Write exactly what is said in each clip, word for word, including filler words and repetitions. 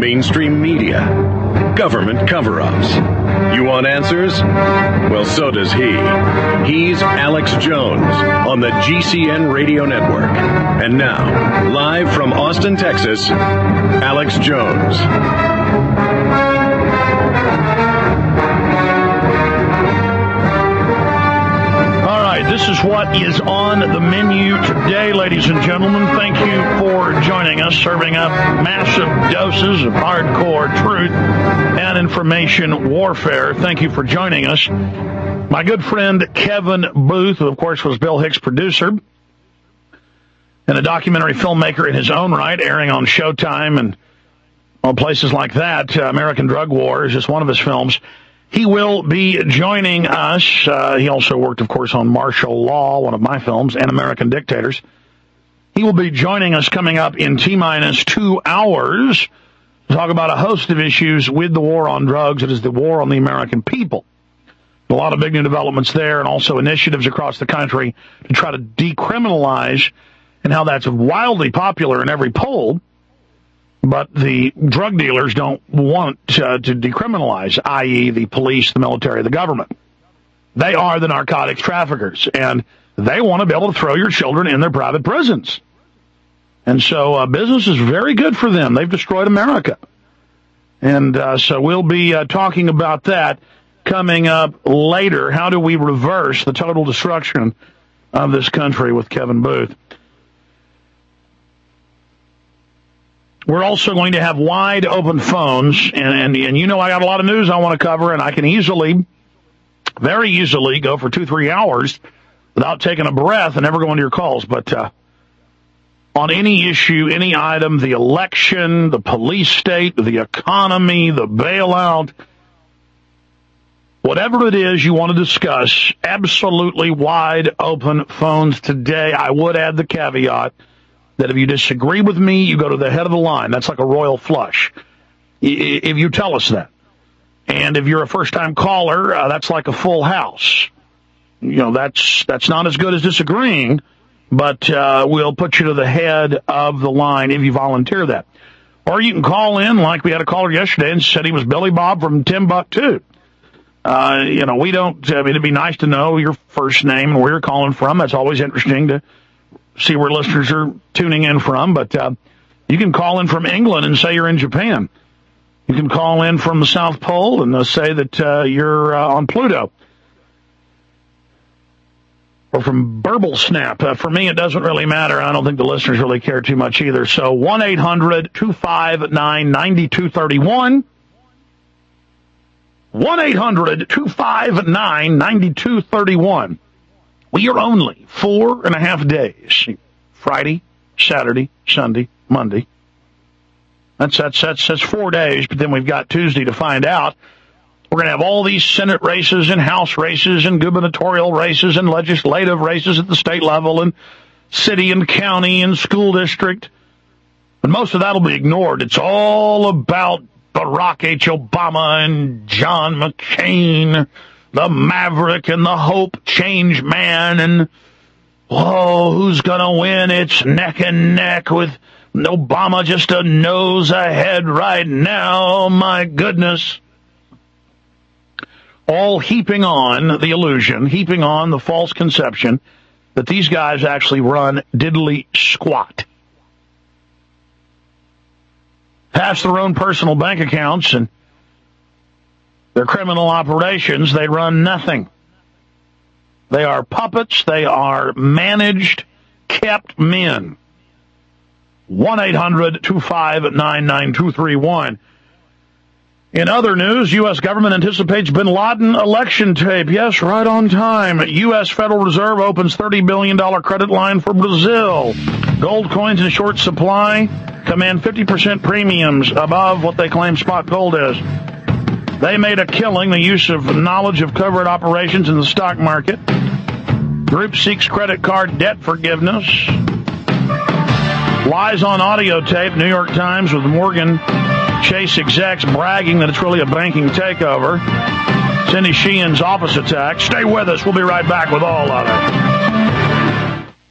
mainstream media, government cover-ups. You want answers? Well, so does he. He's Alex Jones on the G C N Radio Network. And now, live from Austin, Texas, Alex Jones. This is what is on the menu today, ladies and gentlemen. Thank you for joining us, serving up massive doses of hardcore truth and information warfare. Thank you for joining us. My good friend Kevin Booth, who of course was Bill Hicks' producer and a documentary filmmaker in his own right, airing on Showtime and all places like that. Uh, American Drug War is just one of his films. He will be joining us. Uh, he also worked, of course, on Martial Law, one of my films, and American Dictators. He will be joining us coming up in T-minus two hours to talk about a host of issues with the war on drugs. It is the war on the American people. A lot of big new developments there, and also initiatives across the country to try to decriminalize, and how that's wildly popular in every poll. But the drug dealers don't want uh, to decriminalize, that is the police, the military, the government. They are the narcotics traffickers, and they want to be able to throw your children in their private prisons. And so uh, business is very good for them. They've destroyed America. And uh, so we'll be uh, talking about that coming up later. How do we reverse the total destruction of this country with Kevin Booth? We're also going to have wide open phones, and, and, and you know I got a lot of news I want to cover, and I can easily, very easily go for two, three hours without taking a breath and never going to your calls. But uh, on any issue, any item, the election, the police state, the economy, the bailout, whatever it is you want to discuss, absolutely wide open phones today. I would add the caveat that if you disagree with me, you go to the head of the line. That's like a royal flush, if you tell us that. And if you're a first-time caller, uh, that's like a full house. You know, that's that's not as good as disagreeing, but uh, we'll put you to the head of the line if you volunteer that. Or you can call in, like we had a caller yesterday and said he was Billy Bob from Timbuktu. Uh, you know, we don't, I mean, it'd be nice to know your first name and where you're calling from. That's always interesting to see where listeners are tuning in from, but uh, you can call in from England and say you're in Japan. You can call in from the South Pole and uh, say that uh, you're uh, on Pluto. Or from Burble Snap. Uh, for me, it doesn't really matter. I don't think the listeners really care too much either. So one eight hundred two five nine nine two three one. one eight hundred two five nine nine two three one. We are only four and a half days. Friday, Saturday, Sunday, Monday. That's, that's, that's, that's four days, but then we've got Tuesday to find out. We're going to have all these Senate races and House races and gubernatorial races and legislative races at the state level and city and county and school district. And most of that will be ignored. It's all about Barack H. Obama and John McCain, the Maverick and the Hope Change Man, and, whoa, who's gonna win? It's neck and neck with Obama just a nose ahead right now. My goodness. All heaping on the illusion, heaping on the false conception that these guys actually run diddly squat. Pass their own personal bank accounts and their criminal operations, they run nothing. They are puppets. They are managed, kept men. one eight hundred two five nine nine two three one. In other news, U S government anticipates bin Laden election tape. Yes, right on time. U S Federal Reserve opens thirty billion dollars credit line for Brazil. Gold coins in short supply command fifty percent premiums above what they claim spot gold is. They made a killing, the use of knowledge of covert operations in the stock market. Group seeks credit card debt forgiveness. Lies on audio tape, New York Times with Morgan Chase execs bragging that it's really a banking takeover. Cindy Sheehan's office attack. Stay with us. We'll be right back with all of it.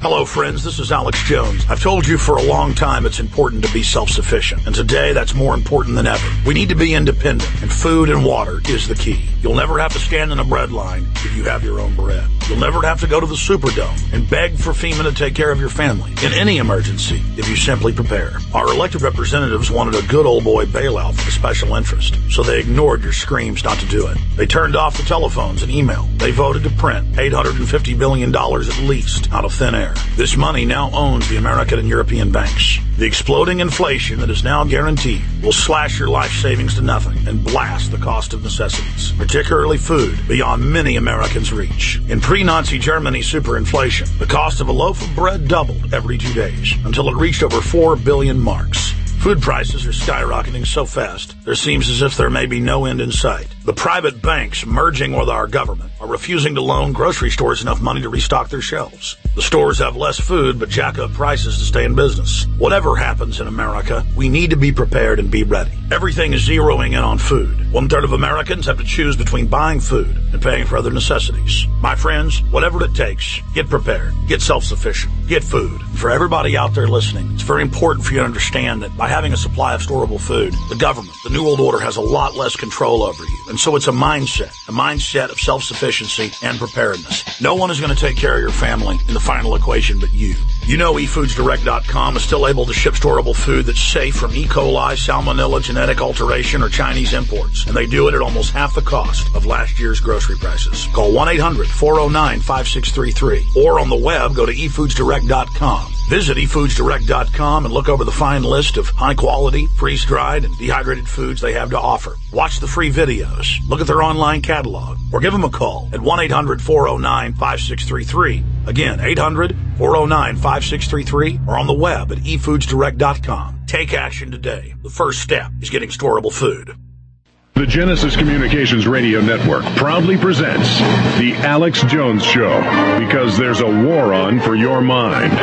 Hello, friends. This is Alex Jones. I've told you for a long time it's important to be self-sufficient, and today that's more important than ever. We need to be independent, and food and water is the key. You'll never have to stand in a bread line if you have your own bread. You'll never have to go to the Superdome and beg for FEMA to take care of your family in any emergency if you simply prepare. Our elected representatives wanted a good old boy bailout for the special interest, so they ignored your screams not to do it. They turned off the telephones and email. They voted to print eight hundred fifty billion dollars at least out of thin air. This money now owns the American and European banks. The exploding inflation that is now guaranteed will slash your life savings to nothing and blast the cost of necessities, particularly food, beyond many Americans' reach. In pre-Nazi Germany superinflation, the cost of a loaf of bread doubled every two days until it reached over four billion marks. Food prices are skyrocketing so fast, there seems as if there may be no end in sight. The private banks merging with our government are refusing to loan grocery stores enough money to restock their shelves. The stores have less food, but jack up prices to stay in business. Whatever happens in America, we need to be prepared and be ready. Everything is zeroing in on food. One third of Americans have to choose between buying food and paying for other necessities. My friends, whatever it takes, get prepared, get self-sufficient, get food. For everybody out there listening, it's very important for you to understand that by having a supply of storable food, the government, the New World Order, has a lot less control over you. And so it's a mindset, a mindset of self-sufficiency and preparedness. No one is going to take care of your family in the final equation but you. You know e foods direct dot com is still able to ship storable food that's safe from E. coli, salmonella, genetic alteration, or Chinese imports. And they do it at almost half the cost of last year's grocery prices. Call one eight hundred four oh nine five six three three. Or on the web, go to e foods direct dot com. Visit e foods direct dot com and look over the fine list of high-quality, freeze-dried, and dehydrated foods they have to offer. Watch the free videos, look at their online catalog, or give them a call at one eight hundred four oh nine five six three three. Again, eight hundred four oh nine five six three three, or on the web at e foods direct dot com. Take action today. The first step is getting storable food. The Genesis Communications Radio Network proudly presents The Alex Jones Show, because there's a war on for your mind.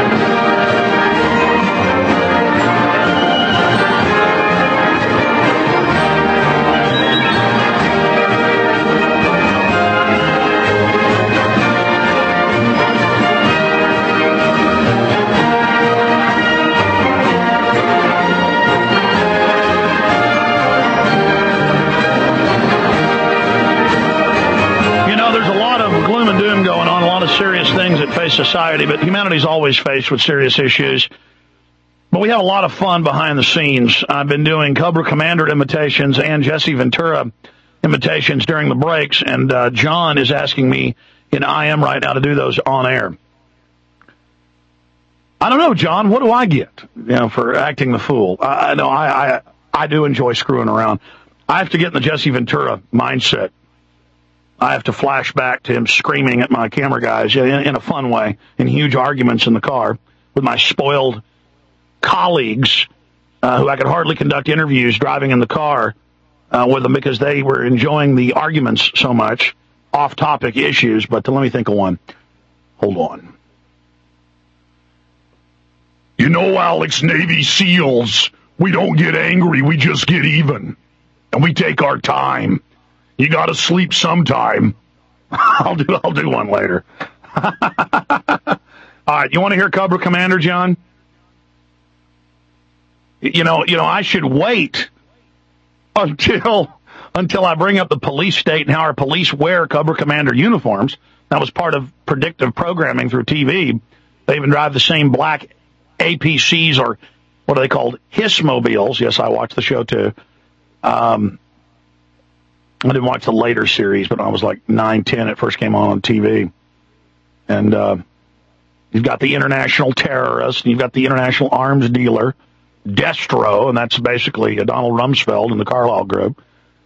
Serious things that face society, but humanity's always faced with serious issues. But we have a lot of fun behind the scenes. I've been doing Cobra Commander imitations and Jesse Ventura imitations during the breaks, and uh, John is asking me in I M right now to do those on air. I don't know, John, what do I get, you know, for acting the fool? I know I, I I do enjoy screwing around. I have to get in the Jesse Ventura mindset. I have to flash back to him screaming at my camera guys in, in a fun way, in huge arguments in the car with my spoiled colleagues uh, who I could hardly conduct interviews driving in the car uh, with them because they were enjoying the arguments so much, off-topic issues. But let me think of one. Hold on. You know, Alex, Navy SEALs, we don't get angry, we just get even. And we take our time. You got to sleep sometime. I'll do I'll do one later. All right, you want to hear Cobra Commander, John? You know, you know, I should wait until until I bring up the police state and how our police wear Cobra Commander uniforms. That was part of predictive programming through T V. They even drive the same black A P Cs, or what are they called? Hissmobiles. Yes, I watched the show too. Um, I didn't watch the later series, but I was like nine, ten. It first came on on T V. And uh, you've got the international terrorist, and you've got the international arms dealer, Destro, and that's basically a Donald Rumsfeld in the Carlyle Group.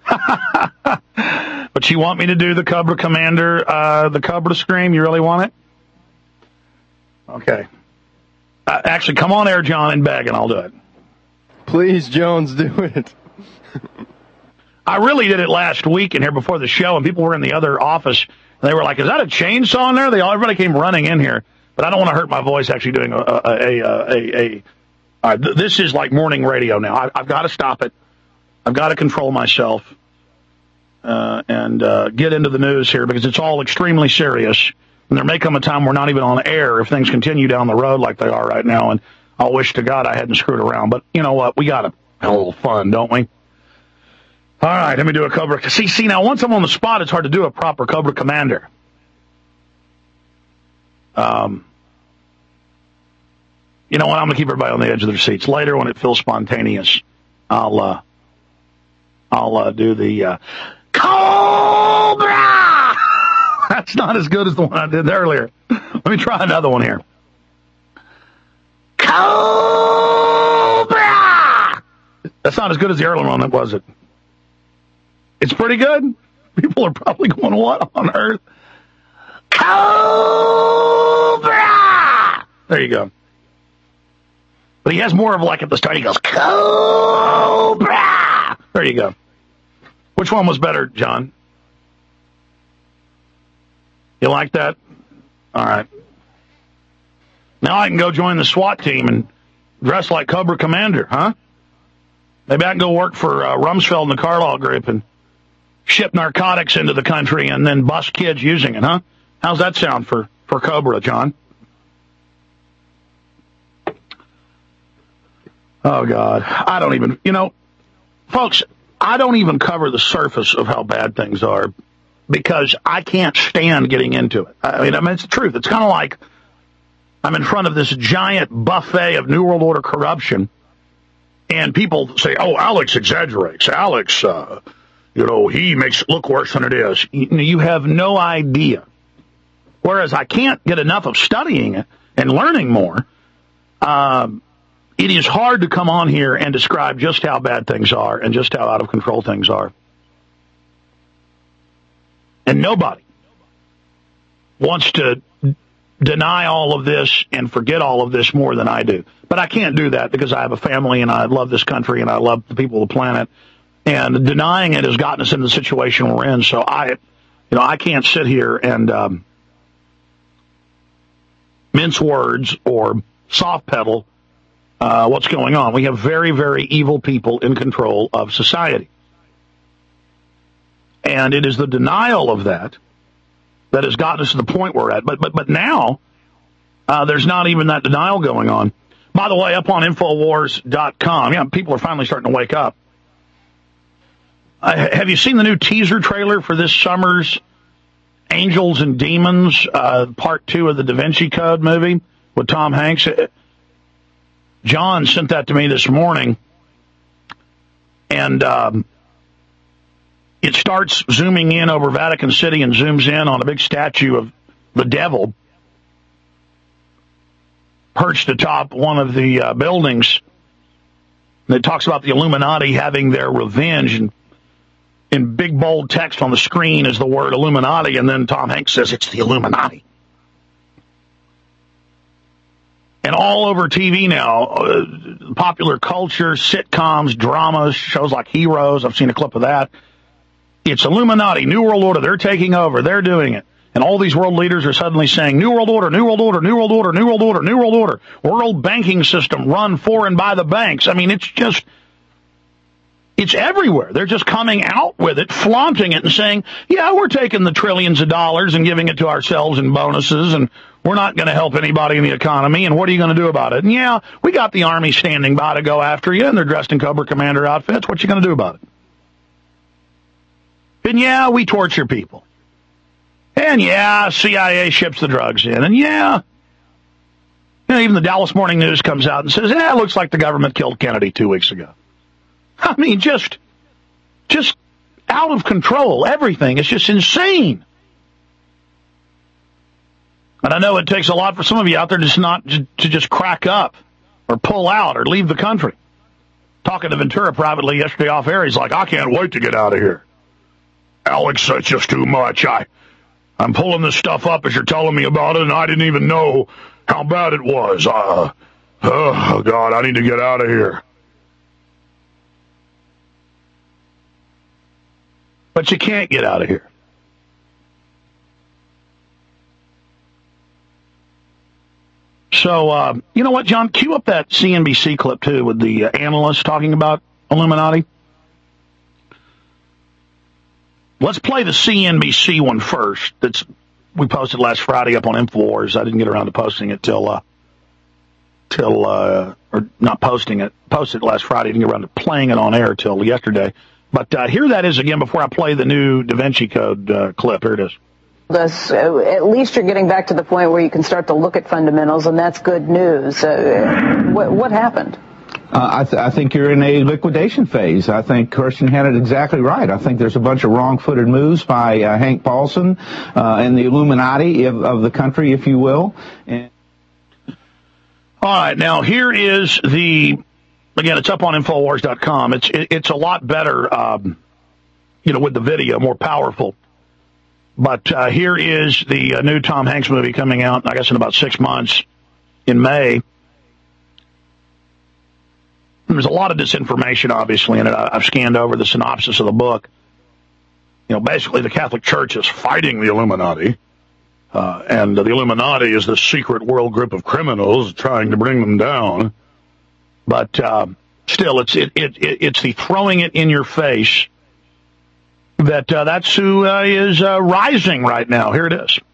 But you want me to do the Cobra Commander, uh, the Cobra Scream? You really want it? Okay. Uh, actually, come on air, John, and beg, and I'll do it. Please, Jones, do it. I really did it last week in here before the show, and people were in the other office, and they were like, is that a chainsaw in there? They all, everybody came running in here. But I don't want to hurt my voice actually doing a, a, a, a, a all right, th- this is like morning radio now. I, I've got to stop it. I've got to control myself uh, and uh, get into the news here because it's all extremely serious. And there may come a time we're not even on air if things continue down the road like they are right now, and I'll wish to God I hadn't screwed around. But you know what? We got to have a little fun, don't we? All right, let me do a Cobra. See, see, now once I'm on the spot, it's hard to do a proper Cobra Commander. Um, you know what? I'm going to keep everybody on the edge of their seats. Later, when it feels spontaneous, I'll uh, I'll uh, do the uh, Cobra. That's not as good as the one I did earlier. Let me try another one here. Cobra. That's not as good as the earlier one, was it? It's pretty good. People are probably going, what on earth? Cobra! There you go. But he has more of like at the start, he goes, Cobra! There you go. Which one was better, John? You like that? All right. Now I can go join the SWAT team and dress like Cobra Commander, huh? Maybe I can go work for uh, Rumsfeld and the Carlyle Group and ship narcotics into the country and then bust kids using it, huh? How's that sound for, for Cobra, John? Oh, God. I don't even, you know, folks, I don't even cover the surface of how bad things are because I can't stand getting into it. I mean, I mean it's the truth. It's kind of like I'm in front of this giant buffet of New World Order corruption, and people say, oh, Alex exaggerates. Alex, uh, you know, he makes it look worse than it is. You have no idea. Whereas I can't get enough of studying it and learning more, um, it is hard to come on here and describe just how bad things are and just how out of control things are. And nobody wants to deny all of this and forget all of this more than I do. But I can't do that because I have a family and I love this country and I love the people of the planet. And denying it has gotten us into the situation we're in. So I, you know, I can't sit here and um, mince words or soft pedal uh, what's going on. We have very, very evil people in control of society. And it is the denial of that that has gotten us to the point we're at. But but but now uh, there's not even that denial going on. By the way, up on Infowars dot com, yeah, people are finally starting to wake up. Uh, have you seen the new teaser trailer for this summer's Angels and Demons, uh, part two of the Da Vinci Code movie with Tom Hanks? John sent that to me this morning, and um, it starts zooming in over Vatican City and zooms in on a big statue of the devil perched atop one of the uh, buildings. And it talks about the Illuminati having their revenge, and in big bold text on the screen is the word Illuminati, and then Tom Hanks says it's the Illuminati. And all over T V now, uh, popular culture, sitcoms, dramas, shows like Heroes, I've seen a clip of that. It's Illuminati, New World Order, they're taking over, they're doing it. And all these world leaders are suddenly saying, New World Order, New World Order, New World Order, New World Order, New World Order, world banking system run for and by the banks. I mean, it's just, it's everywhere. They're just coming out with it, flaunting it and saying, yeah, we're taking the trillions of dollars and giving it to ourselves in bonuses, and we're not going to help anybody in the economy, and what are you going to do about it? And yeah, we got the army standing by to go after you, and they're dressed in Cobra Commander outfits. What you going to do about it? And yeah, we torture people. And yeah, C I A ships the drugs in. And yeah, you know, even the Dallas Morning News comes out and says, yeah, it looks like the government killed Kennedy two weeks ago. I mean, just, just out of control, everything. It's just insane. And I know it takes a lot for some of you out there just not to just crack up or pull out or leave the country. Talking to Ventura privately yesterday off air, he's like, I can't wait to get out of here. Alex, that's just too much. I, I'm pulling this stuff up as you're telling me about it, and I didn't even know how bad it was. Uh, oh, God, I need to get out of here. But you can't get out of here. So, uh, you know what, John? Cue up that C N B C clip, too, with the uh, analyst talking about Illuminati. Let's play the C N B C one first. That's we posted last Friday up on InfoWars. I didn't get around to posting it till, uh, till, uh, or not posting it, posted it last Friday, didn't get around to playing it on air till yesterday. But uh, here that is again before I play the new Da Vinci Code uh, clip. Here it is. This, uh, at least you're getting back to the point where you can start to look at fundamentals, and that's good news. Uh, what, what happened? Uh, I, th- I think you're in a liquidation phase. I think Kirsten had it exactly right. I think there's a bunch of wrong-footed moves by uh, Hank Paulson uh, and the Illuminati of, of the country, if you will. And- All right, now here is the, again, it's up on Infowars dot com. It's it, it's a lot better, um, you know, with the video, more powerful. But uh, here is the uh, new Tom Hanks movie coming out, I guess, in about six months in May. There's a lot of disinformation, obviously, in it. I've scanned over the synopsis of the book. You know, basically the Catholic Church is fighting the Illuminati, uh, and the Illuminati is the secret world group of criminals trying to bring them down. But uh, still, it's it, it, it it's the throwing it in your face that uh, that's who uh, is uh, rising right now. Here it is.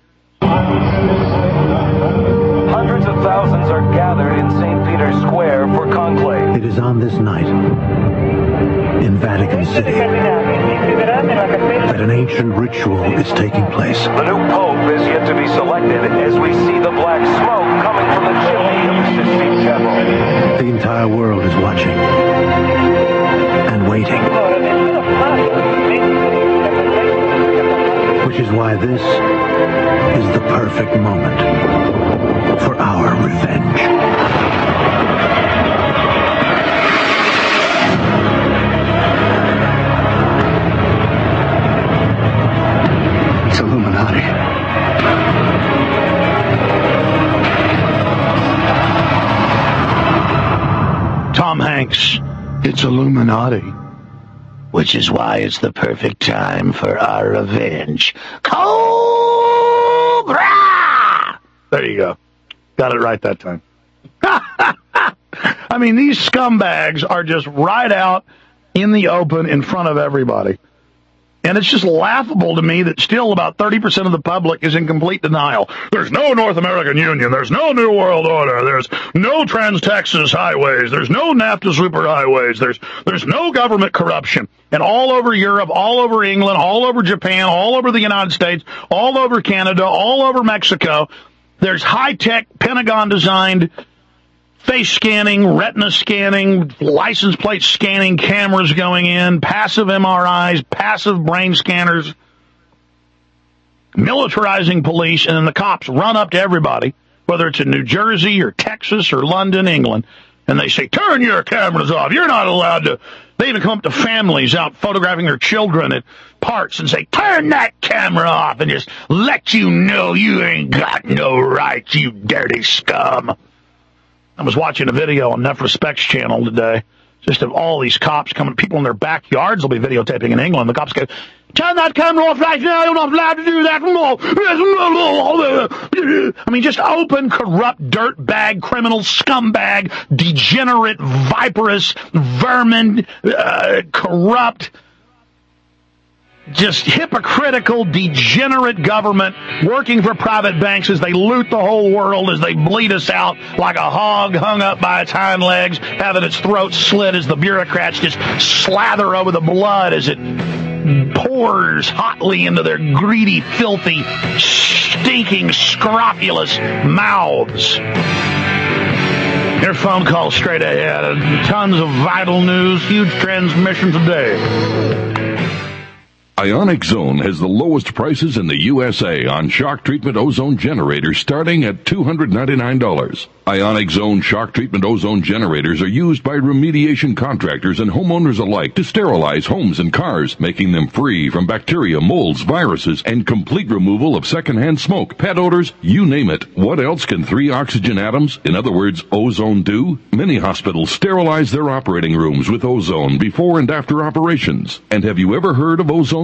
Hundreds of thousands are gathered in Saint Peter's Square for conclave. It is on this night in Vatican City that an ancient ritual is taking place. The new pope is yet to be selected as we see the black smoke coming from the chimney of the Sistine Chapel. The entire world is watching and waiting. Which is why this is the perfect moment for our revenge. It's Illuminati. Tom Hanks. It's Illuminati. Which is why it's the perfect time for our revenge. Cobra! There you go. Got it right that time. I mean, these scumbags are just right out in the open in front of everybody. And it's just laughable to me that still about thirty percent of the public is in complete denial. There's no North American Union. There's no New World Order. There's no Trans-Texas highways. There's no NAFTA superhighways. There's, there's no government corruption. And all over Europe, all over England, all over Japan, all over the United States, all over Canada, all over Mexico, there's high-tech, Pentagon-designed face scanning, retina scanning, license plate scanning cameras going in, passive M R Is, passive brain scanners, militarizing police, and then the cops run up to everybody, whether it's in New Jersey or Texas or London, England, and they say, turn your cameras off. You're not allowed to. They even come up to families out photographing their children at parks and say, turn that camera off and just let you know you ain't got no rights, you dirty scum. I was watching a video on Enough Respect's channel today, just of all these cops coming, people in their backyards will be videotaping in England. The cops go, turn that camera off right now, you're not allowed to do that. I mean, just open, corrupt, dirtbag, criminal, scumbag, degenerate, viperous, vermin, uh, corrupt, just hypocritical, degenerate government working for private banks as they loot the whole world, as they bleed us out like a hog hung up by its hind legs, having its throat slit as the bureaucrats just slather over the blood as it pours hotly into their greedy, filthy, stinking, scrofulous mouths. Your phone call straight ahead. Tons of vital news, huge transmission today. Ionic Zone has the lowest prices in the U S A on shock treatment ozone generators starting at two hundred ninety-nine dollars. Ionic Zone shock treatment ozone generators are used by remediation contractors and homeowners alike to sterilize homes and cars, making them free from bacteria, molds, viruses, and complete removal of secondhand smoke, pet odors, you name it. What else can three oxygen atoms, in other words, ozone, do? Many hospitals sterilize their operating rooms with ozone before and after operations. And have you ever heard of ozone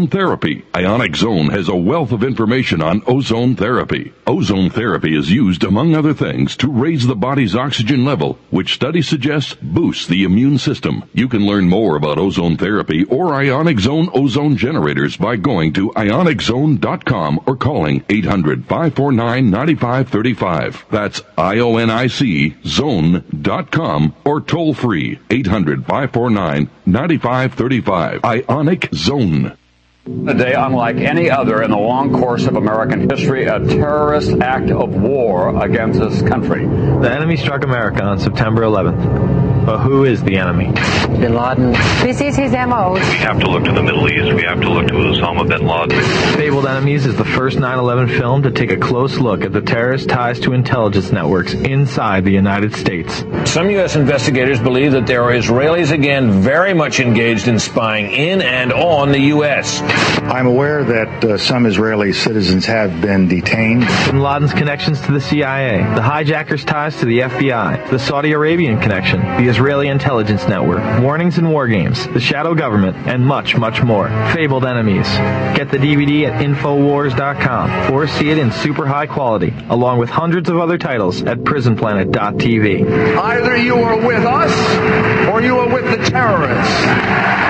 ozone therapy. Ionic Zone has a wealth of information on ozone therapy. Ozone therapy is used, among other things, to raise the body's oxygen level, which studies suggest boosts the immune system. You can learn more about ozone therapy or Ionic Zone ozone generators by going to ionic zone dot com or calling eight hundred, five four nine, nine five three five. That's I O N I C zone dot com or toll free eight hundred, five four nine, nine five three five. Ionic Zone. A day unlike any other in the long course of American history, a terrorist act of war against this country. The enemy struck America on September eleventh. But who is the enemy? Bin Laden. This is his M O. We have to look to the Middle East. We have to look to Osama bin Laden. Fabled Enemies is the first nine eleven film to take a close look at the terrorist ties to intelligence networks inside the United States. Some U S investigators believe that there are Israelis again very much engaged in spying in and on the U S. I'm aware that uh, some Israeli citizens have been detained. Bin Laden's connections to the C I A, the hijackers' ties to the F B I, the Saudi Arabian connection, the Israeli intelligence network, warnings and war games, the shadow government, and much, much more. Fabled Enemies. Get the D V D at infowars dot com or see it in super high quality, along with hundreds of other titles at prison planet dot t v. Either you are with us or you are with the terrorists.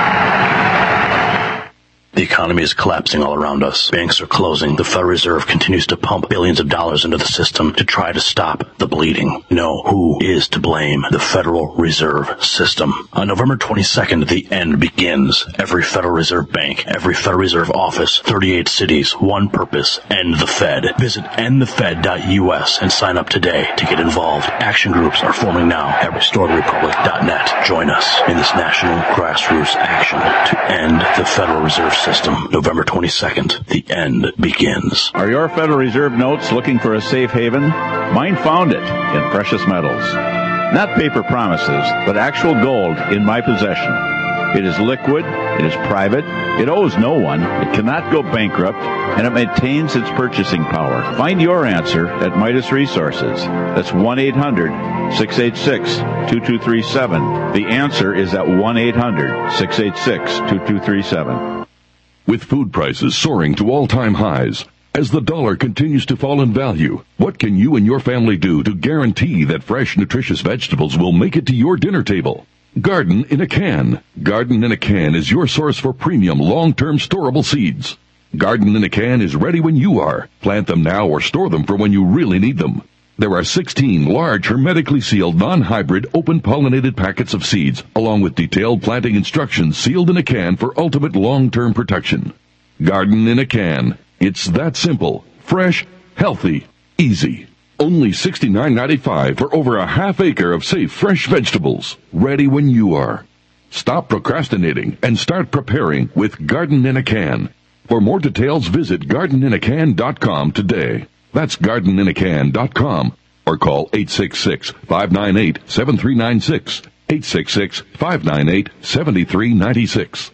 The economy is collapsing all around us. Banks are closing. The Federal Reserve continues to pump billions of dollars into the system to try to stop the bleeding. No, who is to blame? The Federal Reserve System. On November twenty-second, the end begins. Every Federal Reserve Bank, every Federal Reserve office, thirty-eight cities, one purpose, end the Fed. Visit end the fed dot u s and sign up today to get involved. Action groups are forming now at restore the republic dot net. Join us in this national grassroots action to end the Federal Reserve System. System. November twenty-second, the end begins. Are your Federal Reserve notes looking for a safe haven? Mine found it in precious metals. Not paper promises, but actual gold in my possession. It is liquid, it is private, it owes no one, it cannot go bankrupt, and it maintains its purchasing power. Find your answer at Midas Resources. That's one eight hundred, six eight six, two two three seven. The answer is at one eight hundred, six eight six, two two three seven. With food prices soaring to all-time highs, as the dollar continues to fall in value, what can you and your family do to guarantee that fresh, nutritious vegetables will make it to your dinner table? Garden in a Can. Garden in a Can is your source for premium, long-term storable seeds. Garden in a Can is ready when you are. Plant them now or store them for when you really need them. There are sixteen large, hermetically sealed, non-hybrid, open-pollinated packets of seeds, along with detailed planting instructions sealed in a can for ultimate long-term protection. Garden in a Can. It's that simple, fresh, healthy, easy. Only sixty-nine ninety-five for over a half acre of safe, fresh vegetables, ready when you are. Stop procrastinating and start preparing with Garden in a Can. For more details, visit garden in a can dot com today. That's garden in a can dot com or call eight six six, five nine eight, seven three nine six, eight six six, five nine eight, seven three nine six.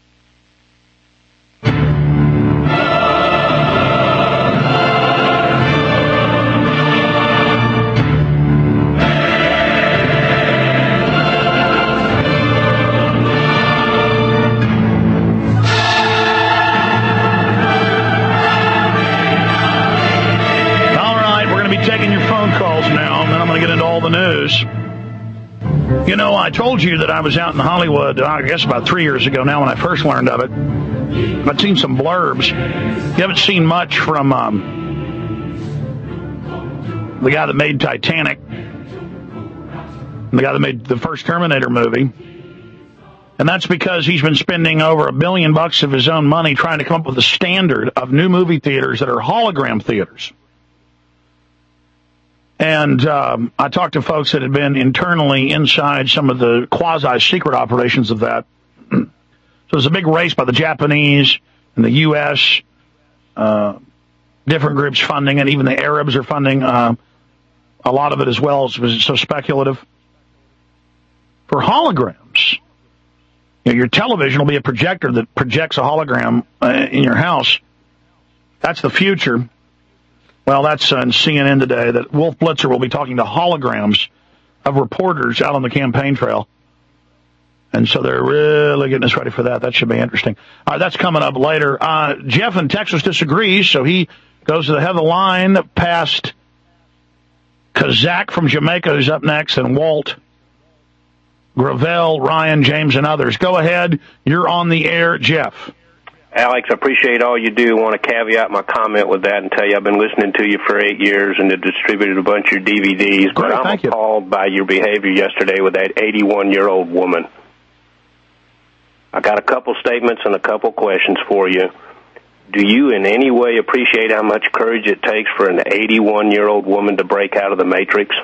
You know, I told you that I was out in Hollywood, I guess about three years ago now when I first learned of it. I'd seen some blurbs. You haven't seen much from um, the guy that made Titanic, the guy that made the first Terminator movie. And that's because he's been spending over a billion bucks of his own money trying to come up with a standard of new movie theaters that are hologram theaters. And um, I talked to folks that had been internally inside some of the quasi-secret operations of that. So there's a big race by the Japanese and the U S, uh, different groups funding it. Even the Arabs are funding uh, a lot of it as well. It's so speculative. For holograms, you know, your television will be a projector that projects a hologram uh, in your house. That's the future. Well, that's on C N N today, that Wolf Blitzer will be talking to holograms of reporters out on the campaign trail. And so they're really getting us ready for that. That should be interesting. All right, that's coming up later. Uh, Jeff in Texas disagrees, so he goes to the head of the line past Kazak from Jamaica, who's up next, and Walt, Gravel, Ryan, James, and others. Go ahead. You're on the air, Jeff. Alex, I appreciate all you do. I want to caveat my comment with that and tell you I've been listening to you for eight years and have distributed a bunch of your D V Ds, but I'm appalled by your behavior yesterday with that eighty-one-year-old woman. I got a couple statements and a couple questions for you. Do you in any way appreciate how much courage it takes for an eighty-one-year-old woman to break out of the Matrix?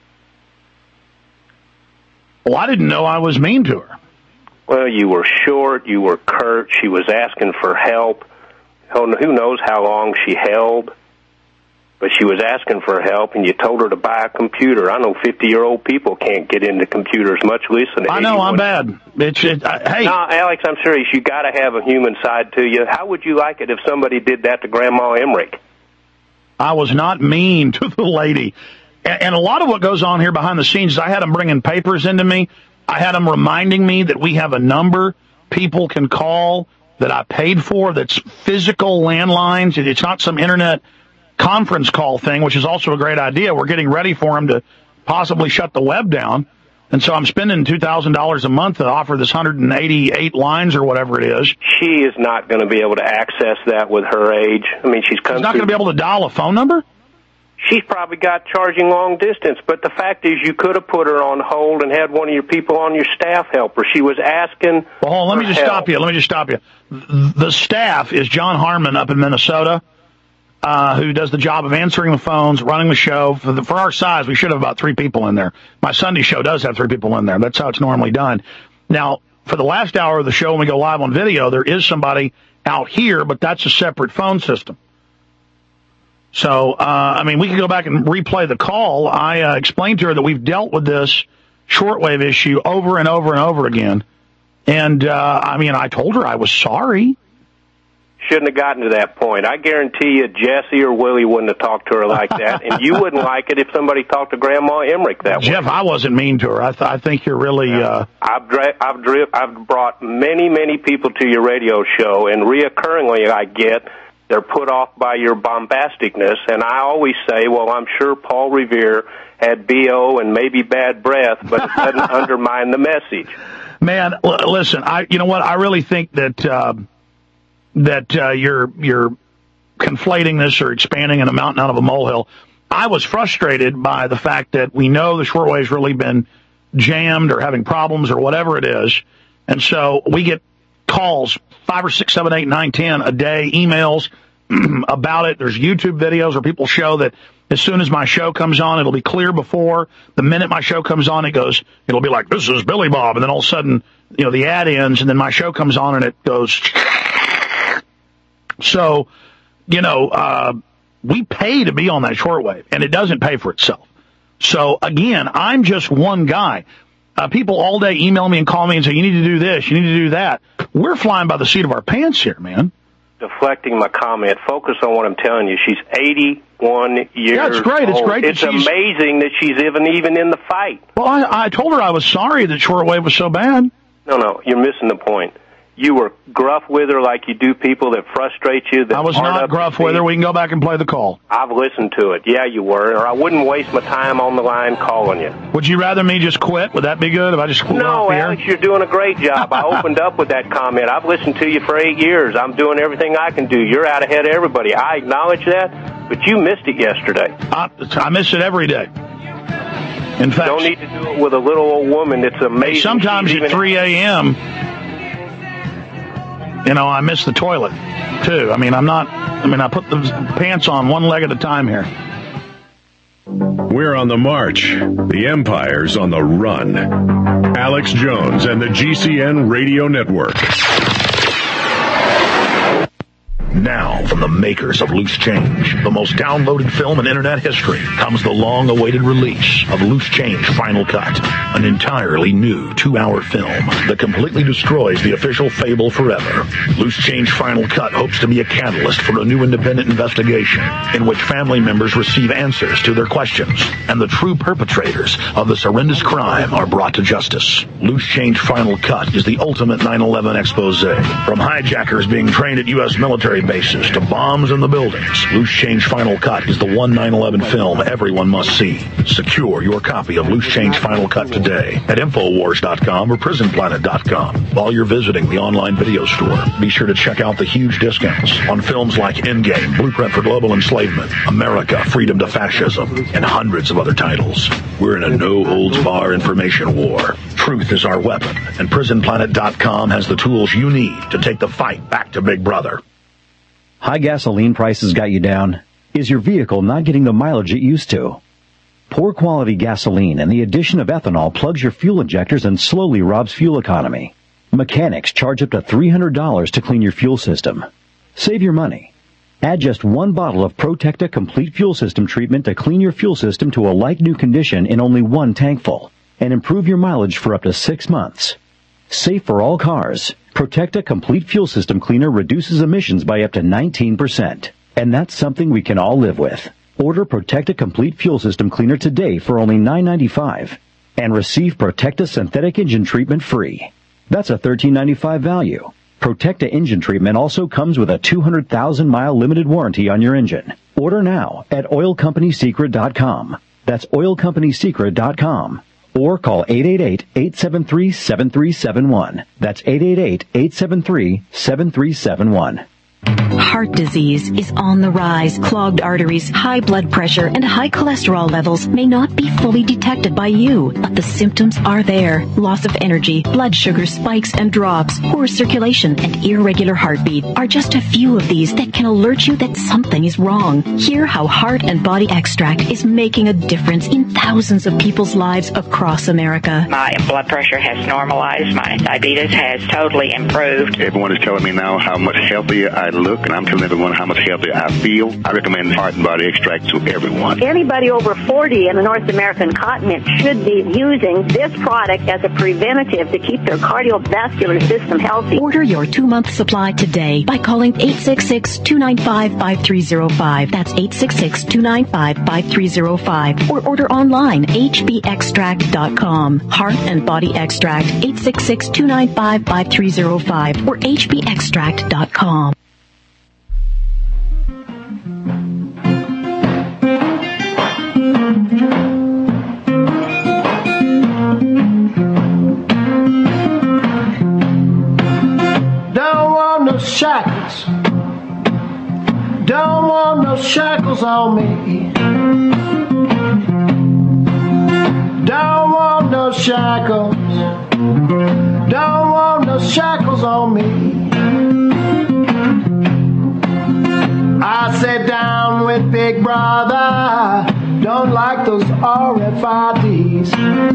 Well, I didn't know I was mean to her. Well, you were short, you were curt, she was asking for help. Who knows how long she held, but she was asking for help, and you told her to buy a computer. I know fifty-year-old people can't get into computers, much less an I know, I'm bad. It's, it, I, hey. No, Alex, I'm serious. You got to have a human side to you. How would you like it if somebody did that to Grandma Emmerich? I was not mean to the lady. And, and a lot of what goes on here behind the scenes is I had them bringing papers into me. I had them reminding me that we have a number people can call that I paid for that's physical landlines. It's not some internet conference call thing, which is also a great idea. We're getting ready for them to possibly shut the web down. And so I'm spending two thousand dollars a month to offer this one hundred eighty-eight lines or whatever it is. She is not going to be able to access that with her age. I mean, she's come She's not going to be able to dial a phone number? She's probably got charging long distance, but the fact is you could have put her on hold and had one of your people on your staff help her. She was asking Well, hold on, let me just help. stop you. Let me just stop you. The staff is John Harmon up in Minnesota, uh, who does the job of answering the phones, running the show. For, the, for our size, we should have about three people in there. My Sunday show does have three people in there. That's how it's normally done. Now, for the last hour of the show when we go live on video, there is somebody out here, but that's a separate phone system. So, uh, I mean, we can go back and replay the call. I uh, explained to her that we've dealt with this shortwave issue over and over and over again. And, uh, I mean, I told her I was sorry. Shouldn't have gotten to that point. I guarantee you Jesse or Willie wouldn't have talked to her like that, and you wouldn't like it if somebody talked to Grandma Emmerich that way. Jeff, I wasn't mean to her. I, th- I think you're really... Uh... I've, dra- I've, dri- I've brought many, many people to your radio show, and reoccurringly I get... They're put off by your bombasticness, and I always say, well, I'm sure Paul Revere had B O and maybe bad breath, but it doesn't undermine the message. Man, l- listen, I you know what? I really think that uh, that uh, you're you're conflating this or expanding in a mountain out of a molehill. I was frustrated by the fact that we know the shortwave's really been jammed or having problems or whatever it is, and so we get calls, five or six, seven, eight, nine, ten a day, emails about it. There's YouTube videos where people show that as soon as my show comes on, it'll be clear before. The minute my show comes on, it goes, it'll be like, this is Billy Bob. And then all of a sudden, you know, the ad ends and then my show comes on and it goes. So, you know, uh, we pay to be on that shortwave and it doesn't pay for itself. So again, I'm just one guy. Uh, people all day email me and call me and say, you need to do this, you need to do that. We're flying by the seat of our pants here, man. Deflecting my comment, focus on what I'm telling you. She's eighty-one years old. Yeah, it's great. It's old. great. It's that she's... amazing that she's even even in the fight. Well, I, I told her I was sorry that shortwave was so bad. No, no, you're missing the point. You were gruff with her like you do people that frustrate you. That I was not gruff with her. We can go back and play the call. I've listened to it. Yeah, you were. Or I wouldn't waste my time on the line calling you. Would you rather me just quit? Would that be good if I just quit No, off the Alex, air? you're doing a great job. I opened up with that comment. I've listened to you for eight years. I'm doing everything I can do. You're out ahead of everybody. I acknowledge that, but you missed it yesterday. I, I miss it every day. In fact, you don't need to do it with a little old woman that's amazing. Hey, sometimes She's at three a.m., you know, I miss the toilet, too. I mean, I'm not, I mean, I put the pants on one leg at a time here. We're on the march. The Empire's on the run. Alex Jones and the G C N Radio Network. Now, from the makers of Loose Change, the most downloaded film in internet history, comes the long-awaited release of Loose Change Final Cut, an entirely new two-hour film that completely destroys the official fable forever. Loose Change Final Cut hopes to be a catalyst for a new independent investigation in which family members receive answers to their questions, and the true perpetrators of this horrendous crime are brought to justice. Loose Change Final Cut is the ultimate nine eleven expose. From hijackers being trained at U S military bases to bombs in the buildings, Loose Change Final Cut is the one nine eleven film everyone must see. Secure your copy of Loose Change Final Cut today at Infowars dot com or Prison Planet dot com. While you're visiting the online video store, be sure to check out the huge discounts on films like Endgame, Blueprint for Global Enslavement, America, Freedom to Fascism, and hundreds of other titles. We're in a no-holds-barred information war. Truth is our weapon, and Prison Planet dot com has the tools you need to take the fight back to Big Brother. High gasoline prices got you down? Is your vehicle not getting the mileage it used to? Poor quality gasoline and the addition of ethanol plugs your fuel injectors and slowly robs fuel economy. Mechanics charge up to three hundred dollars to clean your fuel system. Save your money. Add just one bottle of Protecta Complete Fuel System treatment to clean your fuel system to a like-new condition in only one tankful, and improve your mileage for up to six months. Safe for all cars, Protecta Complete Fuel System Cleaner reduces emissions by up to nineteen percent. And that's something we can all live with. Order Protecta Complete Fuel System Cleaner today for only nine ninety-five and receive Protecta Synthetic Engine Treatment free. That's a thirteen ninety-five value. Protecta Engine Treatment also comes with a two hundred thousand mile limited warranty on your engine. Order now at oil company secret dot com. That's oil company secret dot com. Or call eight eight eight, eight seven three, seven three seven one. That's eight eight eight, eight seven three, seven three seven one. Heart disease is on the rise. Clogged arteries, high blood pressure, and high cholesterol levels may not be fully detected by you, but the symptoms are there. Loss of energy, blood sugar spikes and drops, poor circulation, and irregular heartbeat are just a few of these that can alert you that something is wrong. Hear how Heart and Body Extract is making a difference in thousands of people's lives across America. My blood pressure has normalized. My diabetes has totally improved. Everyone is telling me now how much healthier I look, and I'm telling everyone how much healthier I feel. I recommend Heart and Body Extract to everyone. Anybody over forty in the North American continent should be using this product as a preventative to keep their cardiovascular system healthy. Order your two-month supply today by calling eight six six, two nine five, five three zero five. That's eight six six, two nine five, five three zero five. Or order online, h b extract dot com. Heart and Body Extract, eight six six, two nine five, five three zero five or h b extract dot com. Shackles, don't want no shackles on me. Don't want no shackles, don't want no shackles on me. I sat down with Big Brother, don't like those R F I Ds.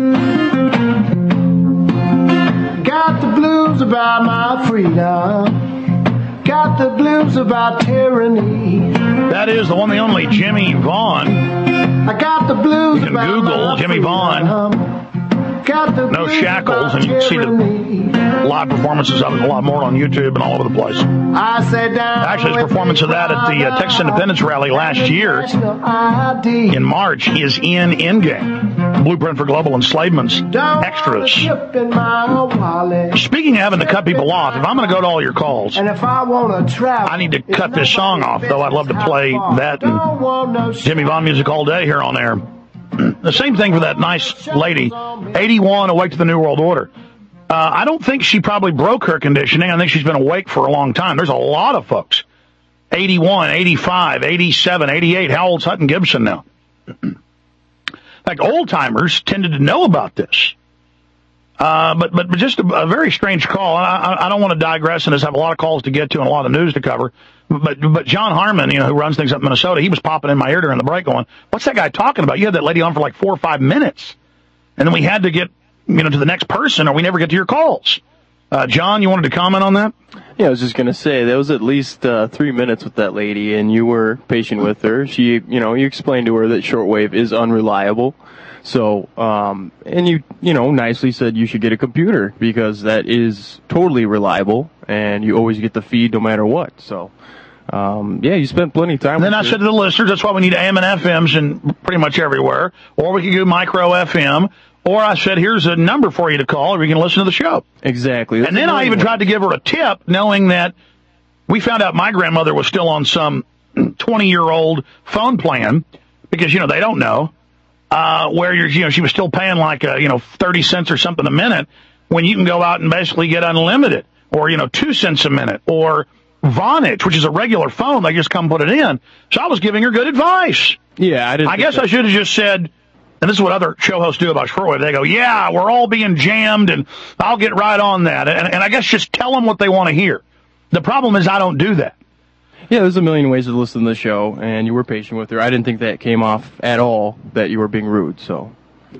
Got the blues about my freedom. Got the blues about tyranny. That is the one, the only Jimmy Vaughn. I got the blues. You can about Google Jimmy Vaughn. Got the no shackles, and you can see the live performances of it, a lot more on YouTube and all over the place. I sat down. Actually, his performance of that at the uh, Texas Independence Rally last year in March is in Endgame. Blueprint for Global Enslavement's extras. Speaking of having to cut people off, if I'm going to go to all your calls, and if I want to travel, I need to cut this song off, though. I'd love to play that and Jimmy Vaughn music all day here on air. The same thing for that nice lady, eighty-one, awake to the New World Order. Uh, I don't think she probably broke her conditioning. I think she's been awake for a long time. There's a lot of folks, eighty-one, eighty-five, eighty-seven, eighty-eight. How old's Hutton Gibson now? In fact, old-timers tended to know about this. Uh, but, but, but just a, a very strange call. I, I, I don't want to digress and just have a lot of calls to get to and a lot of news to cover. But, but John Harmon, you know, who runs things up in Minnesota, he was popping in my ear during the break going, what's that guy talking about? You had that lady on for like four or five minutes. And then we had to get, you know, to the next person or we never get to your calls. Uh, John, you wanted to comment on that? Yeah, I was just gonna say that was at least uh, three minutes with that lady, and you were patient with her. She, you know, you explained to her that shortwave is unreliable. So, um, and you, you know, nicely said you should get a computer because that is totally reliable, and you always get the feed no matter what. So, um, yeah, you spent plenty of time. And then I her. said to the listeners, that's why we need A M and F Ms in pretty much everywhere, or we can do micro F M. Or I said, here's a number for you to call, or you can listen to the show. Exactly. That's and then I even way. tried to give her a tip, knowing that we found out my grandmother was still on some twenty-year-old phone plan, because, you know, they don't know, uh, where you're, you know, she was still paying like, a, you know, thirty cents or something a minute, when you can go out and basically get unlimited, or, you know, two cents a minute, or Vonage, which is a regular phone. They just come put it in. So I was giving her good advice. Yeah, I didn't. I guess that. I should have just said, and this is what other show hosts do about shortwave. They go, yeah, we're all being jammed, and I'll get right on that. And, and I guess just tell them what they want to hear. The problem is I don't do that. Yeah, there's a million ways to listen to the show, and you were patient with her. I didn't think that came off at all, that you were being rude, so.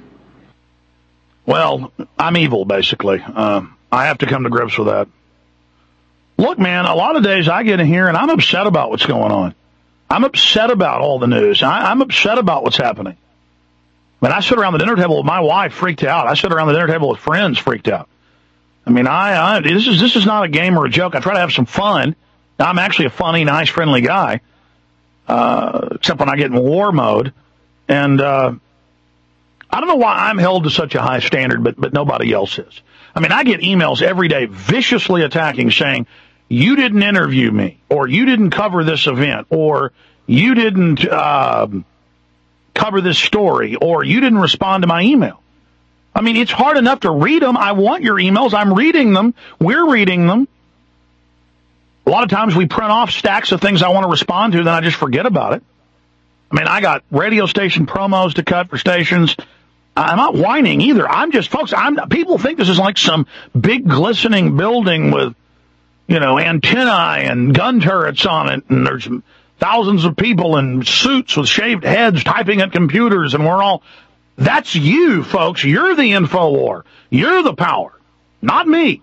Well, I'm evil, basically. Um, I have to come to grips with that. Look, man, a lot of days I get in here, and I'm upset about what's going on. I'm upset about all the news. I, I'm upset about what's happening. When I sit around the dinner table with my wife, freaked out. I sit around the dinner table with friends, freaked out. I mean, I, I this is this is not a game or a joke. I try to have some fun. I'm actually a funny, nice, friendly guy, uh, except when I get in war mode. And uh, I don't know why I'm held to such a high standard, but but nobody else is. I mean, I get emails every day viciously attacking, saying, you didn't interview me, or you didn't cover this event, or you didn't uh, cover this story, or you didn't respond to my email. I mean, it's hard enough to read them. I want your emails. I'm reading them. We're reading them. A lot of times we print off stacks of things I want to respond to, then I just forget about it. I mean, I got radio station promos to cut for stations. I'm not whining either. I'm just, folks, I'm, people think this is like some big glistening building with, you know, antennae and gun turrets on it, and there's thousands of people in suits with shaved heads typing at computers, and we're all, that's you, folks. You're the info war. You're the power, not me.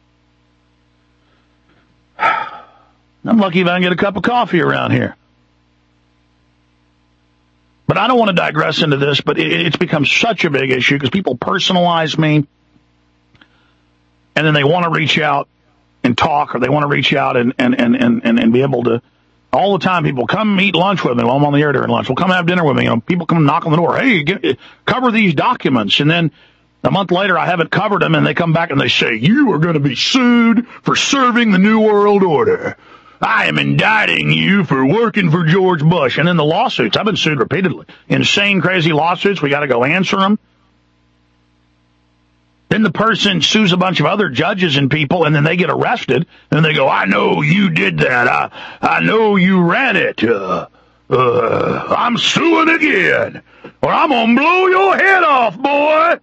I'm lucky if I can get a cup of coffee around here. But I don't want to digress into this, but it, it's become such a big issue because people personalize me, and then they want to reach out and talk, or they want to reach out and, and, and, and, and be able to. All the time, people come eat lunch with me while I'm on the air during lunch. Well, come have dinner with me. You know, people come knock on the door. Hey, get, cover these documents. And then a month later, I haven't covered them, and they come back and they say, you are going to be sued for serving the New World Order. I am indicting you for working for George Bush. And then the lawsuits. I've been sued repeatedly. Insane, crazy lawsuits. We got to go answer them. Then the person sues a bunch of other judges and people, and then they get arrested. And they go, I know you did that. I I know you ran it. Uh, uh, I'm suing again, or I'm going to blow your head off, boy.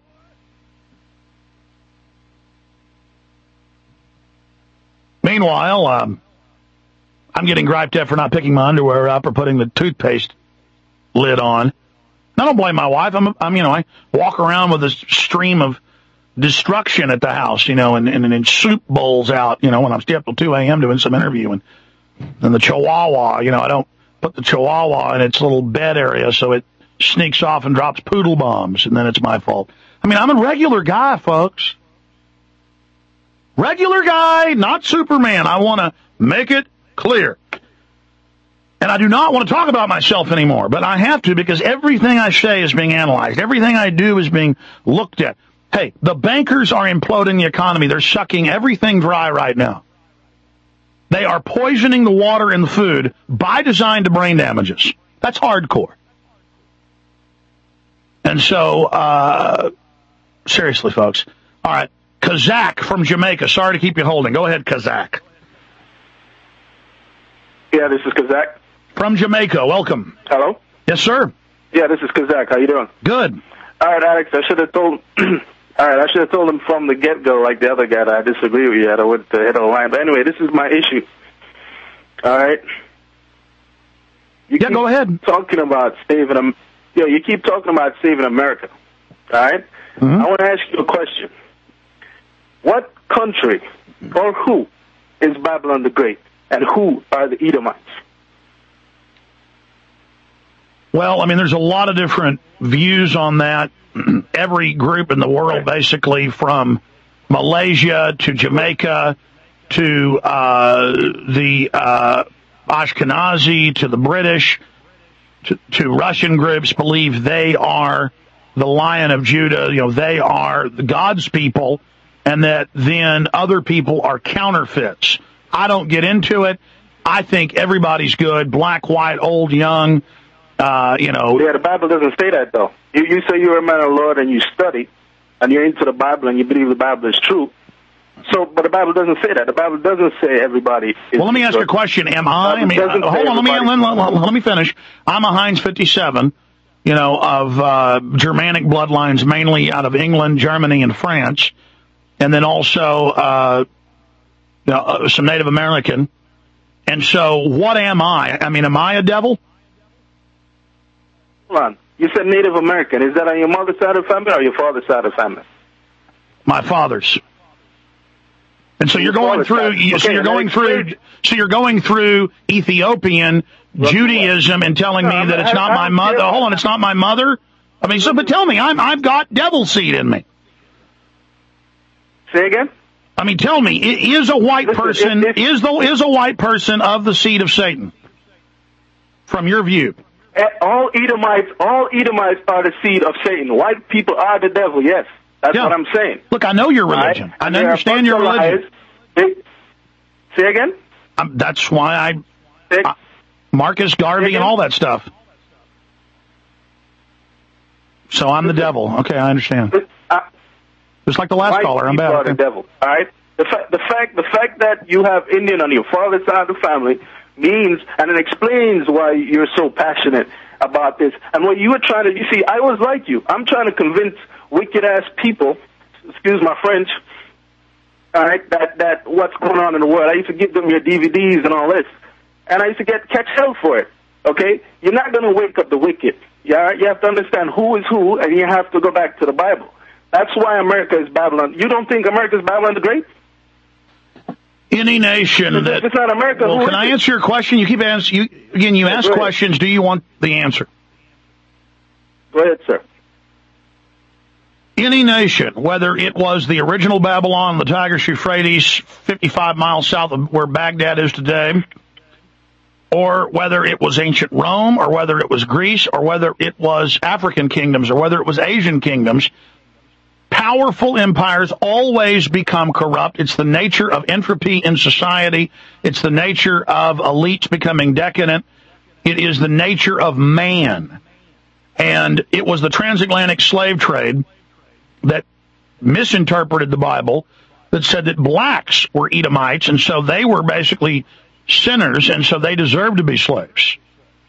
Meanwhile, um, I'm getting griped at for not picking my underwear up or putting the toothpaste lid on. I don't blame my wife. I'm, I'm you know, I walk around with this stream of destruction at the house, you know, and, and, and soup bowls out, you know, when I'm still up till two a.m. doing some interview. And then the chihuahua, you know, I don't put the chihuahua in its little bed area, so it sneaks off and drops poodle bombs, and then it's my fault. I mean, I'm a regular guy, folks. Regular guy, not Superman. I want to make it clear. And I do not want to talk about myself anymore, but I have to, because everything I say is being analyzed. Everything I do is being looked at. Hey, the bankers are imploding the economy. They're sucking everything dry right now. They are poisoning the water and the food by design to brain damages. That's hardcore. And so, uh, seriously, folks. All right, Kazak from Jamaica. Sorry to keep you holding. Go ahead, Kazak. Yeah, this is Kazak. From Jamaica. Welcome. Hello? Yes, sir. Yeah, this is Kazak. How you doing? Good. All right, Alex, I should have told... All right, I should have told him from the get-go, like the other guy, that I disagree with you. I would uh, hit a line. But anyway, this is my issue. All right? You yeah, go ahead. Talking about saving them. You know, you keep talking about saving America. All right? Mm-hmm. I want to ask you a question. What country or who is Babylon the Great, and who are the Edomites? Well, I mean, there's a lot of different views on that. Every group in the world, basically, from Malaysia to Jamaica to uh, the uh, Ashkenazi to the British to, to Russian groups, believe they are the Lion of Judah. You know, they are God's people, and that then other people are counterfeits. I don't get into it. I think everybody's good, black, white, old, young. Uh, you know. Yeah, the Bible doesn't say that, though. You, you say you're a man of the Lord and you study, and you're into the Bible and you believe the Bible is true. So, but the Bible doesn't say that. The Bible doesn't say everybody is. Well, let me ask you a question. Am I? I mean, uh, hold on. Let me let, let, let me finish. I'm a Heinz fifty-seven. You know, of uh, Germanic bloodlines, mainly out of England, Germany, and France, and then also uh, you know, uh, some Native American. And so, what am I? I mean, am I a devil? Hold on. You said Native American. Is that on your mother's side of the family or your father's side of the family? My father's. And so you're going through. You, so you're going through. So you're going through Ethiopian Judaism and telling me that it's not my mother. Hold on, it's not my mother. I mean, so but tell me, I'm I've got devil seed in me. Say again. I mean, tell me, is a white person is the is a white person of the seed of Satan? From your view. All Edomites, all Edomites are the seed of Satan. White people are the devil, yes. That's yeah. what I'm saying. Look, I know your religion. Right? I understand your religion. They, say again? Um, that's why I, I Marcus Garvey and all that stuff. So I'm the devil. Okay, I understand. Uh, Just like the last caller, I'm bad. Are the devil, all right? The, fa- the, fact, the fact that you have Indian on your father's side of the family means, and it explains why you're so passionate about this. And what you were trying to, you see, I was like you. I'm trying to convince wicked-ass people, excuse my French, all right, that, that what's going on in the world. I used to give them your D V Ds and all this. And I used to get catch hell for it, okay? You're not going to wake up the wicked. Yeah, you have to understand who is who, and you have to go back to the Bible. That's why America is Babylon. You don't think America is Babylon the Great? Any nation that... It's not America. Well, can I answer your question? You keep asking... You, again, you ask questions. Do you want the answer? Go ahead, sir. Any nation, whether it was the original Babylon, the Tigris Euphrates, fifty-five miles south of where Baghdad is today, or whether it was ancient Rome, or whether it was Greece, or whether it was African kingdoms, or whether it was Asian kingdoms, powerful empires always become corrupt. It's the nature of entropy in society. It's the nature of elites becoming decadent. It is the nature of man. And it was the transatlantic slave trade that misinterpreted the Bible, that said that blacks were Edomites, and so they were basically sinners, and so they deserved to be slaves.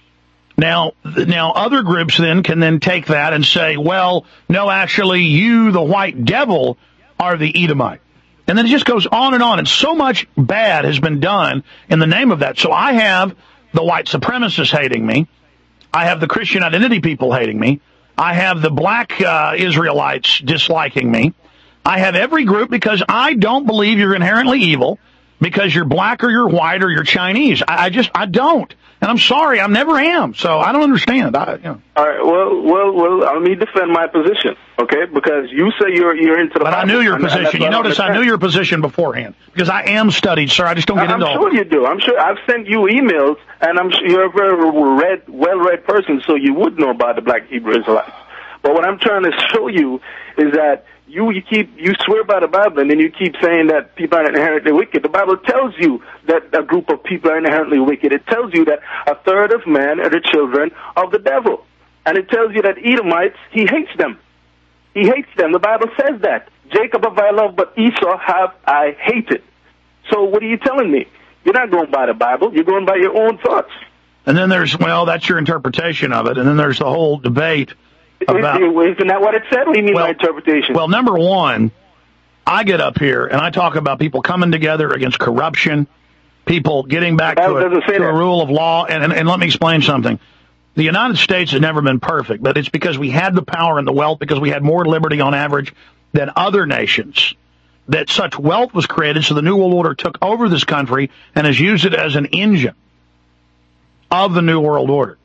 Now, now other groups then can then take that and say, well, no, actually, you, the white devil, are the Edomite. And then it just goes on and on, and so much bad has been done in the name of that. So I have the white supremacists hating me. I have the Christian identity people hating me. I have the black uh, Israelites disliking me. I have every group because I don't believe you're inherently evil because you're black or you're white or you're Chinese. I, I just, I don't. And I'm sorry, I never am. So I don't understand. I, you know. All right, well, well, well, let me defend my position, okay? Because you say you're you're into the But Bible, I knew your and, position. and you notice I knew your position beforehand because I am studied, sir. I just don't get I'm into sure all you do. I'm sure I've sent you emails, and I'm sure you're a very read, well-read person, so you would know about the black Hebrew Israelites. But what I'm trying to show you is that you, you keep you swear by the Bible, and then you keep saying that people are inherently wicked. The Bible tells you that a group of people are inherently wicked. It tells you that a third of man are the children of the devil. And it tells you that Edomites, he hates them. He hates them. The Bible says that. Jacob have I loved, but Esau have I hated. So what are you telling me? You're not going by the Bible. You're going by your own thoughts. And then there's, well, that's your interpretation of it. And then there's the whole debate about... Isn't that what it said? What do you mean well, by interpretation? Well, number one, I get up here and I talk about people coming together against corruption, people getting back to, a, to a rule of law. And, and, and let me explain something. The United States has never been perfect, but it's because we had the power and the wealth, because we had more liberty on average than other nations. that such wealth was created, so the New World Order took over this country and has used it as an engine of the New World Order.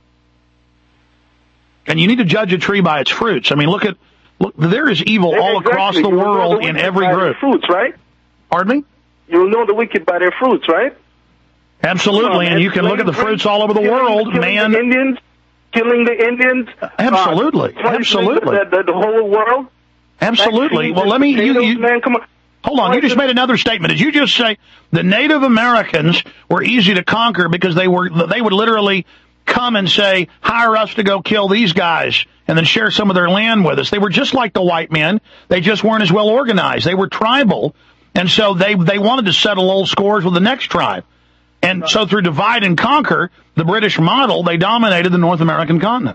And you need to judge a tree by its fruits. I mean, look at, look, there is evil all exactly. across the You'll world the in every group. Fruits, right? Pardon me? You'll know the wicked by their fruits, right? Absolutely, on, and you can look at the fruits all over the killing, world, killing man. The Indians, killing the Indians. Absolutely, uh, absolutely. The, the, the whole world. Absolutely. Well, let me. You, you, man, come on. Hold on, you just made another statement. Did you just say the Native Americans were easy to conquer because they were they would literally come and say, hire us to go kill these guys and then share some of their land with us? They were just like the white men. They just weren't as well organized. They were tribal, and so they they wanted to settle old scores with the next tribe. And so through divide and conquer, the British model, they dominated the North American continent.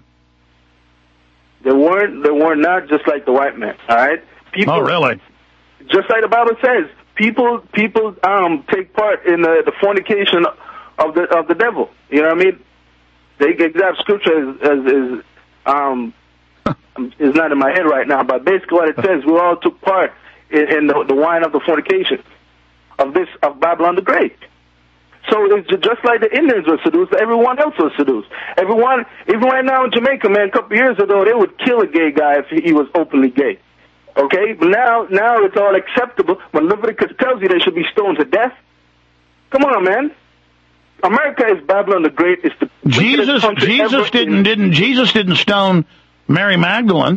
They weren't they were not just like the white men, all right? People, oh, really? Just like the Bible says, people people um take part in the, the fornication of the of the devil. You know what I mean? The exact scripture is is, is um is not in my head right now, but basically what it says, we all took part in, in the, the wine of the fornication of this of Babylon the Great. So it's just like the Indians were seduced, everyone else was seduced. Everyone, even right now in Jamaica, man, a couple of years ago, they would kill a gay guy if he was openly gay. Okay, but now, now it's all acceptable. When Leviticus tells you they should be stoned to death, come on, man. America is Babylon the Great. It's the Jesus. Jesus didn't in, didn't Jesus didn't stone Mary Magdalene.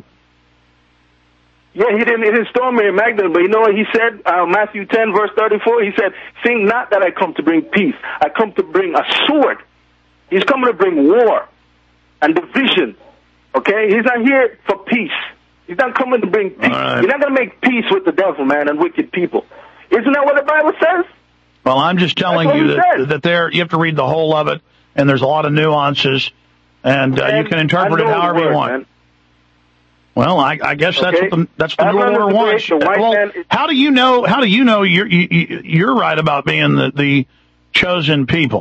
Yeah, he didn't, he didn't stone Mary Magdalene, but you know what he said? Uh, Matthew ten, verse thirty-four. He said, "Think not that I come to bring peace. I come to bring a sword." He's coming to bring war and division. Okay, he's not here for peace. He's not coming to bring peace. Right. You're not going to make peace with the devil, man, and wicked people. Isn't that what the Bible says? Well, I'm just telling you that, that there, you have to read the whole of it, and there's a lot of nuances, and uh, you can interpret it however word, you want. Man. Well, I, I guess that's okay. what the, that's the New World Order wants. Well, how do you know? How do you know you're you, you're right about being the, the chosen people?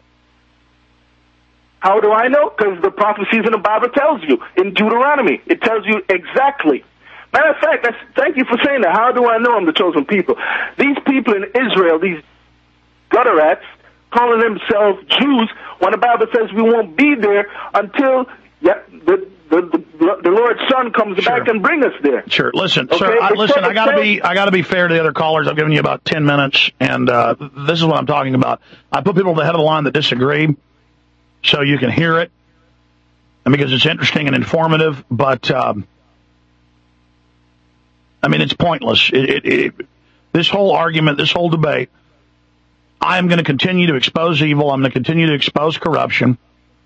How do I know? Because the prophecies in the Bible tells you in Deuteronomy. It tells you exactly. Matter of fact, that's, thank you for saying that. How do I know I'm the chosen people? These people in Israel, these gutter rats, calling themselves Jews, when the Bible says we won't be there until yeah, the. The, the, the Lord's Son comes sure. back and bring us there. Sure. Listen, okay? sir. I, listen, I gotta be, I gotta be fair to the other callers. I've given you about ten minutes, and uh, this is what I'm talking about. I put people at the head of the line that disagree, so you can hear it, and because it's interesting and informative. But um, I mean, it's pointless. It, it, it, this whole argument, this whole debate. I am going to continue to expose evil. I'm going to continue to expose corruption.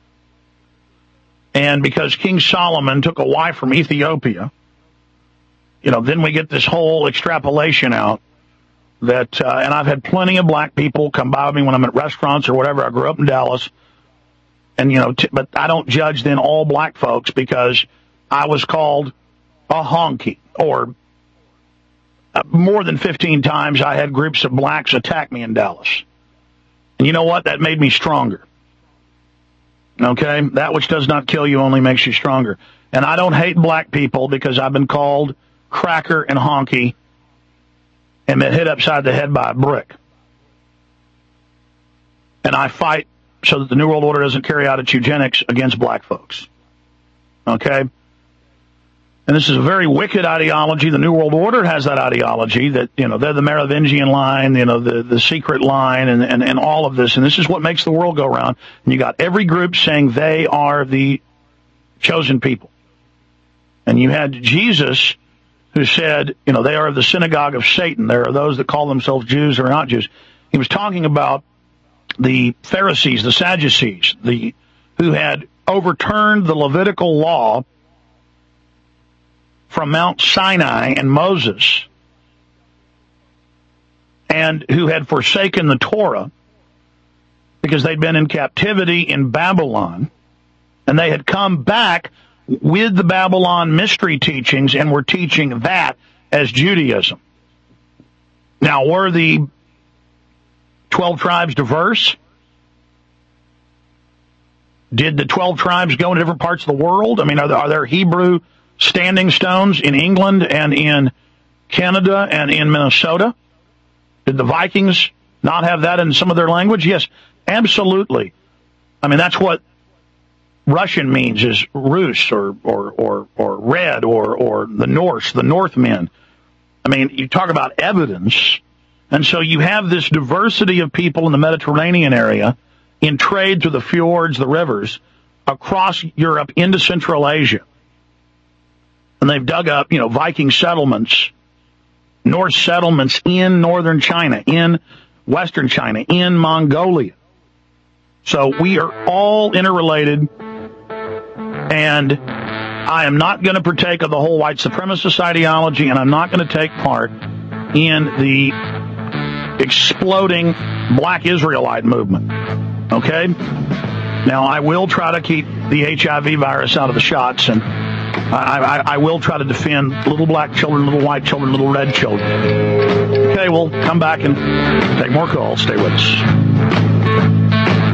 And because King Solomon took a wife from Ethiopia, you know, then we get this whole extrapolation out that, uh, and I've had plenty of black people come by me when I'm at restaurants or whatever. I grew up in Dallas. And, you know, t- but I don't judge then all black folks because I was called a honky, or uh, more than fifteen times I had groups of blacks attack me in Dallas. And you know what? That made me stronger. Okay? That which does not kill you only makes you stronger. And I don't hate black people because I've been called cracker and honky and been hit upside the head by a brick. And I fight so that the New World Order doesn't carry out its eugenics against black folks. Okay? And this is a very wicked ideology. The New World Order has that ideology that, you know, they're the Merovingian line, you know, the, the secret line, and, and, and all of this. And this is what makes the world go round. And you got every group saying they are the chosen people. And you had Jesus who said, you know, they are the synagogue of Satan. There are those that call themselves Jews or not Jews. He was talking about the Pharisees, the Sadducees, the who had overturned the Levitical law from Mount Sinai and Moses, and who had forsaken the Torah because they'd been in captivity in Babylon, and they had come back with the Babylon mystery teachings and were teaching that as Judaism. Now, were the twelve tribes diverse? Did the twelve tribes go in different parts of the world? I mean, are there, are there Hebrew standing stones in England and in Canada and in Minnesota? Did the Vikings not have that in some of their language? Yes, absolutely. I mean, that's what Russian means, is Rus or or or, or red or or the Norse, the Northmen. I mean, you talk about evidence. And so you have this diversity of people in the Mediterranean area in trade through the fjords, the rivers, across Europe into Central Asia. And they've dug up, you know, Viking settlements, Norse settlements in northern China, in western China, in Mongolia. So we are all interrelated, and I am not going to partake of the whole white supremacist ideology, and I'm not going to take part in the exploding black Israelite movement. Okay? Now, I will try to keep the H I V virus out of the shots, and I, I, I will try to defend little black children, little white children, little red children. Okay, we'll come back and take more calls. Stay with us.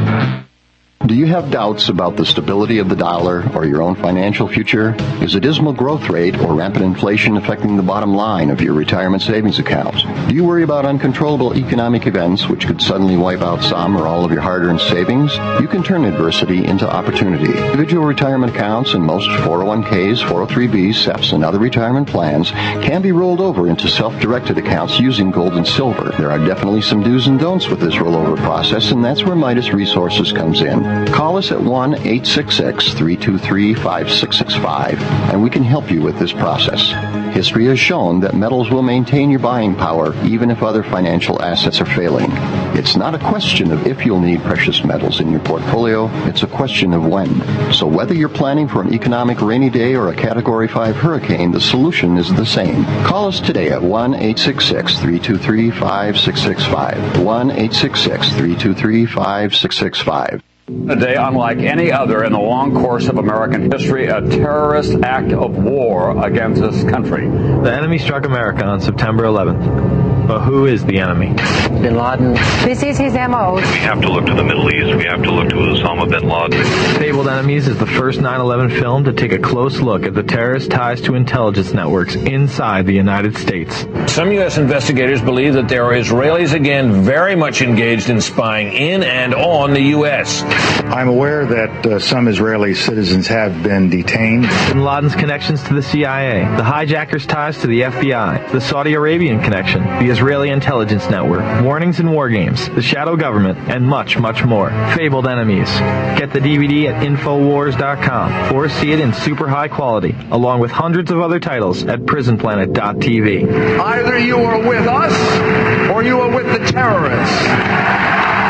Do you have doubts about the stability of the dollar or your own financial future? Is a dismal growth rate or rampant inflation affecting the bottom line of your retirement savings accounts? Do you worry about uncontrollable economic events which could suddenly wipe out some or all of your hard-earned savings? You can turn adversity into opportunity. Individual retirement accounts and most four oh one k's, four oh three b's, S E P's, and other retirement plans can be rolled over into self-directed accounts using gold and silver. There are definitely some do's and don'ts with this rollover process, and that's where Midas Resources comes in. Call us at one eight six six, three two three, five six six five, and we can help you with this process. History has shown that metals will maintain your buying power even if other financial assets are failing. It's not a question of if you'll need precious metals in your portfolio, it's a question of when. So whether you're planning for an economic rainy day or a Category five hurricane, the solution is the same. Call us today at one eight six six, three two three, five six six five, one eight six six, three two three, five six six five. A day unlike any other in the long course of American history, a terrorist act of war against this country. The enemy struck America on September eleventh. But who is the enemy? Bin Laden. This is his M O. We have to look to the Middle East. We have to look to Osama bin Laden. Fabled Enemies is the first nine eleven film to take a close look at the terrorist ties to intelligence networks inside the United States. Some U S investigators believe that there are Israelis again very much engaged in spying in and on the U S. I'm aware that uh, some Israeli citizens have been detained. Bin Laden's connections to the C I A, the hijackers' ties to the F B I, the Saudi Arabian connection, the Israeli intelligence network, warnings in war games, the shadow government, and much, much more. Fabled Enemies. Get the D V D at Infowars dot com or see it in super high quality, along with hundreds of other titles at Prison Planet dot T V. Either you are with us or you are with the terrorists.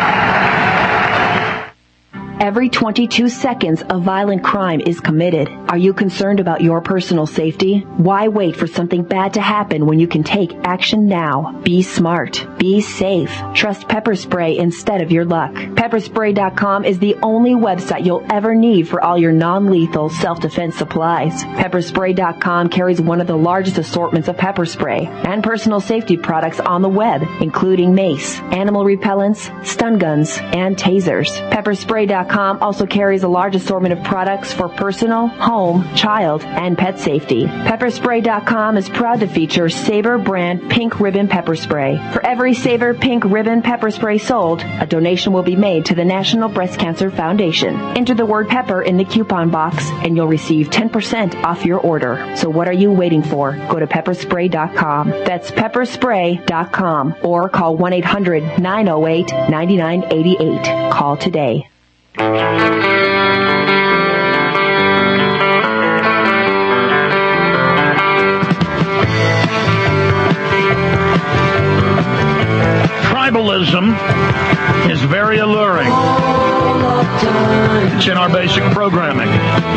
Every twenty-two seconds, a violent crime is committed. Are you concerned about your personal safety? Why wait for something bad to happen when you can take action now? Be smart. Be safe. Trust Pepper Spray instead of your luck. Pepper Spray dot com is the only website you'll ever need for all your non-lethal self-defense supplies. Pepper Spray dot com carries one of the largest assortments of pepper spray and personal safety products on the web, including mace, animal repellents, stun guns, and tasers. Pepper Spray dot com also carries a large assortment of products for personal, home, child, and pet safety. Pepper Spray dot com is proud to feature Sabre brand Pink Ribbon Pepper Spray. For every Sabre Pink Ribbon Pepper Spray sold, a donation will be made to the National Breast Cancer Foundation. Enter the word pepper in the coupon box and you'll receive ten percent off your order. So what are you waiting for? Go to Pepper Spray dot com. That's Pepper Spray dot com or call one eight hundred, nine oh eight, nine nine eight eight. Call today. Tribalism is very alluring. It's in our basic programming.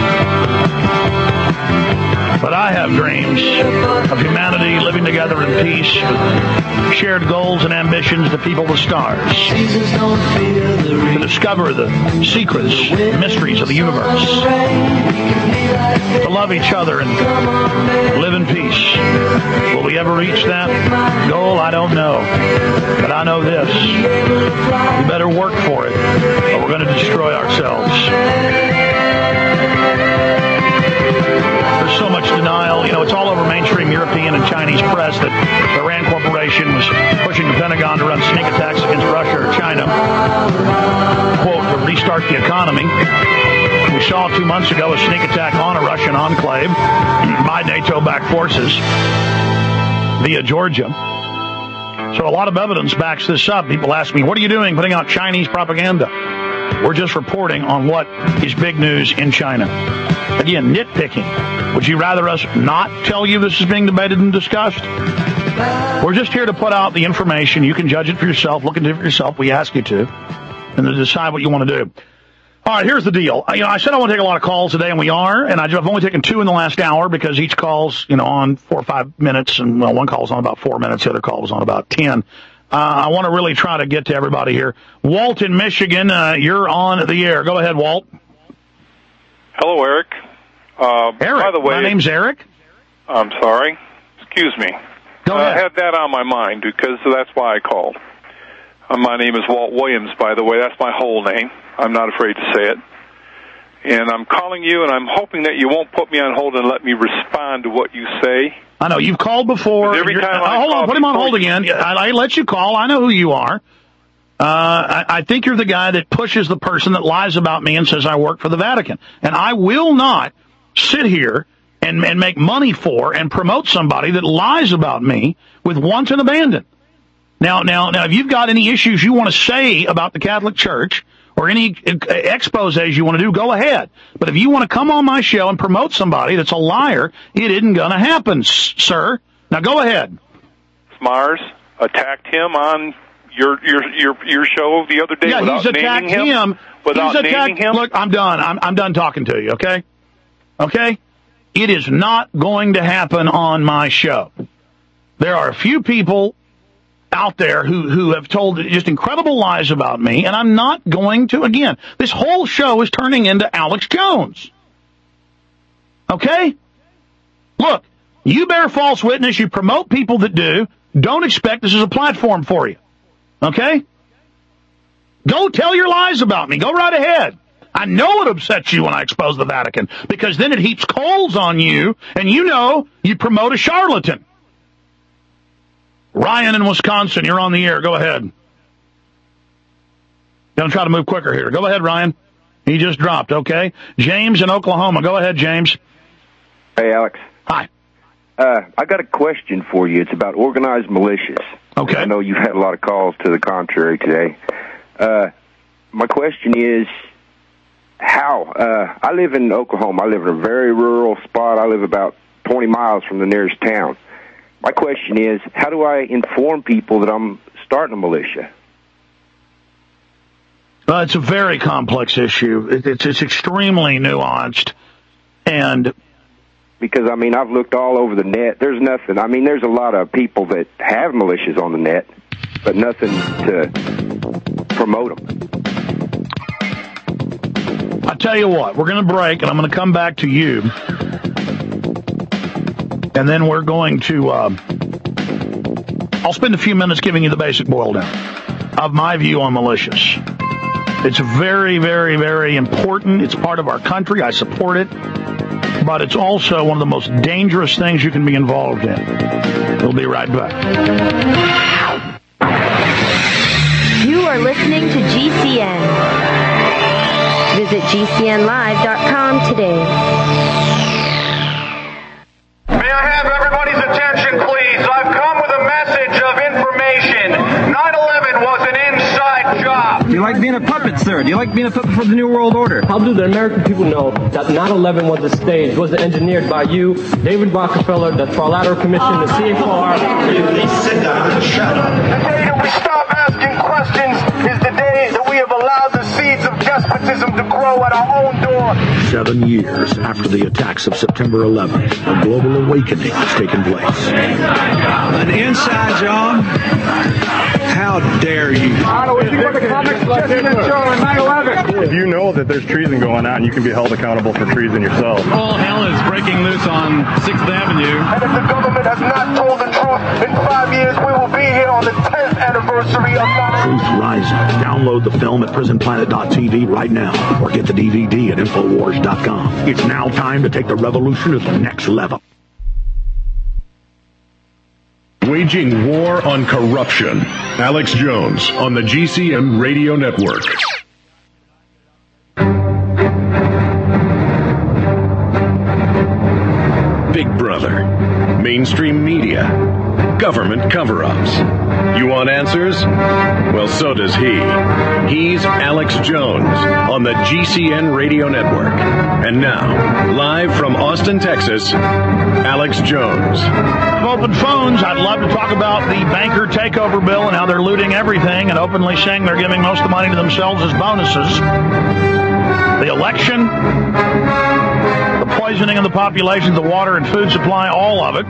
But I have dreams of humanity living together in peace with shared goals and ambitions to people the stars, to discover the secrets, mysteries of the universe, to love each other and live in peace. Will we ever reach that goal? I don't know. But I know this. We better work for it, or we're going to destroy ourselves. There's so much denial well, you know, it's all over mainstream European and Chinese press that the Rand Corporation was pushing the Pentagon to run sneak attacks against Russia or China, quote, to restart the economy. We saw two months ago a sneak attack on a Russian enclave by NATO-backed forces via Georgia. So a lot of evidence backs this up. People ask me, what are you doing putting out Chinese propaganda? We're just reporting on what is big news in China. Again, nitpicking. Would you rather us not tell you this is being debated and discussed? We're just here to put out the information. You can judge it for yourself, look into it for yourself. We ask you to, and to decide what you want to do. All right, here's the deal. You know, I said I want to take a lot of calls today, and we are, and I've only taken two in the last hour because each call's, you know, on four or five minutes, and, well, one call's on about four minutes, the other call was on about ten. Uh, I want to really try to get to everybody here. Walt in Michigan, uh, you're on the air. Go ahead, Walt. Hello, Eric. Uh, Eric, by the way, my name's Eric. I'm sorry. Excuse me. Go ahead. I had that on my mind because that's why I called. Uh, my name is Walt Williams, by the way. That's my whole name. I'm not afraid to say it. And I'm calling you, and I'm hoping that you won't put me on hold and let me respond to what you say. I know. You've called before. Every You're, time uh, I hold call on. Put him on hold you... again. I, I let you call. I know who you are. Uh, I, I think you're the guy that pushes the person that lies about me and says I work for the Vatican. And I will not sit here and, and make money for and promote somebody that lies about me with wanton abandon. Now, now, now, if you've got any issues you want to say about the Catholic Church or any exposés you want to do, go ahead. But if you want to come on my show and promote somebody that's a liar, it isn't going to happen, sir. Now, go ahead. Mars attacked him on your your your your show the other day. Yeah, without he's attacked naming him. him. Without he's attacked, naming him. Look, I'm done. I'm I'm done talking to you. Okay, okay. It is not going to happen on my show. There are a few people out there who, who have told just incredible lies about me, and I'm not going to, again, this whole show is turning into Alex Jones. Okay? Look, you bear false witness, you promote people that do, don't expect this is a platform for you. Okay? Go tell your lies about me. Go right ahead. I know it upsets you when I expose the Vatican, because then it heaps coals on you, and you know you promote a charlatan. Ryan in Wisconsin, you're on the air. Go ahead. Gonna try to move quicker here. Go ahead, Ryan. He just dropped, okay? James in Oklahoma. Go ahead, James. Hey, Alex. Hi. Uh, I got a question for you. It's about organized militias. Okay. I know you've had a lot of calls to the contrary today. Uh, my question is, how? Uh, I live in Oklahoma. I live in a very rural spot. I live about twenty miles from the nearest town. My question is, how do I inform people that I'm starting a militia? Well, it's a very complex issue. It, it's, it's extremely nuanced. And because, I mean, I've looked all over the net. There's nothing. I mean, there's a lot of people that have militias on the net, but nothing to promote them. I tell you what, we're going to break, and I'm going to come back to you. And then we're going to, uh, I'll spend a few minutes giving you the basic boil down of my view on militias. It's very, very, very important. It's part of our country. I support it. But it's also one of the most dangerous things you can be involved in. We'll be right back. You are listening to G C N. Visit G C N live dot com today. Please, I've come with a message of information. nine eleven was an inside job. Do you like being a puppet, sir? Do you like being a puppet for the New World Order? How do the American people know that nine eleven was a stage, was engineered by you, David Rockefeller, the Trilateral Commission, the C F R? Please sit down and shut up. The day that we stop asking questions is the day that we have allowed the seeds of despotism to grow at our own door. Seven years after the attacks of September eleventh, a global awakening has taken place. An inside job? How dare you? If you know that there's treason going on, you can be held accountable for treason yourself. All hell is breaking loose on sixth Avenue. And if the government has not told the truth, in five years we will be here on the tenth anniversary of nine eleven. Truth Rising. Download the film at prison planet dot t v right now, or get the D V D at infowars dot com. It's now time to take the revolution to the next level. waging war on corruption. Alex Jones on the G C N Radio Network. Big Brother, mainstream media, government cover-ups. You want answers? Well, so does he. He's Alex Jones on the G C N Radio Network. And now, live from Austin, Texas, Alex Jones. Open phones. I'd love to talk about the banker takeover bill and how they're looting everything and openly saying they're giving most of the money to themselves as bonuses. The election, the poisoning of the population, the water and food supply, all of it.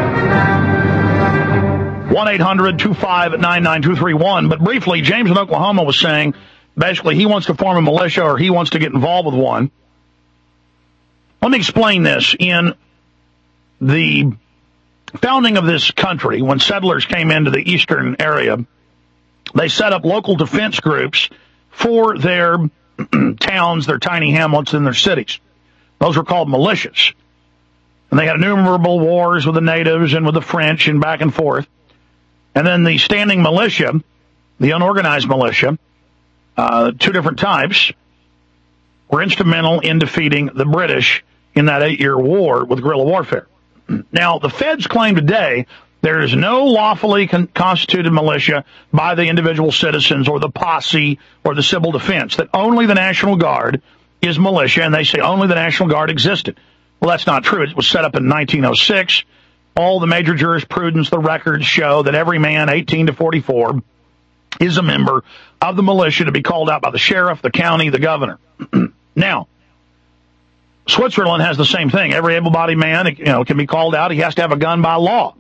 one eight hundred two five nine nine two three one. But briefly, James in Oklahoma was saying basically he wants to form a militia or he wants to get involved with one. Let me explain this. In the founding of this country, when settlers came into the eastern area, they set up local defense groups for their towns, their tiny hamlets, and their cities. Those were called militias. And they had innumerable wars with the natives and with the French and back and forth. And then the standing militia, the unorganized militia, uh, two different types, were instrumental in defeating the British in that eight-year war with guerrilla warfare. Now, the feds claim today there is no lawfully con- constituted militia by the individual citizens or the posse or the civil defense, that only the National Guard is militia, and they say only the National Guard existed. Well, that's not true. It was set up in nineteen oh six. All the major jurisprudence, the records show that every man eighteen to forty-four is a member of the militia to be called out by the sheriff, the county, the governor. Now, Switzerland has the same thing. Every able-bodied man, you know, can be called out. He has to have a gun by law.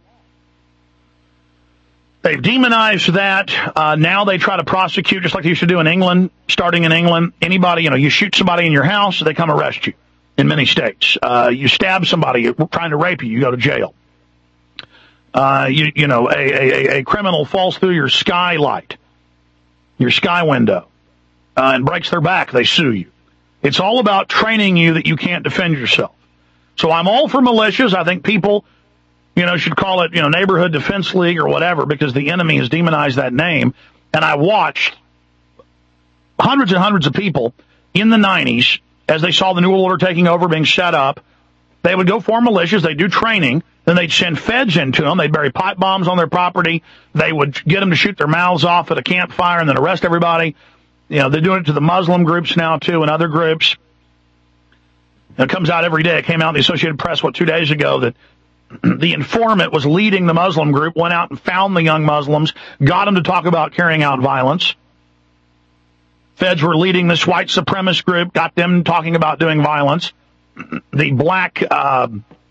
They've demonized that. Uh, now they try to prosecute, just like they used to do in England, starting in England. Anybody, you know, you shoot somebody in your house, they come arrest you in many states. Uh, you stab somebody trying to rape you, you go to jail. Uh, you, you know, a, a, a criminal falls through your skylight, your sky window, uh, and breaks their back, they sue you. It's all about training you that you can't defend yourself. So I'm all for militias. I think people, you know, should call it, you know, Neighborhood Defense League or whatever, because the enemy has demonized that name. And I watched hundreds and hundreds of people in the nineties as they saw the New World Order taking over, being set up. They would go form militias. They'd do training. Then they'd send feds into them. They'd bury pipe bombs on their property. They would get them to shoot their mouths off at a campfire and then arrest everybody. You know, they're doing it to the Muslim groups now, too, and other groups. It comes out every day. It came out in the Associated Press, what, two days ago, that the informant was leading the Muslim group, went out and found the young Muslims, got them to talk about carrying out violence. Feds were leading this white supremacist group, got them talking about doing violence. The black uh,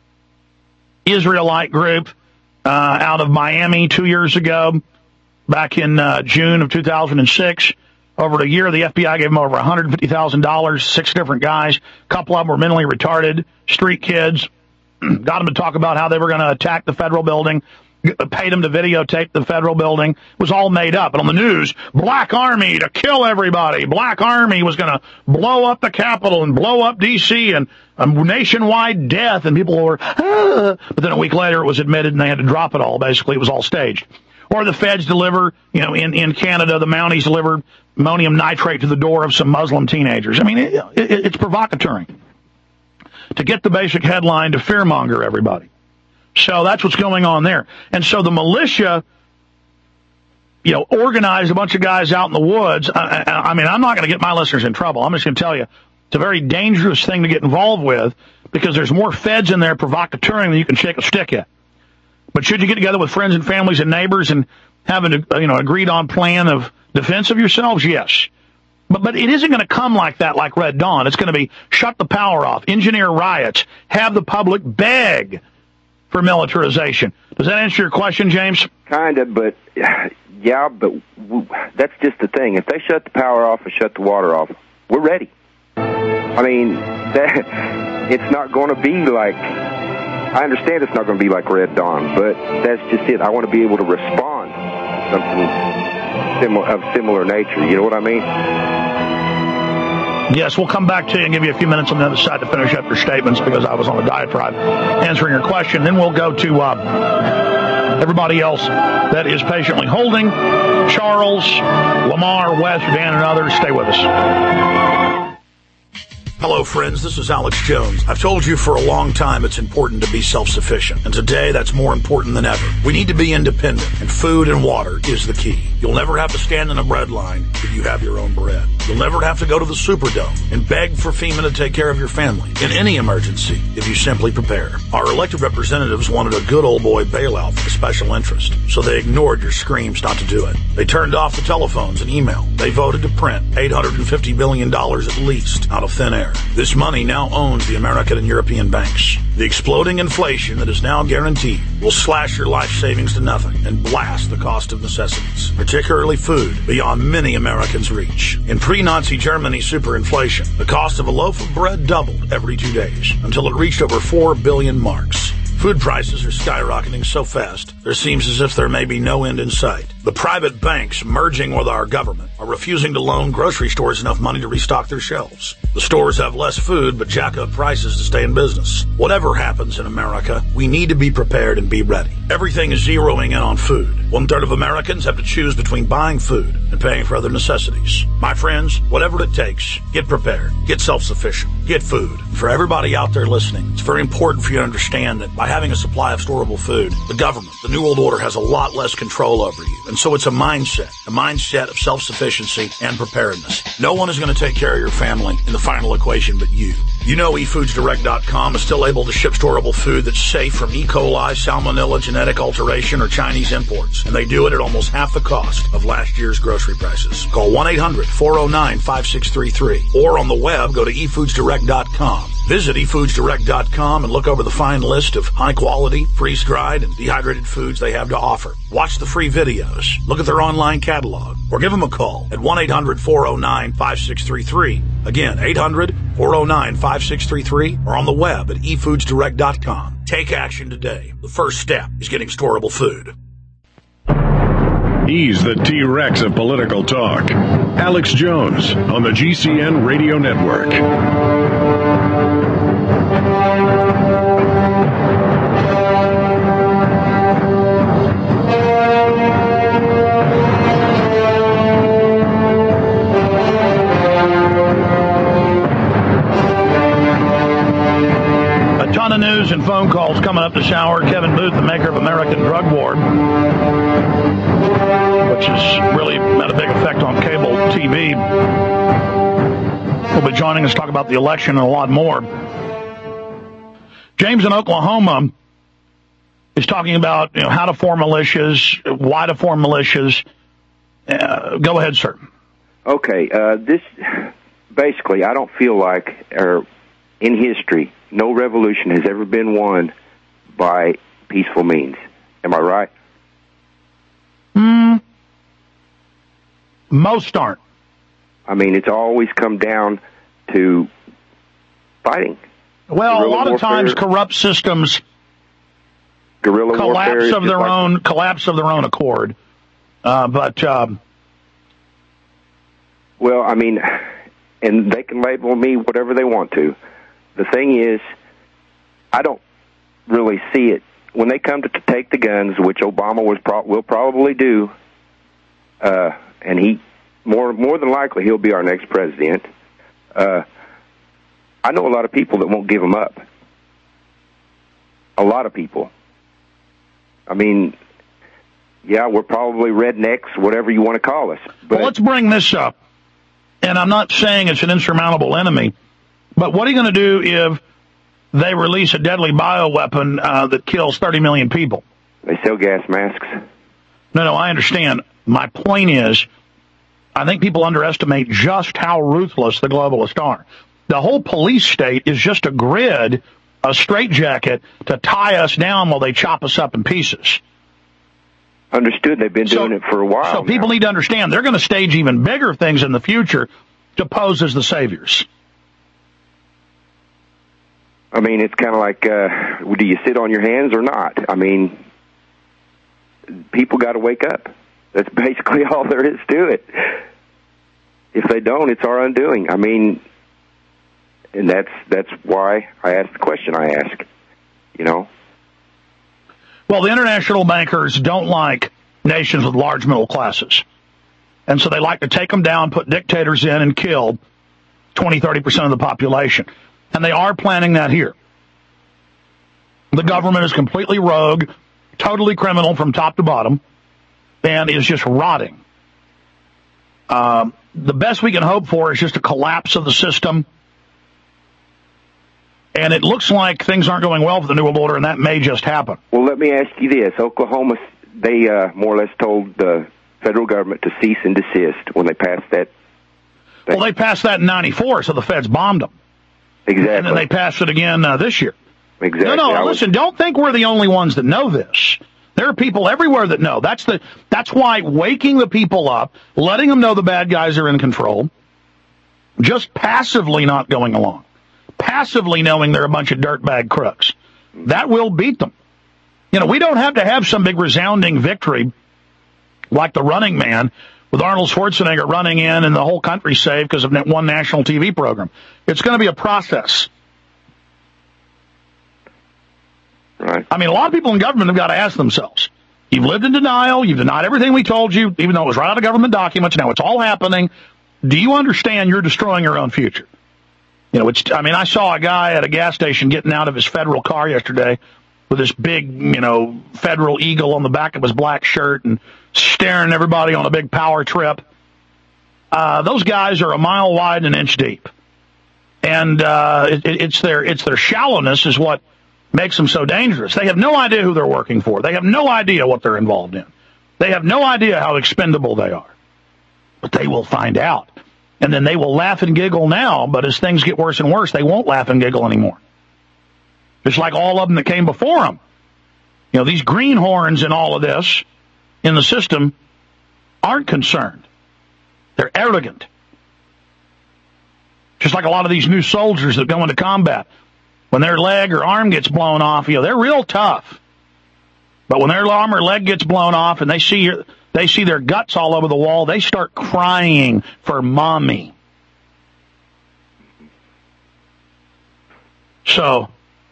Israelite group uh, out of Miami two years ago, back in uh, June of two thousand six, over a year, the F B I gave them over one hundred fifty thousand dollars, six different guys. A couple of them were mentally retarded, street kids. Got them to talk about how they were going to attack the federal building, paid them to videotape the federal building. It was all made up. And on the news, Black Army to kill everybody. Black Army was going to blow up the Capitol and blow up D C and a nationwide death. And people were, ah. But then a week later it was admitted and they had to drop it all. Basically, it was all staged. Or the feds deliver, you know, in, in Canada, the Mounties delivered ammonium nitrate to the door of some Muslim teenagers. I mean, it, it, it's provocatory to get the basic headline to fearmonger everybody. So that's what's going on there. And so the militia, you know, organized a bunch of guys out in the woods. I, I, I mean, I'm not going to get my listeners in trouble. I'm just going to tell you, it's a very dangerous thing to get involved with because there's more feds in there provocateuring than you can shake a stick at. But should you get together with friends and families and neighbors and have a, you know, agreed on plan of defense of yourselves? Yes. But, but it isn't going to come like that, like Red Dawn. It's going to be shut the power off, engineer riots, have the public beg for militarization. Does that answer your question, James? Kind of, but yeah, but that's just the thing. If they shut the power off and shut the water off, we're ready. I mean, that, it's not going to be like, I understand it's not going to be like Red Dawn, but that's just it. I want to be able to respond to something similar, of similar nature. You know what I mean? Yes, we'll come back to you and give you a few minutes on the other side to finish up your statements because I was on a diatribe answering your question. Then we'll go to uh, everybody else that is patiently holding. Charles, Lamar, Wes, Dan, and others, stay with us. Hello, friends. This is Alex Jones. I've told you for a long time it's important to be self-sufficient, and today that's more important than ever. We need to be independent, and food and water is the key. You'll never have to stand in a bread line if you have your own bread. You'll never have to go to the Superdome and beg for FEMA to take care of your family in any emergency if you simply prepare. Our elected representatives wanted a good old boy bailout for the special interest, so they ignored your screams not to do it. They turned off the telephones and email. They voted to print eight hundred fifty billion dollars at least out of thin air. This money now owns the American and European banks. The exploding inflation that is now guaranteed will slash your life savings to nothing and blast the cost of necessities, particularly food, beyond many Americans' reach. In pre-Nazi Germany superinflation, the cost of a loaf of bread doubled every two days until it reached over four billion marks. Food prices are skyrocketing so fast, there seems as if there may be no end in sight. The private banks merging with our government are refusing to loan grocery stores enough money to restock their shelves. The stores have less food, but jack up prices to stay in business. Whatever happens in America, we need to be prepared and be ready. Everything is zeroing in on food. One third of Americans have to choose between buying food and paying for other necessities. My friends, whatever it takes, get prepared, get self-sufficient, get food. For everybody out there listening, it's very important for you to understand that by having a supply of storable food, the government, the New World Order, has a lot less control over you. And so it's a mindset, a mindset of self-sufficiency and preparedness. No one is going to take care of your family in the final equation but you. You know e foods direct dot com is still able to ship storable food that's safe from E. coli, salmonella, genetic alteration, or Chinese imports. And they do it at almost half the cost of last year's grocery prices. Call one eight hundred four oh nine five six three three. Or on the web, go to e foods direct dot com. Visit e foods direct dot com and look over the fine list of high-quality, freeze-dried, and dehydrated foods they have to offer. Watch the free videos, look at their online catalog, or give them a call at one eight hundred four oh nine five six three three. Again, eight hundred four oh nine five six three three, or on the web at e foods direct dot com. Take action today. The first step is getting storable food. He's the T-Rex of political talk. Alex Jones on the G C N Radio Network. A ton of news and phone calls coming up this hour. Kevin Booth, the maker of American Drug War, which has really had a big effect on cable T V, will be joining us to talk about the election and a lot more. James in Oklahoma is talking about, you know, how to form militias, why to form militias. Uh, go ahead, sir. Okay, uh, this basically, I don't feel like, or in history, no revolution has ever been won by peaceful means. Am I right? Mm, most aren't. I mean, it's always come down to fighting. Well, guerrilla a lot of warfare, times corrupt systems guerrilla collapse warfare of their like, own collapse of their own accord. Uh, but um, well, I mean, and they can label me whatever they want to. The thing is, I don't really see it when they come to, to take the guns, which Obama was pro- will probably do, uh, and he more more than likely he'll be our next president. Uh, I know a lot of people that won't give them up. A lot of people. I mean, yeah, we're probably rednecks, whatever you want to call us. But well, let's bring this up. And I'm not saying it's an insurmountable enemy, but what are you going to do if they release a deadly bioweapon uh, that kills thirty million people? They sell gas masks. No, no, I understand. My point is, I think people underestimate just how ruthless the globalists are. The whole police state is just a grid, a straitjacket to tie us down while they chop us up in pieces. Understood. They've been doing so, it for a while. So people now. need to understand they're going to stage even bigger things in the future to pose as the saviors. I mean, it's kind of like, uh, do you sit on your hands or not? I mean, people got to wake up. That's basically all there is to it. If they don't, it's our undoing. I mean, and that's that's why I asked the question I asked, you know. Well, the international bankers don't like nations with large middle classes. And so they like to take them down, put dictators in, and kill twenty, thirty percent of the population. And they are planning that here. The government is completely rogue, totally criminal from top to bottom, and is just rotting. Um, the best we can hope for is just a collapse of the system. And it looks like things aren't going well for the New World Order, and that may just happen. Well, let me ask you this. Oklahoma, they uh, more or less told the federal government to cease and desist when they passed that thing. Well, they passed that in ninety-four, so the feds bombed them. Exactly. And then they passed it again uh, this year. Exactly. No, no, I listen, was... don't think we're the only ones that know this. There are people everywhere that know. That's the. That's why waking the people up, letting them know the bad guys are in control, just passively not going along, passively knowing they're a bunch of dirtbag crooks, that will beat them. You know, we don't have to have some big resounding victory like the Running Man with Arnold Schwarzenegger running in and the whole country saved because of one national T V program. It's going to be a process. Right. I mean, a lot of people in government have got to ask themselves, you've lived in denial, you've denied everything we told you, even though it was right out of government documents, now it's all happening. Do you understand you're destroying your own future? You know, it's, I mean, I saw a guy at a gas station getting out of his federal car yesterday with this big, you know, federal eagle on the back of his black shirt and staring at everybody on a big power trip. Uh, those guys are a mile wide and an inch deep. And uh, it, it's their it's their shallowness is what makes them so dangerous. They have no idea who they're working for. They have no idea what they're involved in. They have no idea how expendable they are. But they will find out. And then they will laugh and giggle now, but as things get worse and worse, they won't laugh and giggle anymore. Just like all of them that came before them. You know, these greenhorns in all of this, in the system, aren't concerned. They're arrogant. Just like a lot of these new soldiers that go into combat. When their leg or arm gets blown off, you know, they're real tough. But when their arm or leg gets blown off and they see your, they see their guts all over the wall, they start crying for mommy. So,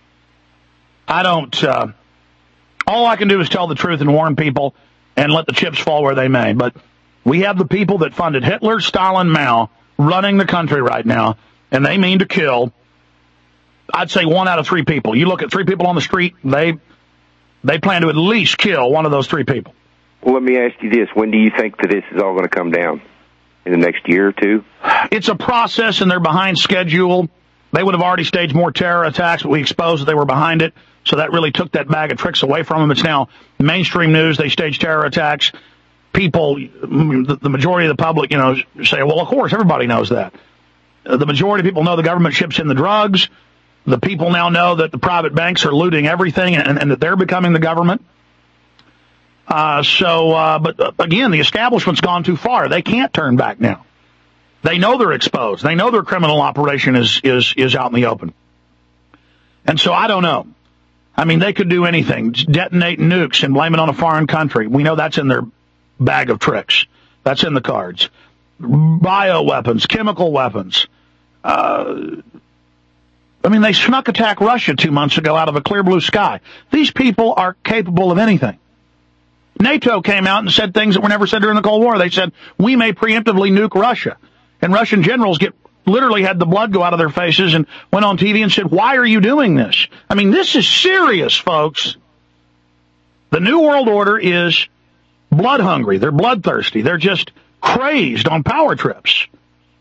I don't, uh, all I can do is tell the truth and warn people and let the chips fall where they may. But we have the people that funded Hitler, Stalin, Mao running the country right now, and they mean to kill, I'd say one out of three people. You look at three people on the street, they they plan to at least kill one of those three people. Well, let me ask you this. When do you think that this is all going to come down? In the next year or two? It's a process, and they're behind schedule. They would have already staged more terror attacks, but we exposed that they were behind it. So that really took that bag of tricks away from them. It's now mainstream news. They stage terror attacks. People, the, the majority of the public, you know, say, well, of course, everybody knows that. Uh, the majority of people know the government ships in the drugs. The people now know that the private banks are looting everything and, and that they're becoming the government. Uh, so, uh, but uh, again, the establishment's gone too far. They can't turn back now. They know they're exposed. They know their criminal operation is, is, is out in the open. And so I don't know. I mean, they could do anything. Detonate nukes and blame it on a foreign country. We know that's in their bag of tricks. That's in the cards. Bioweapons, chemical weapons. Uh, I mean, they snuck attack Russia two months ago out of a clear blue sky. These people are capable of anything. NATO came out and said things that were never said during the Cold War. They said, we may preemptively nuke Russia. And Russian generals get literally had the blood go out of their faces and went on T V and said, why are you doing this? I mean, this is serious, folks. The New World Order is blood hungry. They're bloodthirsty. They're just crazed on power trips.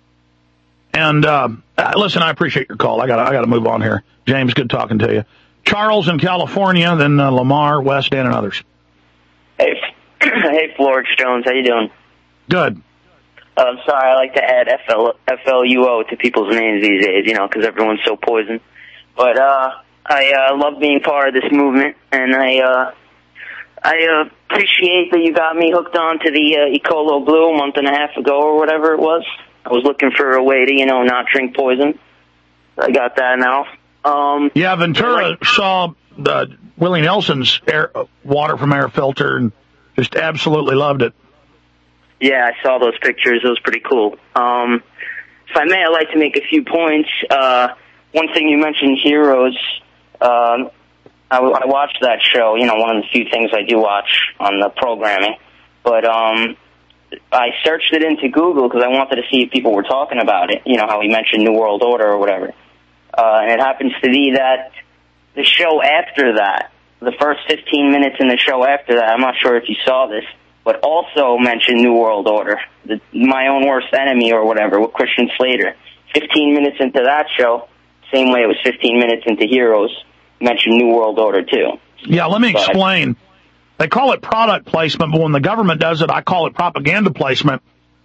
And uh, listen, I appreciate your call. I got I got to move on here. James, good talking to you. Charles in California, then uh, Lamar, West, Dan, and others. Hey, hey, Florence Jones, how you doing? Good. Uh, I'm sorry, I like to add F L, F L U O to people's names these days, you know, because everyone's so poisoned. But uh, I uh, love being part of this movement, and I uh, I uh, appreciate that you got me hooked on to the uh, Ecolo Blue a month and a half ago or whatever it was. I was looking for a way to, you know, not drink poison. I got that now. Um, yeah, Ventura like, saw the Willie Nelson's air, water from air filter and just absolutely loved it. Yeah, I saw those pictures. It was pretty cool. Um, if I may, I'd like to make a few points. Uh, one thing you mentioned, heroes. Um, I, I watched that show. You know, one of the few things I do watch on the programming. But um, I searched it into Google because I wanted to see if people were talking about it. You know, how he mentioned New World Order or whatever. Uh, and it happens to be that the show after that, the first fifteen minutes in the show after that, I'm not sure if you saw this, but also mentioned New World Order, the, My Own Worst Enemy or whatever, with Christian Slater. fifteen minutes into that show, same way it was fifteen minutes into Heroes, mentioned New World Order too. Yeah, let me but, explain. They call it product placement, but when the government does it, I call it propaganda placement.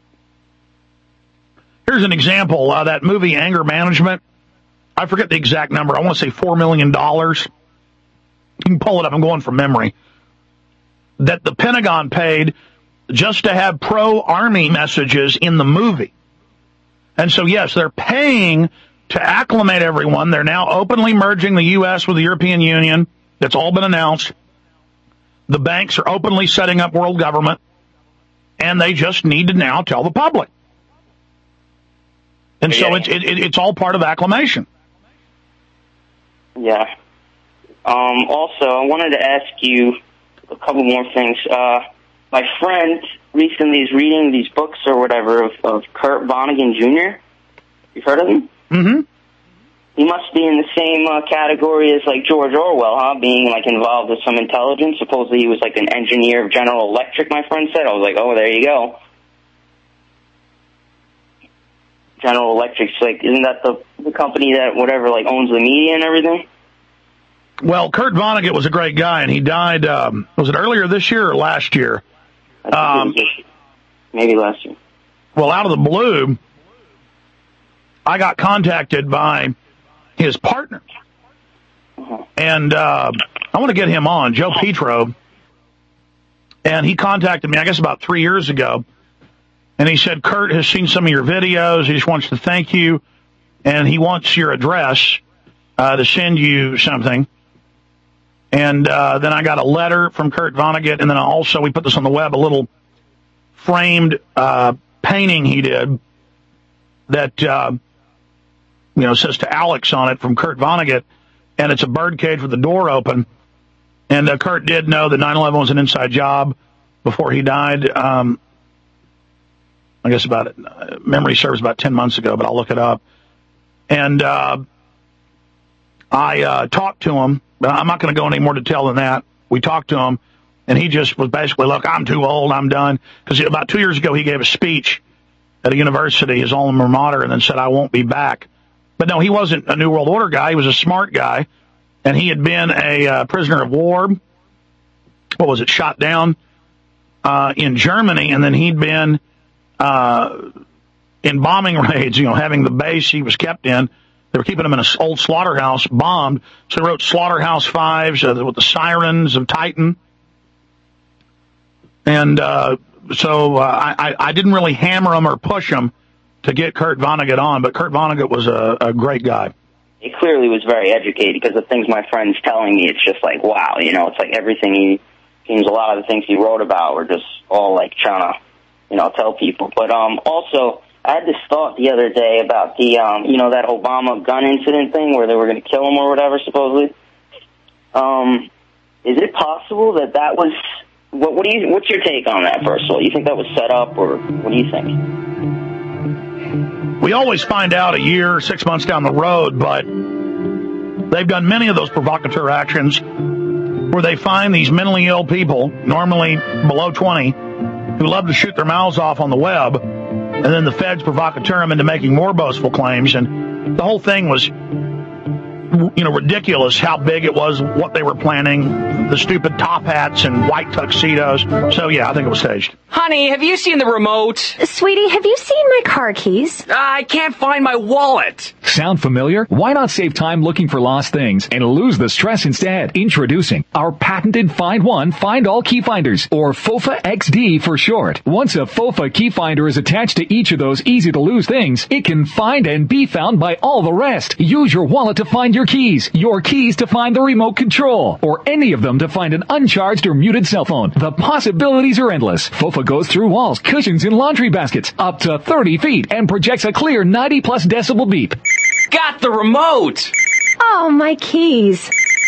Here's an example. Uh, that movie, Anger Management, I forget the exact number. I want to say four million dollars. You can pull it up. I'm going from memory. That the Pentagon paid just to have pro-army messages in the movie. And so, yes, they're paying to acclimate everyone. They're now openly merging the U S with the European Union. That's all been announced. The banks are openly setting up world government. And they just need to now tell the public. And so it's, it, it's all part of acclimation. Yeah. Um, also, I wanted to ask you a couple more things. Uh, my friend recently is reading these books or whatever of, of Kurt Vonnegut Junior You've heard of him? Mm-hmm. He must be in the same uh, category as, like, George Orwell, huh? Being, like, involved with some intelligence. Supposedly he was, like, an engineer of General Electric, my friend said. I was like, oh, there you go. General Electric's, like, isn't that the, the company that, whatever, like, owns the media and everything? Well, Kurt Vonnegut was a great guy, and he died, um, was it earlier this year or last year? I think um, it was this, maybe last year. Well, out of the blue, I got contacted by his partner. Uh-huh. And uh, I want to get him on, Joe Petro. And he contacted me, I guess, about three years ago. And he said, Kurt has seen some of your videos. He just wants to thank you. And he wants your address uh, to send you something. And uh, then I got a letter from Kurt Vonnegut. And then also, we put this on the web, a little framed uh, painting he did that, uh, you know, says to Alex on it from Kurt Vonnegut. And it's a birdcage with the door open. And uh, Kurt did know that nine eleven was an inside job before he died. Um, I guess about it, uh, memory serves about ten months ago, but I'll look it up. And uh, I uh, talked to him. I'm not going to go into any more detail than that. We talked to him, and he just was basically, look, I'm too old, I'm done. Because about two years ago, he gave a speech at a university, his alma mater, and then said, I won't be back. But no, he wasn't a New World Order guy. He was a smart guy, and he had been a uh, prisoner of war. What was it, shot down uh, in Germany, and then he'd been uh, in bombing raids, you know, having the base he was kept in. They were keeping him in an old slaughterhouse, bombed. So he wrote Slaughterhouse Fives uh, with the sirens of Titan. And uh, so uh, I, I didn't really hammer him or push him to get Kurt Vonnegut on, but Kurt Vonnegut was a, a great guy. He clearly was very educated because the things my friend's telling me, it's just like, wow, you know, it's like everything he, seems a lot of the things he wrote about were just all like trying to, you know, tell people. But um, also, I had this thought the other day about the, um, you know, that Obama gun incident thing where they were going to kill him or whatever, supposedly. Um, is it possible that that was, what, what do you, what's your take on that, first of all? You think that was set up, or what do you think? We always find out a year, six months down the road, but they've done many of those provocateur actions where they find these mentally ill people, normally below twenty, who love to shoot their mouths off on the web, and then the feds provocateur them into making more boastful claims. And the whole thing was, you know, ridiculous how big it was, what they were planning, the stupid top hats and white tuxedos. So, yeah, I think it was staged. Honey, have you seen the remote? Sweetie, have you seen my car keys? Uh, I can't find my wallet. Sound familiar? Why not save time looking for lost things and lose the stress instead? Introducing our patented Find One, Find All key finders, or FOFA X D for short. Once a FOFA key finder is attached to each of those easy-to-lose things, it can find and be found by all the rest. Use your wallet to find your keys, your keys to find the remote control, or any of them to find an uncharged or muted cell phone. The possibilities are endless. FOFA goes through walls, cushions, and laundry baskets up to thirty feet and projects a clear ninety plus decibel beep. Got the remote! Oh, my keys.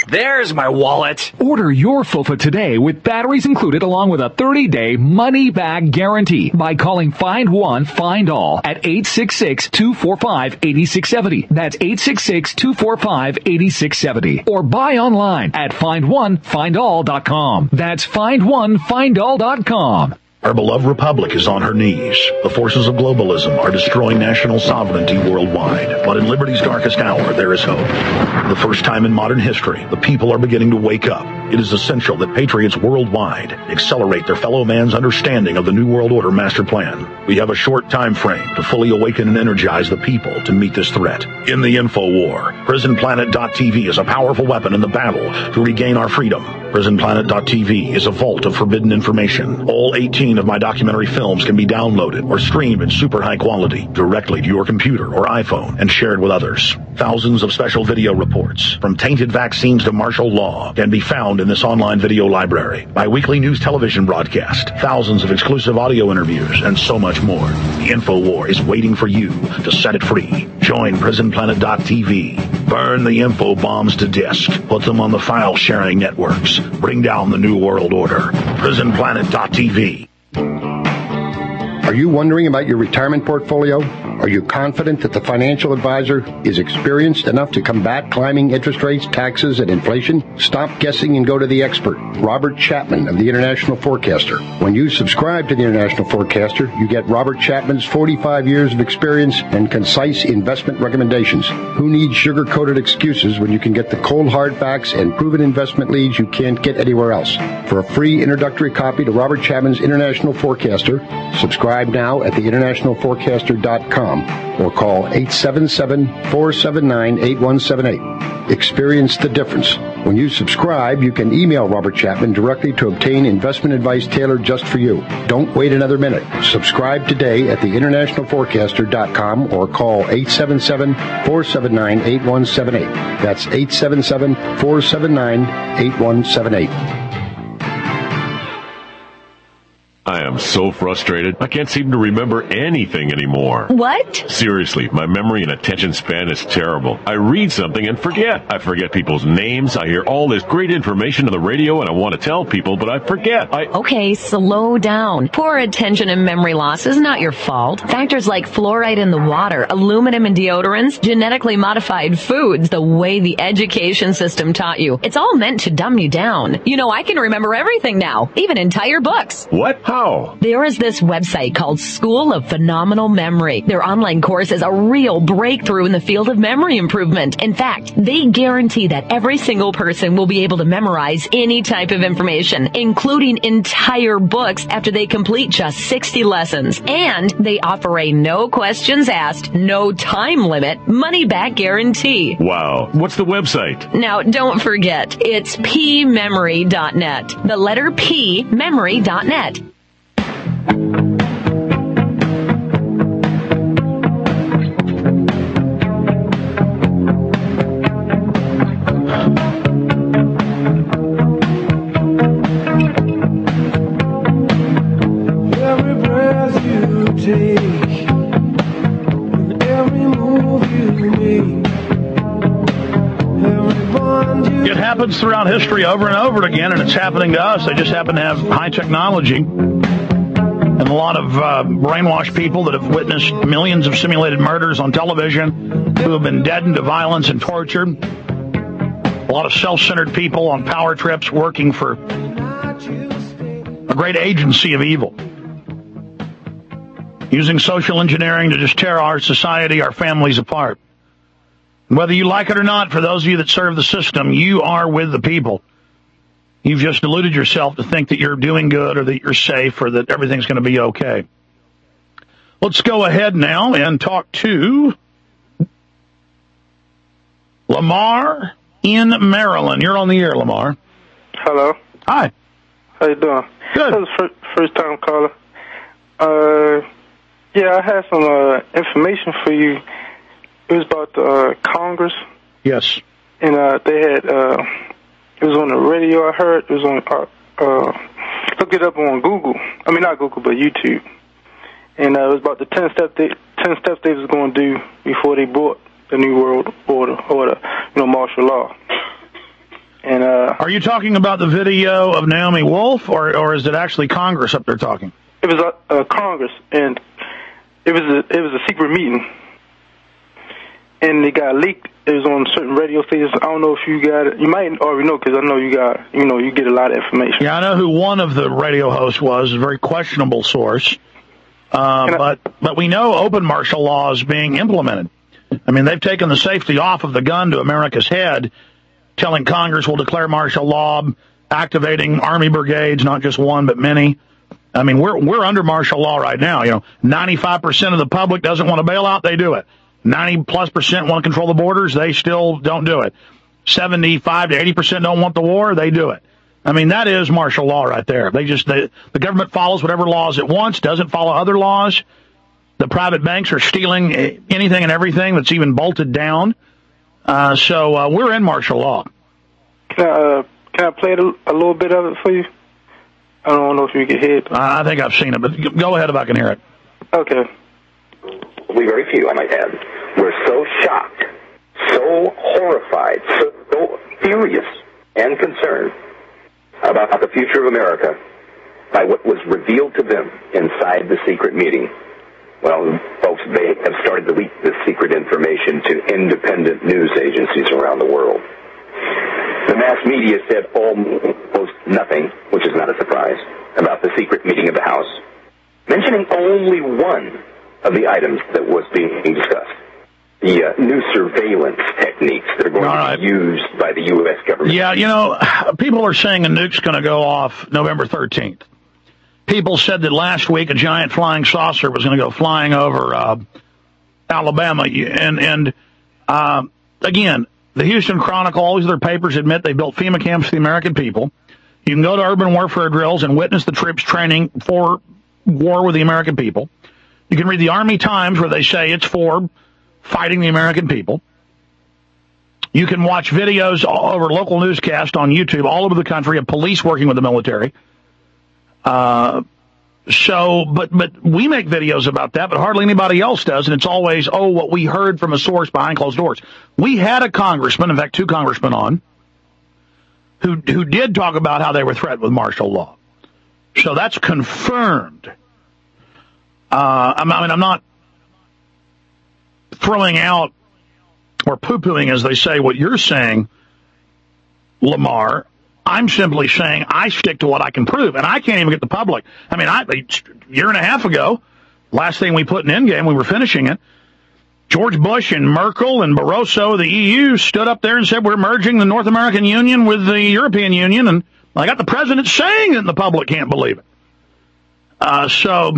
There's my wallet. Order your FOFA today with batteries included along with a thirty-day money-back guarantee by calling Find One, Find All at eight six six, two four five, eight six seven zero. That's eight six six, two four five, eight six seven zero. Or buy online at find one find all dot com. That's find one find all dot com. Our beloved republic is on her knees. The forces of globalism are destroying national sovereignty worldwide. But in liberty's darkest hour, there is hope. For the first time in modern history, the people are beginning to wake up. It is essential that patriots worldwide accelerate their fellow man's understanding of the New World Order master plan. We have a short time frame to fully awaken and energize the people to meet this threat. In the info war, prison planet dot t v is a powerful weapon in the battle to regain our freedom. prison planet dot t v is a vault of forbidden information. All eighteen of my documentary films can be downloaded or streamed in super high quality directly to your computer or iPhone and shared with others. Thousands of special video reports, from tainted vaccines to martial law, can be found in this online video library. My weekly news television broadcast, thousands of exclusive audio interviews, and so much more. The InfoWar is waiting for you to set it free. Join prison planet dot t v. Burn the info bombs to disk. Put them on the file sharing networks. Bring down the New World Order. prison planet dot t v. Are you wondering about your retirement portfolio? Are you confident that the financial advisor is experienced enough to combat climbing interest rates, taxes, and inflation? Stop guessing and go to the expert, Robert Chapman of the International Forecaster. When you subscribe to the International Forecaster, you get Robert Chapman's forty-five years of experience and concise investment recommendations. Who needs sugar-coated excuses when you can get the cold hard facts and proven investment leads you can't get anywhere else? For a free introductory copy to Robert Chapman's International Forecaster, subscribe now at the international forecaster dot com. Or call eight seven seven, four seven nine, eight one seven eight. Experience the difference. When you subscribe, you can email Robert Chapman directly to obtain investment advice tailored just for you. Don't wait another minute. Subscribe today at the international forecaster dot com or call eight seven seven, four seven nine, eight one seven eight. That's eight seven seven, four seven nine, eight one seven eight. I am so frustrated. I can't seem to remember anything anymore. What? Seriously, my memory and attention span is terrible. I read something and forget. I forget people's names. I hear all this great information on the radio and I want to tell people, but I forget. I... Okay, slow down. Poor attention and memory loss is not your fault. Factors like fluoride in the water, aluminum in deodorants, genetically modified foods, the way the education system taught you. It's all meant to dumb you down. You know, I can remember everything now, even entire books. What? How? There is this website called School of Phenomenal Memory. Their online course is a real breakthrough in the field of memory improvement. In fact, they guarantee that every single person will be able to memorize any type of information, including entire books, after they complete just sixty lessons. And they offer a no questions asked, no time limit, money back guarantee. Wow. What's the website? Now, don't forget, it's p memory dot net. The letter P, memory dot net. Every breath you take, and every move you make, every bond you... It happens throughout history over and over again, and it's happening to us. They just happen to have high technology. And a lot of uh, brainwashed people that have witnessed millions of simulated murders on television, who have been deadened to violence and torture. A lot of self-centered people on power trips working for a great agency of evil, using social engineering to just tear our society, our families apart. Whether you like it or not, for those of you that serve the system, you are with the people. You've just deluded yourself to think that you're doing good or that you're safe or that everything's going to be okay. Let's go ahead now and talk to Lamar in Maryland. You're on the air, Lamar. Hello. Hi. How you doing? Good. That was first, first time caller. Uh, yeah, I had some uh, information for you. It was about uh, Congress. Yes. And uh, they had... Uh, It was on the radio, I heard. It was on, uh, uh, look it up on Google. I mean, not Google, but YouTube. And uh, it was about the ten steps they, ten steps they was going to do before they brought the New World Order, or the, you know, martial law. And uh, are you talking about the video of Naomi Wolf, or or is it actually Congress up there talking? It was a, a Congress, and it was a, it was a secret meeting, and it got leaked. It was on certain radio stations. I don't know if you got it. You might already know because I know you got you know you get a lot of information. Yeah, I know who one of the radio hosts was. A very questionable source, uh, I, but but we know open martial law is being implemented. I mean, they've taken the safety off of the gun to America's head, telling Congress will declare martial law, activating army brigades, not just one but many. I mean, we're we're under martial law right now. You know, ninety-five percent of the public doesn't want to bail out, they do it. ninety plus percent want to control the borders, they still don't do it. seventy-five to eighty percent don't want the war, they do it. I mean, that is martial law right there. They just, they, the government follows whatever laws it wants, doesn't follow other laws. The private banks are stealing anything and everything that's even bolted down. Uh, so, uh, we're in martial law. Can I, uh, can I play it a, a little bit of it for you? I don't know if you can hear it. I think I've seen it, but go ahead if I can hear it. Okay. We very few, I might add, were so shocked, so horrified, so, so furious and concerned about the future of America by what was revealed to them inside the secret meeting. Well, folks, they have started to leak this secret information to independent news agencies around the world. The mass media said almost nothing, which is not a surprise, about the secret meeting of the House, mentioning only one of the items that was being discussed. The uh, new surveillance techniques that are going All right. to be used by the U S government. Yeah, you know, people are saying a nuke's going to go off November thirteenth. People said that last week a giant flying saucer was going to go flying over uh, Alabama. And, and uh, again, the Houston Chronicle, all these other papers admit they built FEMA camps for the American people. You can go to urban warfare drills and witness the troops training for war with the American people. You can read the Army Times where they say it's for fighting the American people. You can watch videos all over local newscasts on YouTube all over the country of police working with the military. Uh, so, but, but we make videos about that, but hardly anybody else does. And it's always, oh, what we heard from a source behind closed doors. We had a congressman, in fact, two congressmen on, who, who did talk about how they were threatened with martial law. So that's confirmed. Uh, I mean, I'm not throwing out or poo-pooing, as they say, what you're saying, Lamar. I'm simply saying I stick to what I can prove, and I can't even get the public. I mean, I, a year and a half ago, last thing we put in Endgame, we were finishing it, George Bush and Merkel and Barroso, the E U, stood up there and said we're merging the North American Union with the European Union, and I got the president saying it, and the public can't believe it. Uh, so,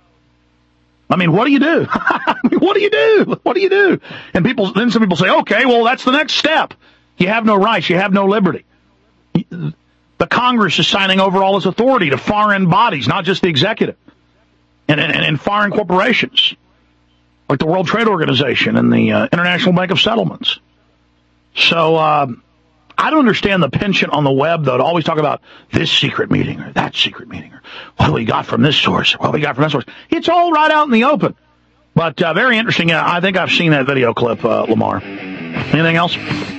I mean, what do you do? I mean, what do you do? What do you do? And people, then some people say, okay, well, that's the next step. You have no rights. You have no liberty. The Congress is signing over all its authority to foreign bodies, not just the executive, and, and, and foreign corporations, like the World Trade Organization and the uh, International Bank of Settlements. So uh, I don't understand the penchant on the web, though, to always talk about this secret meeting or that secret meeting, or what do we got from this source, or what do we got from that source. It's all right out in the open. But uh, very interesting. I think I've seen that video clip, uh, Lamar. Anything else?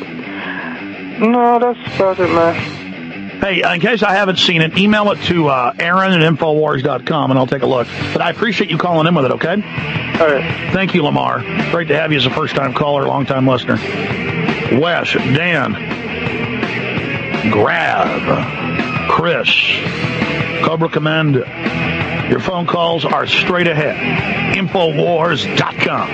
No, that's about it, man. Hey, in case I haven't seen it, email it to uh, Aaron at Infowars dot com, and I'll take a look. But I appreciate you calling in with it, okay? All right. Thank you, Lamar. Great to have you as a first-time caller, long-time listener. Wes, Dan, Grab, Chris, Cobra Commander. Your phone calls are straight ahead. Infowars dot com.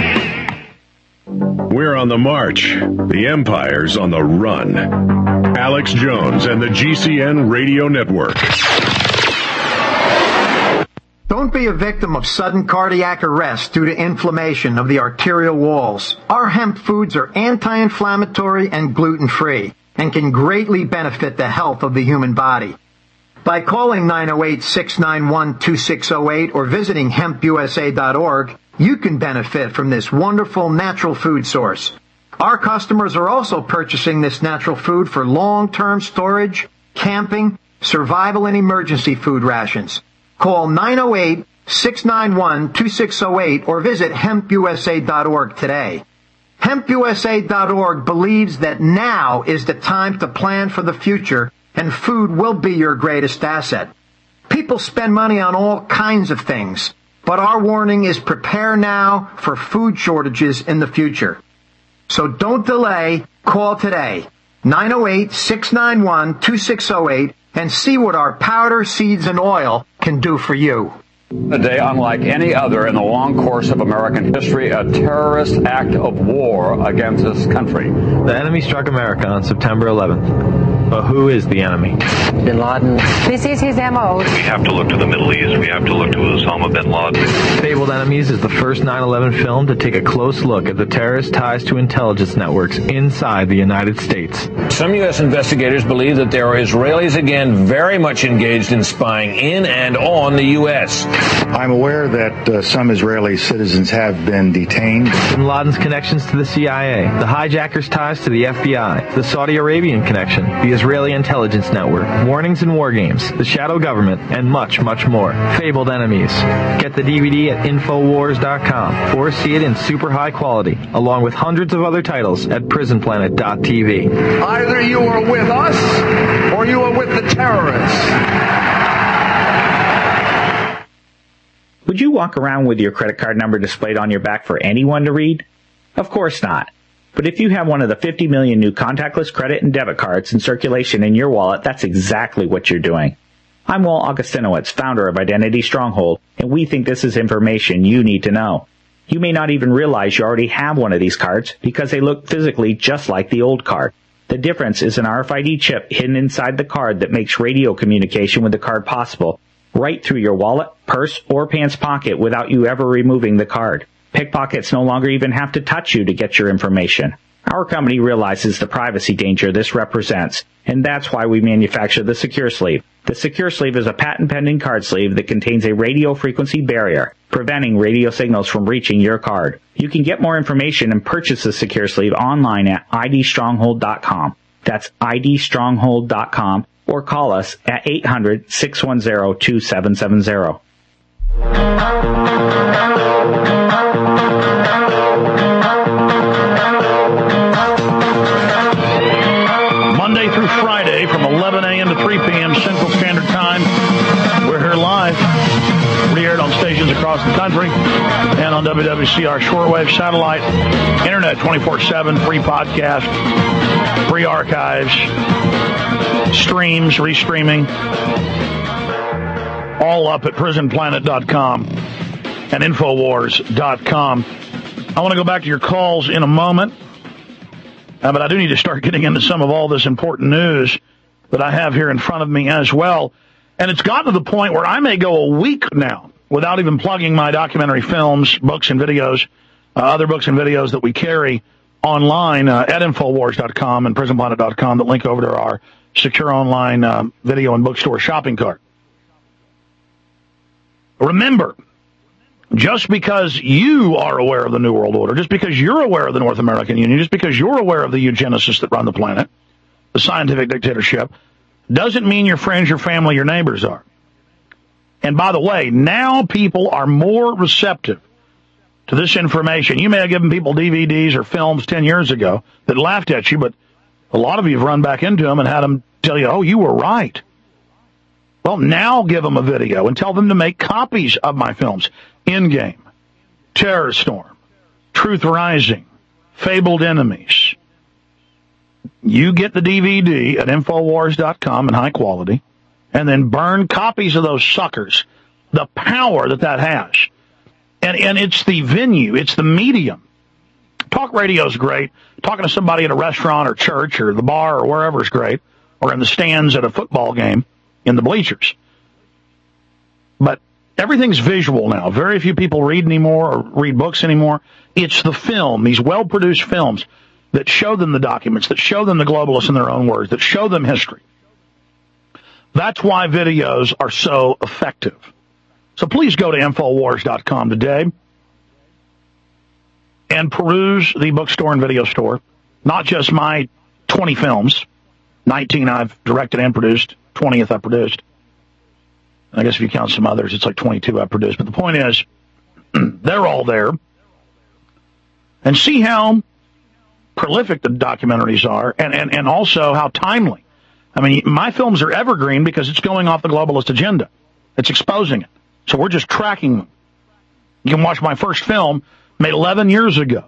We're on the march. The Empire's on the run. Alex Jones and the G C N Radio Network. Don't be a victim of sudden cardiac arrest due to inflammation of the arterial walls. Our hemp foods are anti-inflammatory and gluten-free and can greatly benefit the health of the human body. By calling nine oh eight, six nine one, two six oh eight or visiting hemp u s a dot org, you can benefit from this wonderful natural food source. Our customers are also purchasing this natural food for long-term storage, camping, survival, and emergency food rations. Call nine oh eight, six nine one, two six oh eight or visit hemp u s a dot org today. hemp U S A dot org believes that now is the time to plan for the future, and food will be your greatest asset. People spend money on all kinds of things, but our warning is prepare now for food shortages in the future. So don't delay. Call today, nine oh eight, six nine one, two six oh eight, and see what our powder, seeds, and oil can do for you. A day unlike any other in the long course of American history, a terrorist act of war against this country. The enemy struck America on September eleventh. But who is the enemy? Bin Laden. This is his M O. We have to look to the Middle East. We have to look to Osama bin Laden. Fabled Enemies is the first nine eleven film to take a close look at the terrorist ties to intelligence networks inside the United States. Some U S investigators believe that there are Israelis again very much engaged in spying in and on the U S. I'm aware that uh, some Israeli citizens have been detained. Bin Laden's connections to the C I A, the hijackers' ties to the F B I, the Saudi Arabian connection, the Israeli intelligence network, warnings and war games, the shadow government, and much, much more. Fabled Enemies. Get the D V D at Infowars dot com or see it in super high quality, along with hundreds of other titles at Prison Planet dot T V. Either you are with us or you are with the terrorists. Would you walk around with your credit card number displayed on your back for anyone to read? Of course not. But if you have one of the fifty million new contactless credit and debit cards in circulation in your wallet, that's exactly what you're doing. I'm Walt Augustinowicz, founder of Identity Stronghold, and we think this is information you need to know. You may not even realize you already have one of these cards because they look physically just like the old card. The difference is an R F I D chip hidden inside the card that makes radio communication with the card possible, right through your wallet, purse, or pants pocket without you ever removing the card. Pickpockets no longer even have to touch you to get your information. Our company realizes the privacy danger this represents, and that's why we manufacture the Secure Sleeve. The Secure Sleeve is a patent-pending card sleeve that contains a radio frequency barrier, preventing radio signals from reaching your card. You can get more information and purchase the Secure Sleeve online at I D stronghold dot com. That's I D stronghold dot com, or call us at eight hundred, six one zero, two seven seven zero. Monday through Friday from eleven a.m. to three p.m. Central Standard Time. We're here live, re-aired on stations across the country and on W W C R shortwave satellite, internet twenty-four seven, free podcast, free archives, streams, restreaming, all up at prison planet dot com and infowars dot com. I want to go back to your calls in a moment, uh, but I do need to start getting into some of all this important news that I have here in front of me as well. And it's gotten to the point where I may go a week now without even plugging my documentary films, books, and videos, uh, other books and videos that we carry online uh, at infowars dot com and prison planet dot com that link over to our secure online uh, video and bookstore shopping cart. Remember, just because you are aware of the New World Order, just because you're aware of the North American Union, just because you're aware of the eugenicists that run the planet, the scientific dictatorship, doesn't mean your friends, your family, your neighbors are. And by the way, now people are more receptive to this information. You may have given people D V Ds or films ten years ago that laughed at you, but a lot of you have run back into them and had them tell you, oh, you were right. Well, now give them a video and tell them to make copies of my films. Endgame, Terror Storm, Truth Rising, Fabled Enemies. You get the D V D at infowars dot com in high quality, and then burn copies of those suckers. The power that that has. And, and it's the venue, it's the medium. Talk radio is great. Talking to somebody at a restaurant or church or the bar or wherever is great, or in the stands at a football game in the bleachers. But everything's visual now. Very few people read anymore or read books anymore. It's the film, these well-produced films that show them the documents, that show them the globalists in their own words, that show them history. That's why videos are so effective. So please go to infowars dot com today and peruse the bookstore and video store. Not just my twenty films, nineteen I've directed and produced, twentieth I produced. I guess if you count some others, it's like twenty-two I produced. But the point is, they're all there. And see how prolific the documentaries are, and, and, and also how timely. I mean, my films are evergreen because it's going off the globalist agenda. It's exposing it. So we're just tracking them. You can watch my first film made eleven years ago.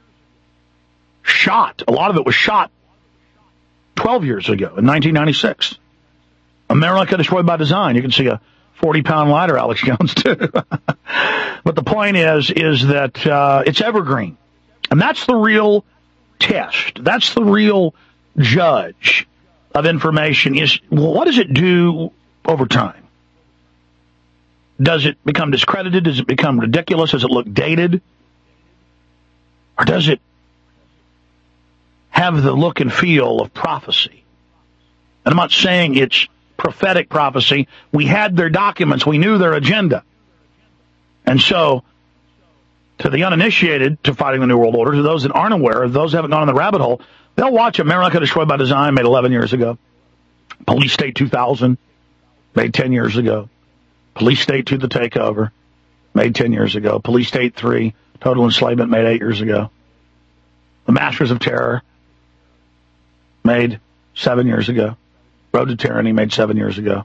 Shot. A lot of it was shot twelve years ago in nineteen ninety-six. America Destroyed by Design. You can see a forty-pound lighter, Alex Jones, too. But the point is, is that uh, it's evergreen. And that's the real test. That's the real judge of information is, well, what does it do over time? Does it become discredited? Does it become ridiculous? Does it look dated? Or does it have the look and feel of prophecy? And I'm not saying it's prophetic prophecy. We had their documents. We knew their agenda. And so, to the uninitiated to fighting the New World Order, to those that aren't aware, those that haven't gone in the rabbit hole, they'll watch America Destroyed by Design, made eleven years ago. Police State two thousand, made ten years ago. Police State two, The Takeover, made ten years ago. Police State three, Total Enslavement, made eight years ago. The Masters of Terror, made seven years ago. Road to Tyranny, made seven years ago.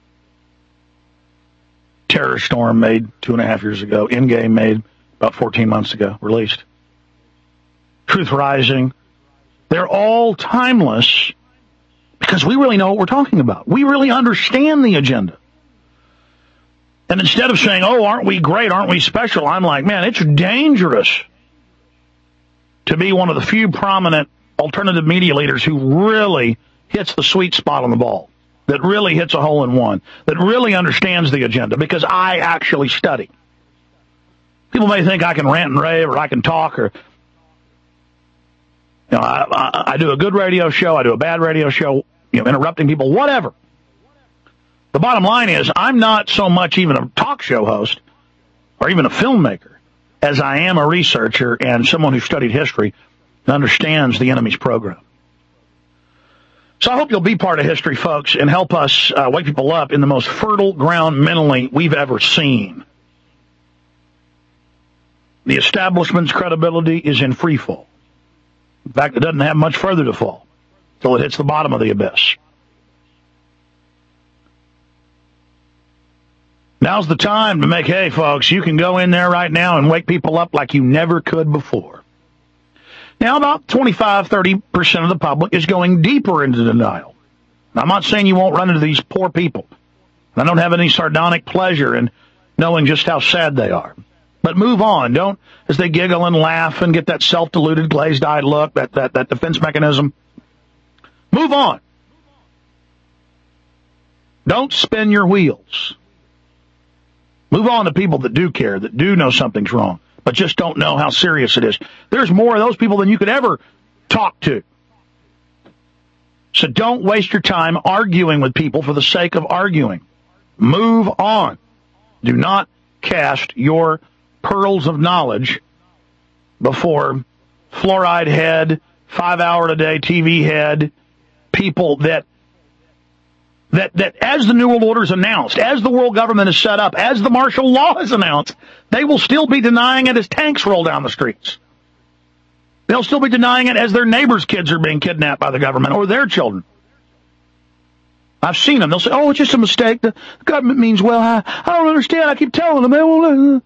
Terror Storm, made two and a half years ago. Endgame, made about fourteen months ago, released. Truth Rising. They're all timeless because we really know what we're talking about. We really understand the agenda. And instead of saying, oh, aren't we great, aren't we special, I'm like, man, it's dangerous to be one of the few prominent alternative media leaders who really hits the sweet spot on the ball, that really hits a hole in one, that really understands the agenda, because I actually study. People may think I can rant and rave, or I can talk, or you know, I, I, I do a good radio show, I do a bad radio show, you know, interrupting people, whatever. The bottom line is, I'm not so much even a talk show host, or even a filmmaker, as I am a researcher and someone who studied history and understands the enemy's program. So I hope you'll be part of history, folks, and help us uh, wake people up in the most fertile ground mentally we've ever seen. The establishment's credibility is in free fall. In fact, it doesn't have much further to fall till it hits the bottom of the abyss. Now's the time to make hay, folks. You can go in there right now and wake people up like you never could before. Now, about twenty-five, thirty percent of the public is going deeper into denial. Now, I'm not saying you won't run into these poor people. I don't have any sardonic pleasure in knowing just how sad they are. But move on. Don't, as they giggle and laugh and get that self-deluded, glazed-eyed look, that, that, that defense mechanism, move on. Don't spin your wheels. Move on to people that do care, that do know something's wrong, but just don't know how serious it is. There's more of those people than you could ever talk to. So don't waste your time arguing with people for the sake of arguing. Move on. Do not cast your pearls of knowledge before fluoride head, five-hour-a-day T V head, people that That, that as the New World Order is announced, as the world government is set up, as the martial law is announced, they will still be denying it as tanks roll down the streets. They'll still be denying it as their neighbors' kids are being kidnapped by the government, or their children. I've seen them. They'll say, oh, it's just a mistake. The government means well. I, I don't understand. I keep telling them. They won't.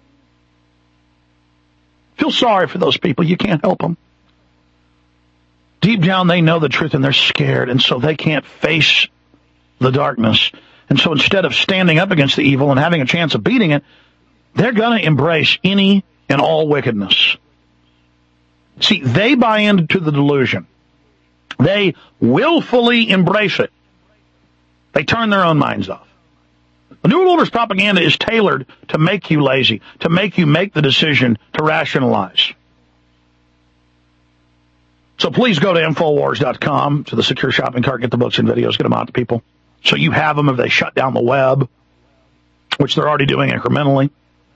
Feel sorry for those people. You can't help them. Deep down, they know the truth, and they're scared, and so they can't face the darkness. And so instead of standing up against the evil and having a chance of beating it, they're going to embrace any and all wickedness. See, they buy into the delusion. They willfully embrace it. They turn their own minds off. The New World Order's propaganda is tailored to make you lazy, to make you make the decision to rationalize. So please go to Infowars dot com, to the secure shopping cart, get the books and videos, get them out to people. So you have them if they shut down the web, which they're already doing incrementally.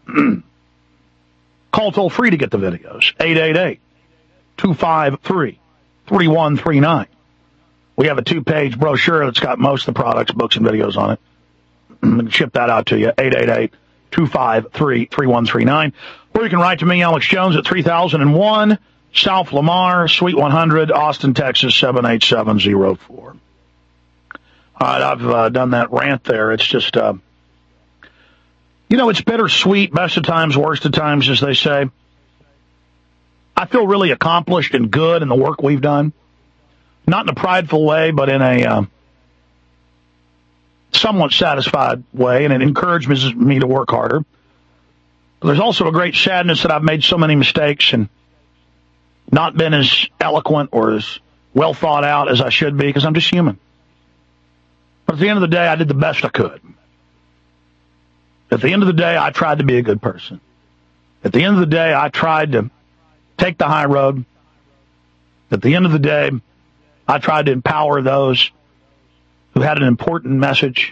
Call toll free to get the videos, eight eight eight, two five three, three one three nine. We have a two-page brochure that's got most of the products, books, and videos on it. We can ship that out to you, eight eight eight, two five three, three one three nine. Or you can write to me, Alex Jones, at three thousand one South Lamar, Suite one hundred, Austin, Texas, seven eight seven zero four. All right, I've uh, done that rant there. It's just, uh, you know, it's bittersweet, best of times, worst of times, as they say. I feel really accomplished and good in the work we've done. Not in a prideful way, but in a uh, somewhat satisfied way, and it encourages me to work harder. But there's also a great sadness that I've made so many mistakes and not been as eloquent or as well thought out as I should be, because I'm just human. But at the end of the day, I did the best I could. At the end of the day, I tried to be a good person. At the end of the day, I tried to take the high road. At the end of the day, I tried to empower those who had an important message.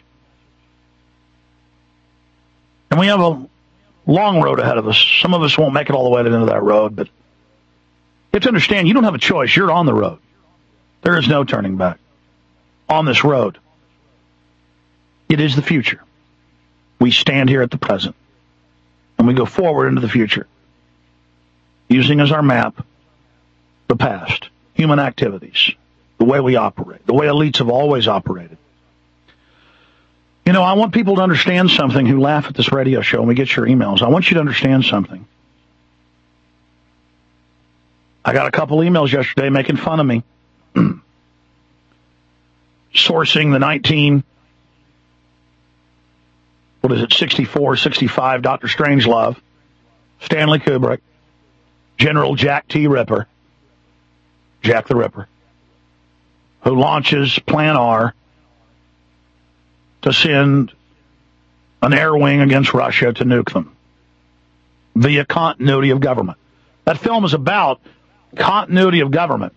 And we have a long road ahead of us. Some of us won't make it all the way to the end of that road, but you have to understand, you don't have a choice. You're on the road. There is no turning back on this road. It is the future. We stand here at the present, and we go forward into the future, using as our map the past, human activities, the way we operate, the way elites have always operated. You know, I want people to understand something who laugh at this radio show and we get your emails. I want you to understand something. I got a couple emails yesterday making fun of me. Sourcing the nineteen, what is it, sixty-four, sixty-five, Doctor Strangelove, Stanley Kubrick, General Jack T. Ripper, Jack the Ripper, who launches Plan R to send an air wing against Russia to nuke them via continuity of government. That film is about continuity of government,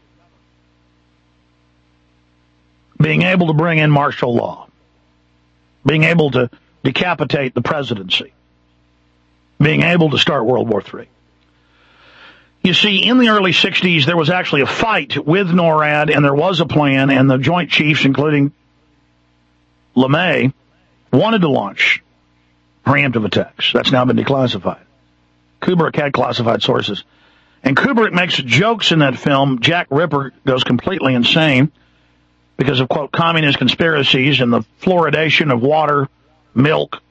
being able to bring in martial law, being able to decapitate the presidency, being able to start World War Three. You see, in the early sixties, there was actually a fight with NORAD, and there was a plan, and the Joint Chiefs, including LeMay, wanted to launch preemptive attacks. That's now been declassified. Kubrick had classified sources. And Kubrick makes jokes in that film. Jack Ripper goes completely insane because of, quote, communist conspiracies and the fluoridation of water, milk,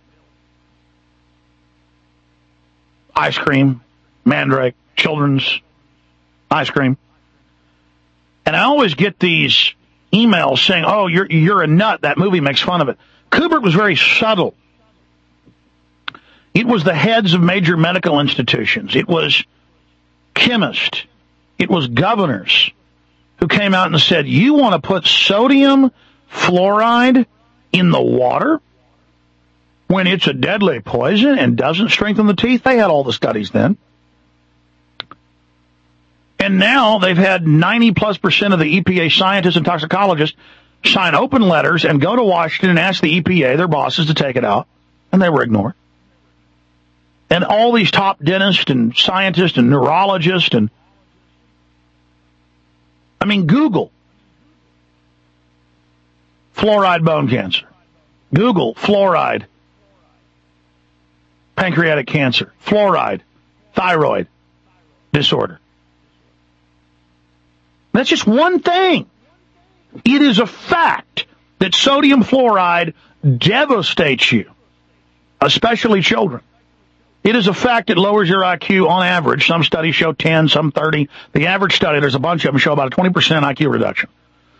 ice cream, Mandrake, children's ice cream. And I always get these emails saying, oh, you're you're a nut, that movie makes fun of it. Kubrick was very subtle. It was the heads of major medical institutions. It was chemists. It was governors who came out and said, you want to put sodium fluoride in the water when it's a deadly poison and doesn't strengthen the teeth? They had all the studies then. And now they've had ninety plus percent of the E P A scientists and toxicologists sign open letters and go to Washington and ask the E P A, their bosses, to take it out. And they were ignored. And all these top dentists and scientists and neurologists and, I mean, Google fluoride bone cancer. Google fluoride pancreatic cancer. Fluoride thyroid disorder. That's just one thing. It is a fact that sodium fluoride devastates you, especially children. It is a fact it lowers your I Q on average. Some studies show ten, some thirty. The average study, there's a bunch of them, show about a twenty percent I Q reduction.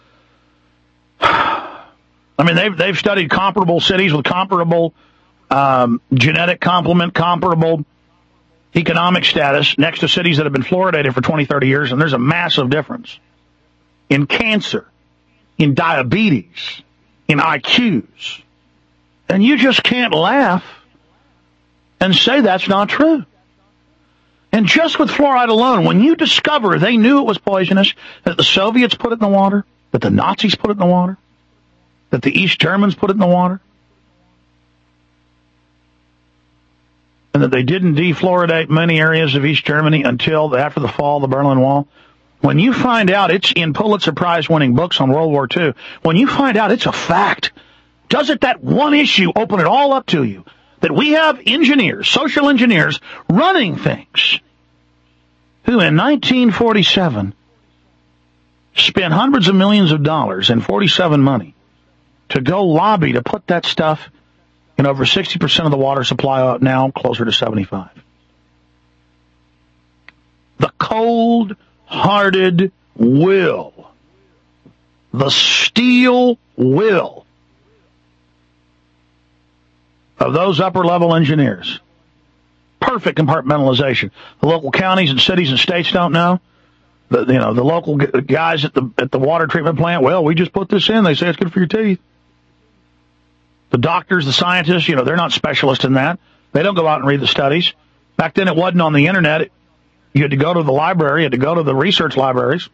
I mean, they've, they've studied comparable cities with comparable um, genetic complement, comparable economic status next to cities that have been fluoridated for twenty, thirty years, and there's a massive difference in cancer, in diabetes, in I Qs. And you just can't laugh and say that's not true. And just with fluoride alone, when you discover they knew it was poisonous, that the Soviets put it in the water, that the Nazis put it in the water, that the East Germans put it in the water, and that they didn't defluoridate many areas of East Germany until after the fall of the Berlin Wall, when you find out it's in Pulitzer Prize-winning books on World War Two, when you find out it's a fact, doesn't that one issue open it all up to you? That we have engineers, social engineers, running things who in nineteen forty-seven spent hundreds of millions of dollars in forty-seven money to go lobby to put that stuff in over sixty percent of the water supply, now closer to seventy-five. The cold-hearted will, the steel will of those upper-level engineers. Perfect compartmentalization. The local counties and cities and states don't know. The, you know, the local g- guys at the at the water treatment plant, well, we just put this in. They say it's good for your teeth. The doctors, the scientists, you know, they're not specialists in that. They don't go out and read the studies. Back then, it wasn't on the internet. You had to go to the library, you had to go to the research libraries.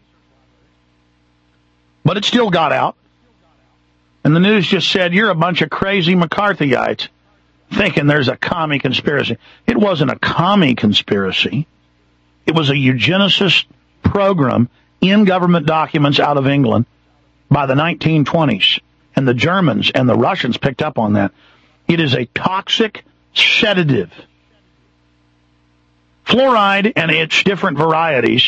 But it still got out. And the news just said, you're a bunch of crazy McCarthyites thinking there's a commie conspiracy. It wasn't a commie conspiracy. It was a eugenicist program in government documents out of England by the nineteen twenties. And the Germans and the Russians picked up on that. It is a toxic sedative. Fluoride and its different varieties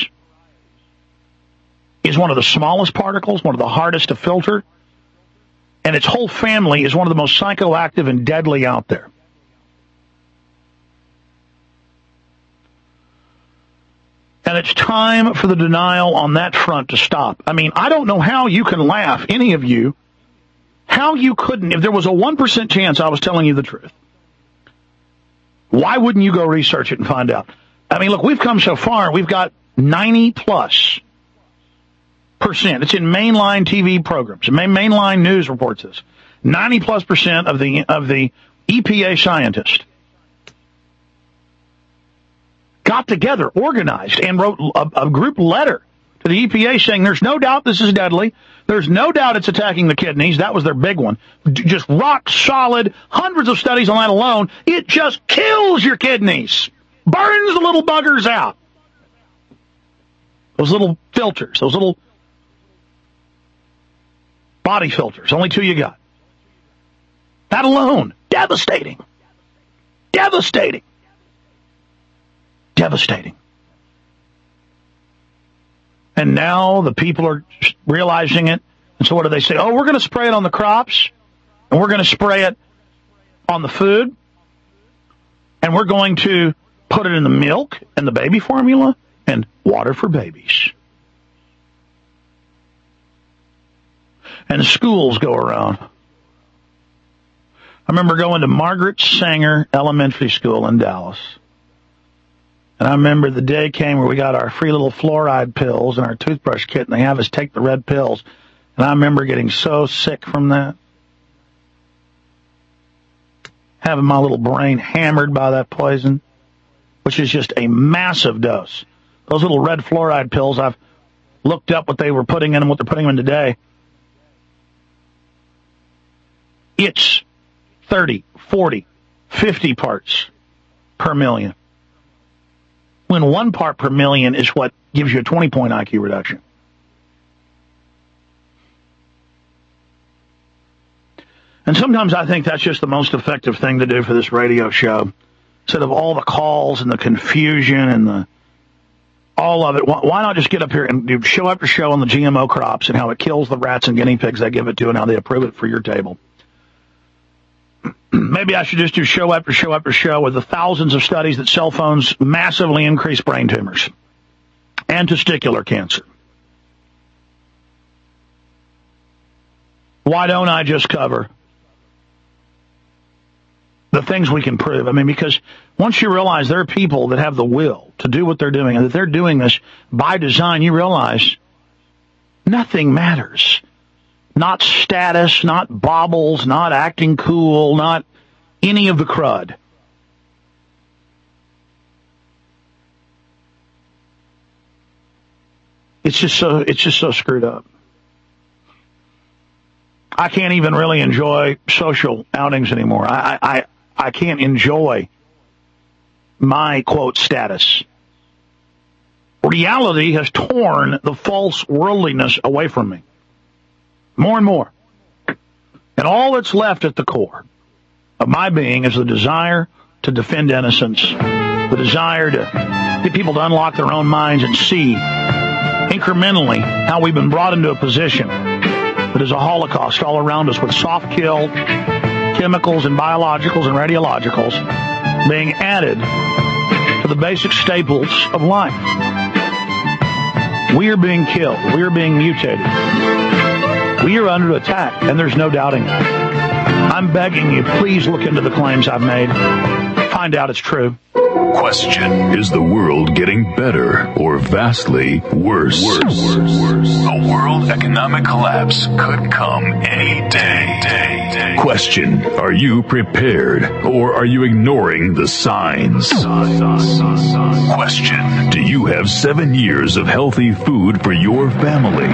is one of the smallest particles, one of the hardest to filter, and its whole family is one of the most psychoactive and deadly out there. And it's time for the denial on that front to stop. I mean, I don't know how you can laugh, any of you, how you couldn't, if there was a one percent chance I was telling you the truth. Why wouldn't you go research it and find out? I mean, look, we've come so far. We've got ninety plus percent. It's in mainline T V programs. Main, mainline news reports this. ninety plus percent of the of the E P A scientists got together, organized, and wrote a, a group letter to the E P A saying there's no doubt this is deadly. There's no doubt it's attacking the kidneys. That was their big one. D- just rock solid, hundreds of studies on that alone. It just kills your kidneys. Burns the little buggers out. Those little filters, those little body filters, only two you got. That alone, devastating. Devastating. Devastating. And now the people are realizing it. And so what do they say? Oh, we're going to spray it on the crops, and we're going to spray it on the food, and we're going to put it in the milk and the baby formula and water for babies. And schools go around. I remember going to Margaret Sanger Elementary School in Dallas. And I remember the day came where we got our free little fluoride pills and our toothbrush kit, and they have us take the red pills. And I remember getting so sick from that. Having my little brain hammered by that poison, which is just a massive dose. Those little red fluoride pills, I've looked up what they were putting in and what they're putting in today. It's thirty, forty, fifty parts per million. When one part per million is what gives you a twenty-point I Q reduction. And sometimes I think that's just the most effective thing to do for this radio show. Instead of all the calls and the confusion and the all of it, why not just get up here and do show after show on the G M O crops and how it kills the rats and guinea pigs they give it to and how they approve it for your table. Maybe I should just do show after show after show with the thousands of studies that cell phones massively increase brain tumors and testicular cancer. Why don't I just cover the things we can prove? I mean, because once you realize there are people that have the will to do what they're doing and that they're doing this by design, you realize nothing matters. Not status, not baubles, not acting cool, not any of the crud. It's just so it's just so screwed up. I can't even really enjoy social outings anymore. I I I can't enjoy my quote status. Reality has torn the false worldliness away from me. More and more. And all that's left at the core of my being is the desire to defend innocence, the desire to get people to unlock their own minds and see incrementally how we've been brought into a position that is a holocaust all around us with soft kill, chemicals and biologicals and radiologicals being added to the basic staples of life. We are being killed. We are being mutated. We are under attack, and there's no doubting it. I'm begging you, please look into the claims I've made. Find out it's true. Question: is the world getting better or vastly worse? Worse. Worse. A world economic collapse could come any day. day, day. Question: are you prepared or are you ignoring the signs? Question: do you have seven years of healthy food for your family?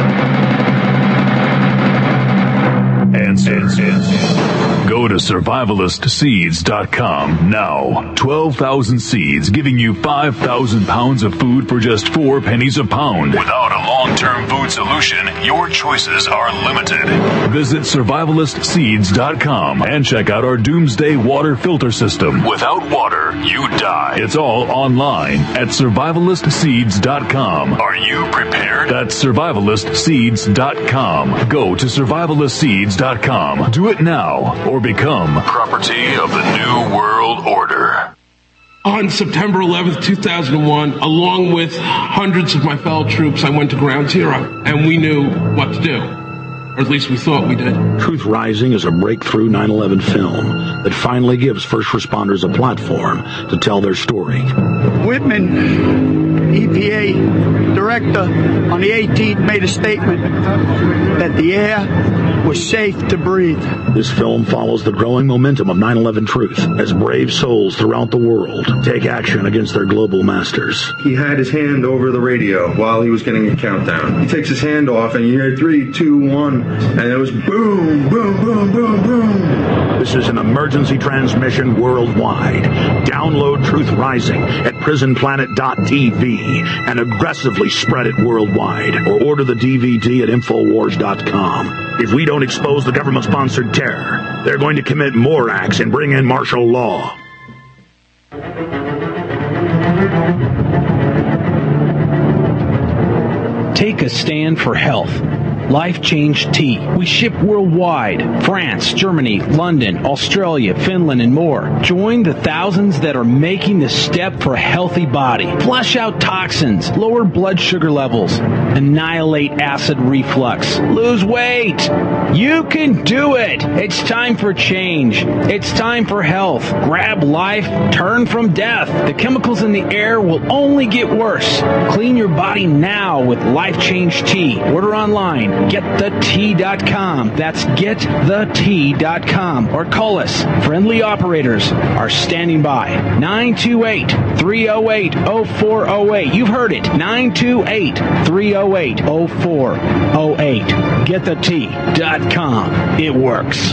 Answer. Go to survivalist seeds dot com now. twelve thousand seeds giving you five thousand pounds of food for just four pennies a pound. Without a long-term food solution, your choices are limited. Visit survivalist seeds dot com and check out our doomsday water filter system. Without water, you die. It's all online at survivalist seeds dot com. Are you prepared? That's survivalist seeds dot com. Go to survivalist seeds dot com. Do it now or become property of the New World Order. On September eleventh, two thousand one, along with hundreds of my fellow troops, I went to Ground Zero, and we knew what to do. Or at least we thought we did. Truth Rising is a breakthrough nine eleven film that finally gives first responders a platform to tell their story. Whitman, E P A director, on the eighteenth made a statement that the air was safe to breathe. This film follows the growing momentum of nine eleven truth as brave souls throughout the world take action against their global masters. He had his hand over the radio while he was getting a countdown. He takes his hand off and you hear three, two, one, and it was boom, boom, boom, boom, boom. This is an emergency transmission worldwide. Download Truth Rising at prison planet dot t v and aggressively spread it worldwide, or order the D V D at infowars dot com. If we don't expose the government-sponsored terror, they're going to commit more acts and bring in martial law. Take a stand for health. Life Change Tea. We ship worldwide. France, Germany, London, Australia, Finland, and more. Join the thousands that are making the step for a healthy body. Flush out toxins, lower blood sugar levels, annihilate acid reflux, lose weight. You can do it. It's time for change. It's time for health. Grab life, turn from death. The chemicals in the air will only get worse. Clean your body now with Life Change Tea. Order online. get the tea dot com. That's get the tea dot com. Or call us. Friendly operators are standing by. nine two eight, three oh eight, oh four oh eight. You've heard it. nine two eight, three oh eight, oh four oh eight. get the tea dot com. It works.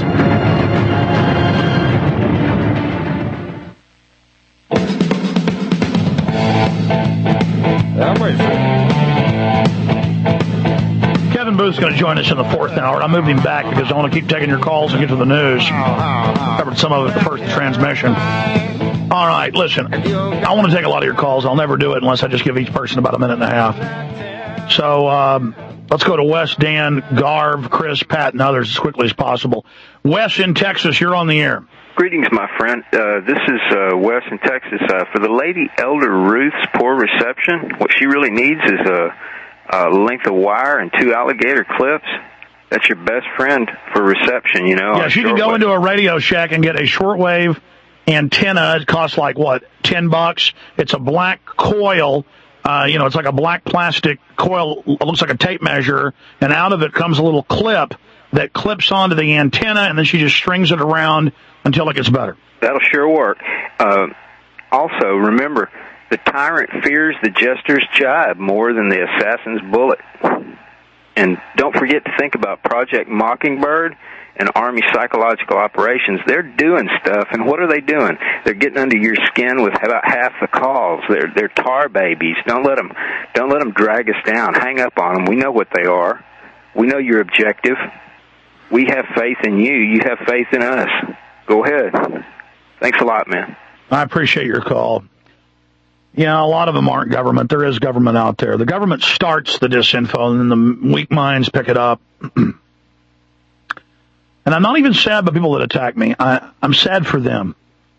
Kevin Booth's going to join us in the fourth hour. I moved him back because I want to keep taking your calls and get to the news. Covered some of it in the first transmission. All right, listen. I want to take a lot of your calls. I'll never do it unless I just give each person about a minute and a half. So um, let's go to Wes, Dan, Garv, Chris, Pat, and others as quickly as possible. Wes in Texas, you're on the air. Greetings, my friend. Uh, this is uh, Wes in Texas. Uh, for the lady Elder Ruth's poor reception, what she really needs is a, a length of wire and two alligator clips. That's your best friend for reception, you know. Yeah, she can go into a Radio Shack and get a shortwave antenna. It costs like, what, ten bucks? It's a black coil. Uh, you know, it's like a black plastic coil. It looks like a tape measure. And out of it comes a little clip that clips onto the antenna, and then she just strings it around until it gets better. That'll sure work. Uh, also, remember, the tyrant fears the jester's jibe more than the assassin's bullet. And don't forget to think about Project Mockingbird and Army Psychological Operations. They're doing stuff, and what are they doing? They're getting under your skin with about half the calls. They're they're tar babies. Don't let them don't let them drag us down. Hang up on them. We know what they are. We know your objective. We have faith in you. You have faith in us. Go ahead. Thanks a lot, man. I appreciate your call. Yeah, a lot of them aren't government. There is government out there. The government starts the disinfo, and then the weak minds pick it up. And I'm not even sad about people that attack me. I, I'm sad for them.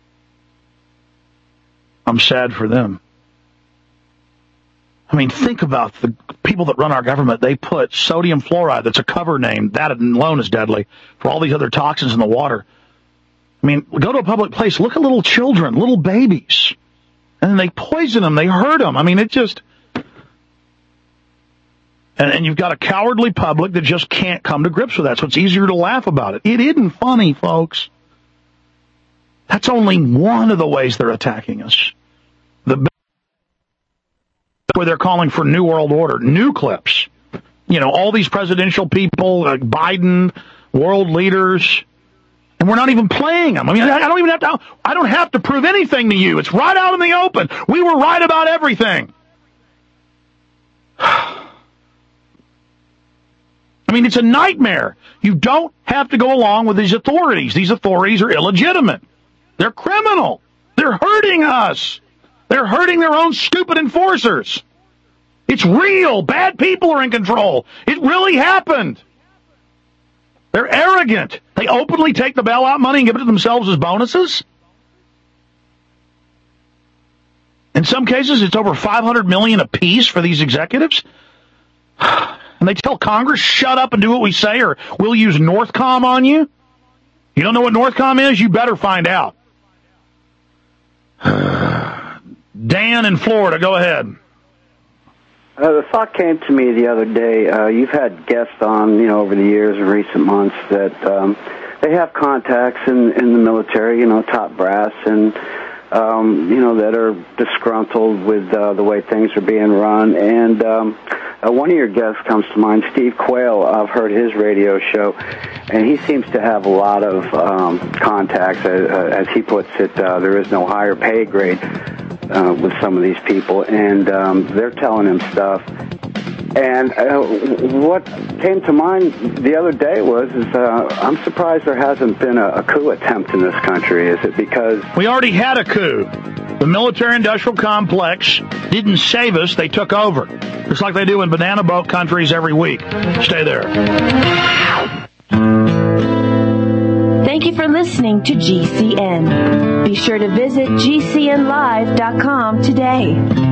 I'm sad for them. I mean, think about the people that run our government. They put sodium fluoride, that's a cover name, that alone is deadly, for all these other toxins in the water. I mean, go to a public place, look at little children, little babies, and then they poison them, they hurt them. I mean, it just... And, and you've got a cowardly public that just can't come to grips with that, so it's easier to laugh about it. It isn't funny, folks. That's only one of the ways they're attacking us. The where they're calling for New World Order, new clips. You know, all these presidential people, like Biden, world leaders, and we're not even playing them. I mean, I don't even have to, I don't have to prove anything to you. It's right out in the open. We were right about everything. I mean, it's a nightmare. You don't have to go along with these authorities. These authorities are illegitimate. They're criminal. They're hurting us. They're hurting their own stupid enforcers. It's real. Bad people are in control. It really happened. They're arrogant. They openly take the bailout money and give it to themselves as bonuses. In some cases, it's over five hundred million dollars apiece for these executives. And they tell Congress, shut up and do what we say, or we'll use Northcom on you. You don't know what Northcom is? You better find out. Dan in Florida, go ahead. Uh, the thought came to me the other day. Uh, you've had guests on, you know, over the years and recent months that um, they have contacts in, in the military, you know, top brass, and um, you know, that are disgruntled with uh, the way things are being run. And um, uh, one of your guests comes to mind, Steve Quayle. I've heard his radio show, and he seems to have a lot of um, contacts. As, as he puts it, uh, there is no higher pay grade uh, with some of these people, and um, they're telling him stuff. And uh, what came to mind the other day was, is uh, I'm surprised there hasn't been a, a coup attempt in this country. Is it because... We already had a coup. The military-industrial complex didn't save us, they took over. Just like they do in banana boat countries every week. Stay there. Thank you for listening to G C N. Be sure to visit G C N live dot com today.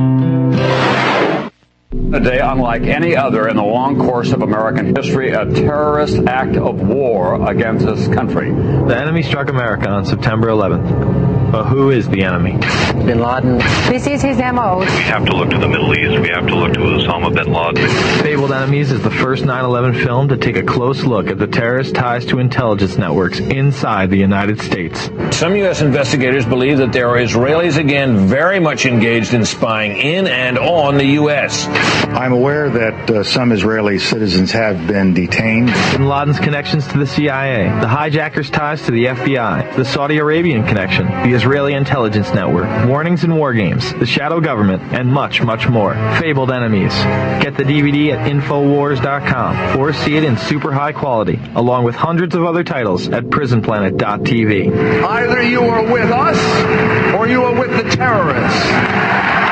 A day unlike any other in the long course of American history, a terrorist act of war against this country. The enemy struck America on September eleventh. But who is the enemy? Bin Laden. This is his M O. We have to look to the Middle East. We have to look to Osama bin Laden. Fabled Enemies is the first nine eleven film to take a close look at the terrorist ties to intelligence networks inside the United States. Some U S investigators believe that there are Israelis again very much engaged in spying in and on the U S. I'm aware that uh, some Israeli citizens have been detained. Bin Laden's connections to the C I A, the hijackers' ties to the F B I, the Saudi Arabian connection, the Israeli intelligence network, warnings and war games, the shadow government, and much, much more. Fabled Enemies. Get the D V D at Infowars dot com or see it in super high quality, along with hundreds of other titles at Prison Planet dot T V. Either you are with us or you are with the terrorists.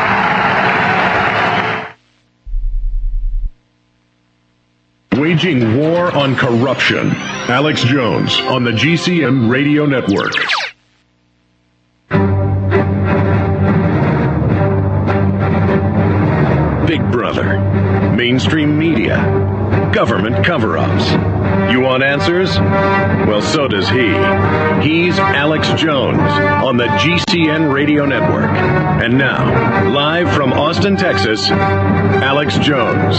Waging war on corruption. Alex Jones on the G C N Radio Network. Big Brother. Mainstream media. Government cover-ups. You want answers? Well, so does he. He's Alex Jones on the G C N Radio Network. And now, live from Austin, Texas, Alex Jones.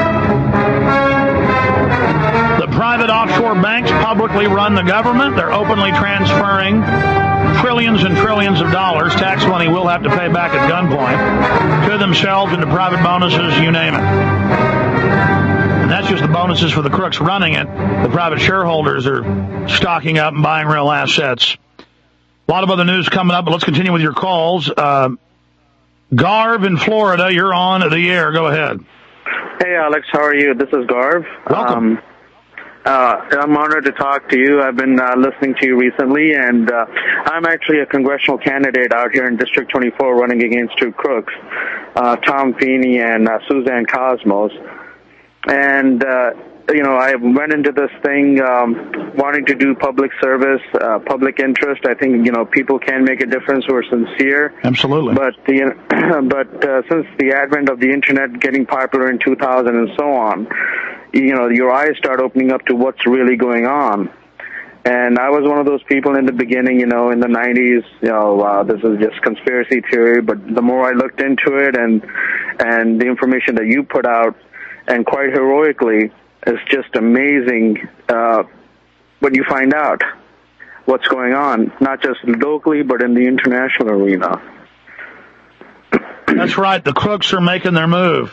The private offshore banks publicly run the government. They're openly transferring trillions and trillions of dollars, tax money we'll have to pay back at gunpoint, to themselves into private bonuses, you name it. And that's just the bonuses for the crooks running it. The private shareholders are stocking up and buying real assets. A lot of other news coming up, but let's continue with your calls. Uh, Garv in Florida, you're on the air. Go ahead. Hey, Alex, how are you? This is Garv. Welcome. Um, Uh, I'm honored to talk to you. I've been uh, listening to you recently, and uh, I'm actually a congressional candidate out here in District twenty-four running against two crooks, uh, Tom Feeney and uh, Suzanne Cosmos. And, uh, you know, I went into this thing um, wanting to do public service, uh, public interest. I think, you know, people can make a difference who are sincere. Absolutely. But, the, but uh, since the advent of the Internet getting popular in two thousand and so on, you know, your eyes start opening up to what's really going on. And I was one of those people in the beginning, you know, in the nineties, you know, uh, this is just conspiracy theory. But the more I looked into it and and the information that you put out, and quite heroically, it's just amazing uh, what you find out, what's going on, not just locally, but in the international arena. That's right. The crooks are making their move.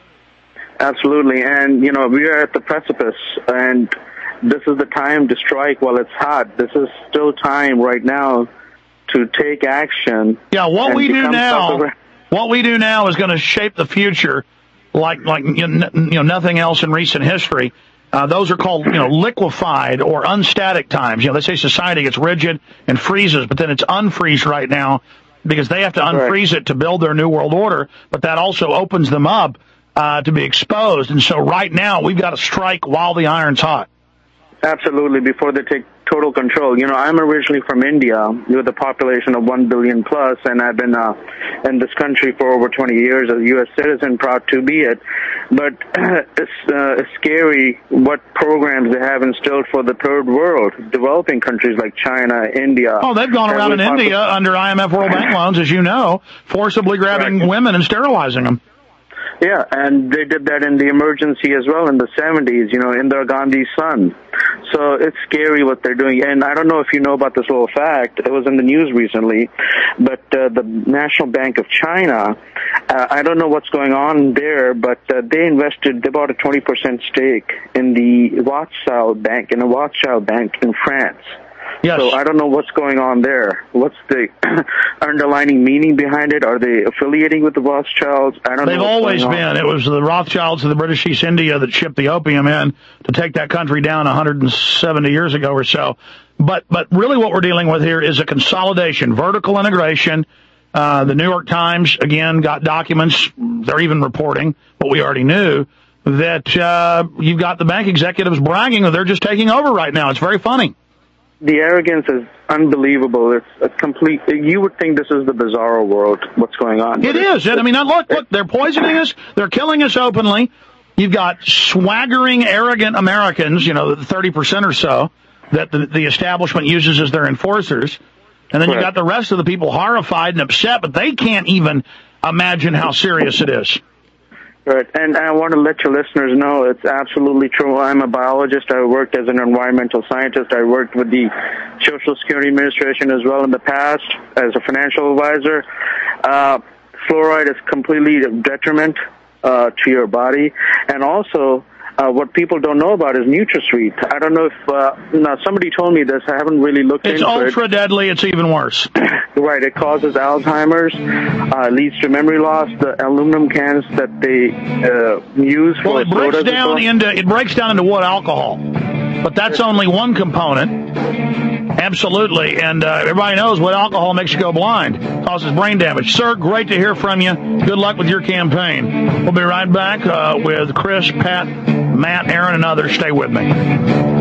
Absolutely. And, you know, we are at the precipice, and this is the time to strike while it's hot. This is still time right now to take action. Yeah, what we do now, self-aware. what we do now is going to shape the future like like you know nothing else in recent history. Uh, those are called, you know, liquefied or unstatic times. You know, they say society gets rigid and freezes, but then it's unfreeze right now because they have to unfreeze it to build their new world order, but that also opens them up uh, to be exposed. And so right now we've got to strike while the iron's hot. Absolutely, before they take total control. You know, I'm originally from India with a population of one billion plus, and I've been uh, in this country for over twenty years as a U S citizen, proud to be it. But it's, uh, it's scary what programs they have instilled for the third world, developing countries like China, India. Oh, they've gone around in India under I M F World Bank loans, as you know, forcibly grabbing Correct. women and sterilizing them. Yeah, and they did that in the emergency as well in the seventies, you know, Indira Gandhi's son. So it's scary what they're doing. And I don't know if you know about this little fact. It was in the news recently. But uh, the National Bank of China, uh, I don't know what's going on there, but uh, they invested, they bought a twenty percent stake in the Rothschild Bank, in a Rothschild Bank in France. Yes. So I don't know what's going on there. What's the underlining meaning behind it? Are they affiliating with the Rothschilds? I don't They've know. They've always been. It was the Rothschilds of the British East India that shipped the opium in to take that country down one hundred seventy years ago or so. But but really what we're dealing with here is a consolidation, vertical integration. Uh, the New York Times, again, got documents. They're even reporting what we already knew, that uh, you've got the bank executives bragging that they're just taking over right now. It's very funny. The arrogance is unbelievable. It's a complete. You would think this is the bizarro world. What's going on? It is. I mean, look, look. They're poisoning us. They're killing us openly. You've got swaggering, arrogant Americans. You know, the thirty percent or so that the, the establishment uses as their enforcers, and then you've got the rest of the people horrified and upset, but they can't even imagine how serious it is. Right, and I want to let your listeners know it's absolutely true. I'm a biologist. I worked as an environmental scientist. I worked with the Social Security Administration as well in the past as a financial advisor. Uh, fluoride is completely a detriment uh, to your body. And also, uh, what people don't know about is NutraSweet. I don't know if, uh, now somebody told me this. I haven't really looked it's into it. It's ultra deadly. It's even worse. Right, it causes Alzheimer's, uh, leads to memory loss. The aluminum cans that they uh, use for well, it breaks sodas down into it breaks down into wood alcohol, but that's only one component. Absolutely, and uh, everybody knows wood alcohol makes you go blind, causes brain damage. Sir, great to hear from you. Good luck with your campaign. We'll be right back uh, with Chris, Pat, Matt, Aaron, and others. Stay with me.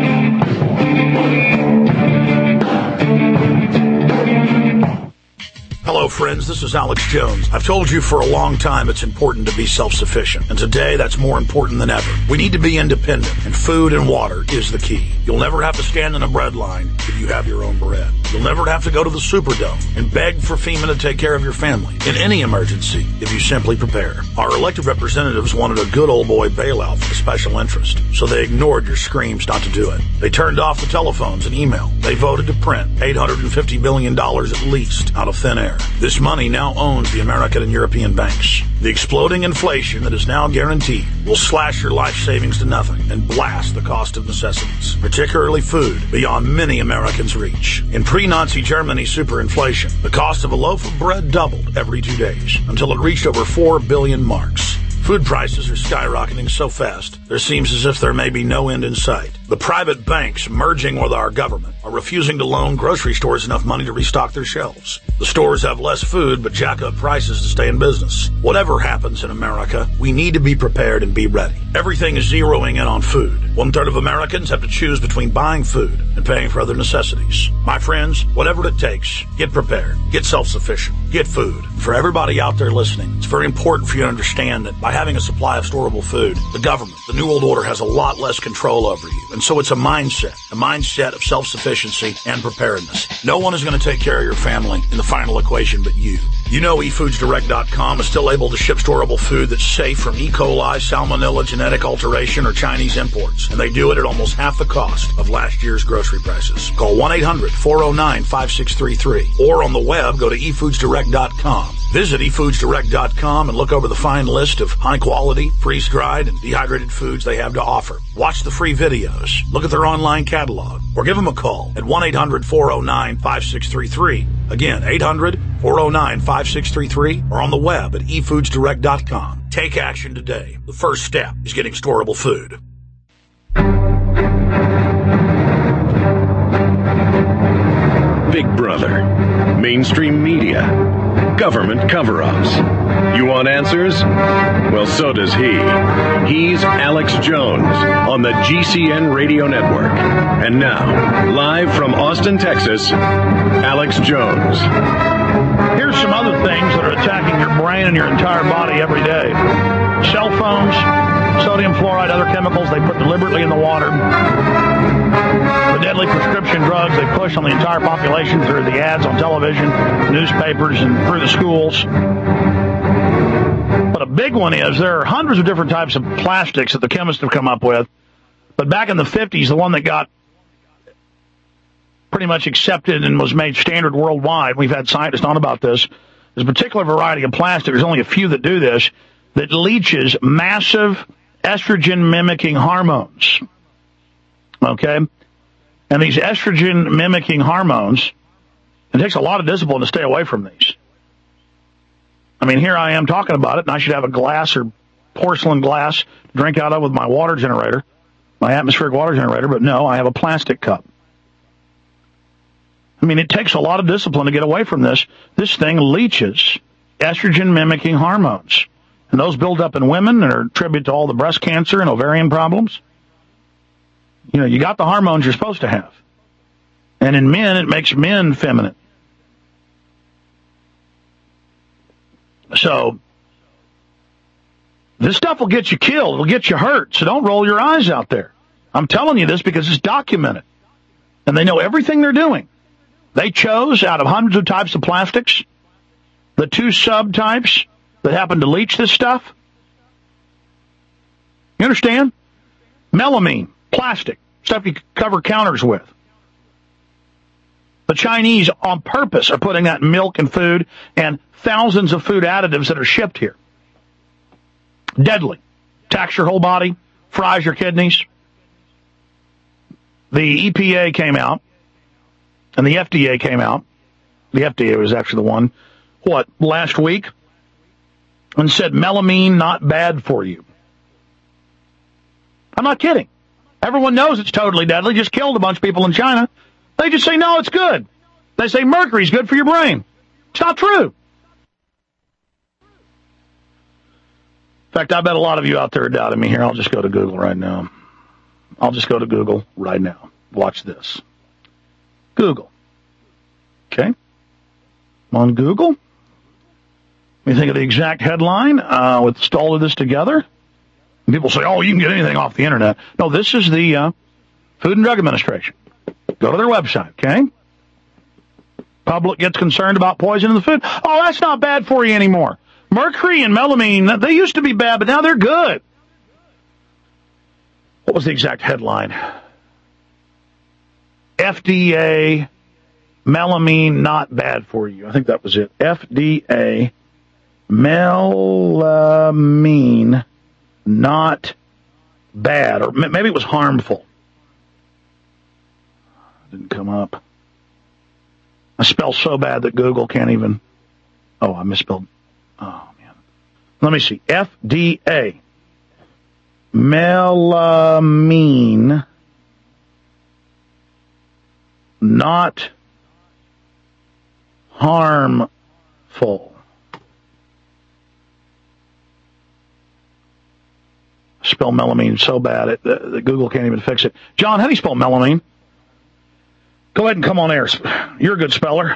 Hello, friends. This is Alex Jones. I've told you for a long time it's important to be self-sufficient, and today that's more important than ever. We need to be independent, and food and water is the key. You'll never have to stand in a bread line if you have your own bread. You'll never have to go to the Superdome and beg for FEMA to take care of your family in any emergency if you simply prepare. Our elected representatives wanted a good old boy bailout for the special interest, so they ignored your screams not to do it. They turned off the telephones and email. They voted to print eight hundred fifty billion dollars at least out of thin air. This money now owns the American and European banks. The exploding inflation that is now guaranteed will slash your life savings to nothing and blast the cost of necessities, particularly food, beyond many Americans' reach. In pre-Nazi Germany superinflation, the cost of a loaf of bread doubled every two days until it reached over four billion marks. Food prices are skyrocketing so fast, there seems as if there may be no end in sight. The private banks merging with our government are refusing to loan grocery stores enough money to restock their shelves. The stores have less food but jack up prices to stay in business. Whatever happens in America, we need to be prepared and be ready. Everything is zeroing in on food. One third of Americans have to choose between buying food and paying for other necessities. My friends, whatever it takes, get prepared, get self-sufficient, get food. For everybody out there listening, it's very important for you to understand that by having a supply of storable food, the government, the New World Order, has a lot less control over you. And so it's a mindset, a mindset of self-sufficiency and preparedness. No one is going to take care of your family in the final equation but you. You know e foods direct dot com is still able to ship storable food that's safe from E. coli, salmonella, genetic alteration, or Chinese imports. And they do it at almost half the cost of last year's grocery prices. Call one eight hundred four oh nine five six three three. Or on the web, go to e foods direct dot com. Visit e foods direct dot com and look over the fine list of high-quality, freeze-dried, and dehydrated foods they have to offer. Watch the free videos, look at their online catalog, or give them a call at one eight hundred four oh nine five six three three. Again, eight hundred four oh nine five six three three, or on the web at e foods direct dot com. Take action today. The first step is getting storable food. Big Brother, mainstream media, government cover-ups. You want answers? Well, so does he. He's Alex Jones on the G C N Radio Network. And now, live from Austin, Texas, Alex Jones. Here's some other things that are attacking your brain and your entire body every day. Cell phones, sodium fluoride, other chemicals they put deliberately in the water. The deadly prescription drugs they push on the entire population through the ads on television, newspapers, and through the schools. But a big one is there are hundreds of different types of plastics that the chemists have come up with. But back in the fifties, the one that got pretty much accepted and was made standard worldwide, we've had scientists on about this, there's a particular variety of plastic, there's only a few that do this, that leaches massive estrogen-mimicking hormones. Okay? And these estrogen-mimicking hormones, it takes a lot of discipline to stay away from these. I mean, here I am talking about it, and I should have a glass or porcelain glass to drink out of with my water generator, my atmospheric water generator, but no, I have a plastic cup. I mean, it takes a lot of discipline to get away from this. This thing leaches estrogen-mimicking hormones. And those build up in women and are attributed to all the breast cancer and ovarian problems. You know, you got the hormones you're supposed to have. And in men, it makes men feminine. So, this stuff will get you killed. It'll get you hurt. So don't roll your eyes out there. I'm telling you this because it's documented. And they know everything they're doing. They chose, out of hundreds of types of plastics, the two subtypes that happen to leach this stuff. You understand? Melamine, plastic, stuff you cover counters with. The Chinese, on purpose, are putting that in milk and food and thousands of food additives that are shipped here. Deadly. Attacks your whole body, fries your kidneys. The E P A came out, and the F D A came out. The F D A was actually the one, what, last week? And said melamine not bad for you. I'm not kidding. Everyone knows it's totally deadly. Just killed a bunch of people in China. They just say, no, it's good. They say mercury's good for your brain. It's not true. In fact, I bet a lot of you out there are doubting me here. I'll just go to Google right now. I'll just go to Google right now. Watch this. Google. Okay. On Google. Let me think of the exact headline uh, with all of this together. And people say, oh, you can get anything off the internet. No, this is the uh, Food and Drug Administration. Go to their website, okay? Public gets concerned about poison in the food. Oh, that's not bad for you anymore. Mercury and melamine, they used to be bad, but now they're good. What was the exact headline? F D A, melamine not bad for you. I think that was it. F D A, melamine not bad. Or maybe it was harmful. Didn't come up. I spell so bad that Google can't even... Oh, I misspelled. Oh, man. Let me see. F D A. Melamine not harmful. Spell melamine so bad it, uh, that Google can't even fix it. John, how do you spell melamine? Go ahead and come on air. You're a good speller.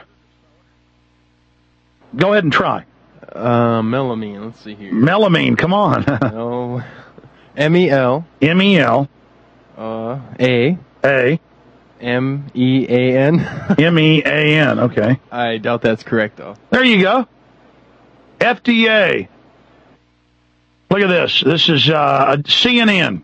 Go ahead and try. Uh, melamine. Let's see here. Melamine. Come on. oh, M E L. M E L. Uh, A. A. M E A N. M E A N. Okay. I doubt that's correct, though. There you go. F D A. Look at this. This is uh, C N N.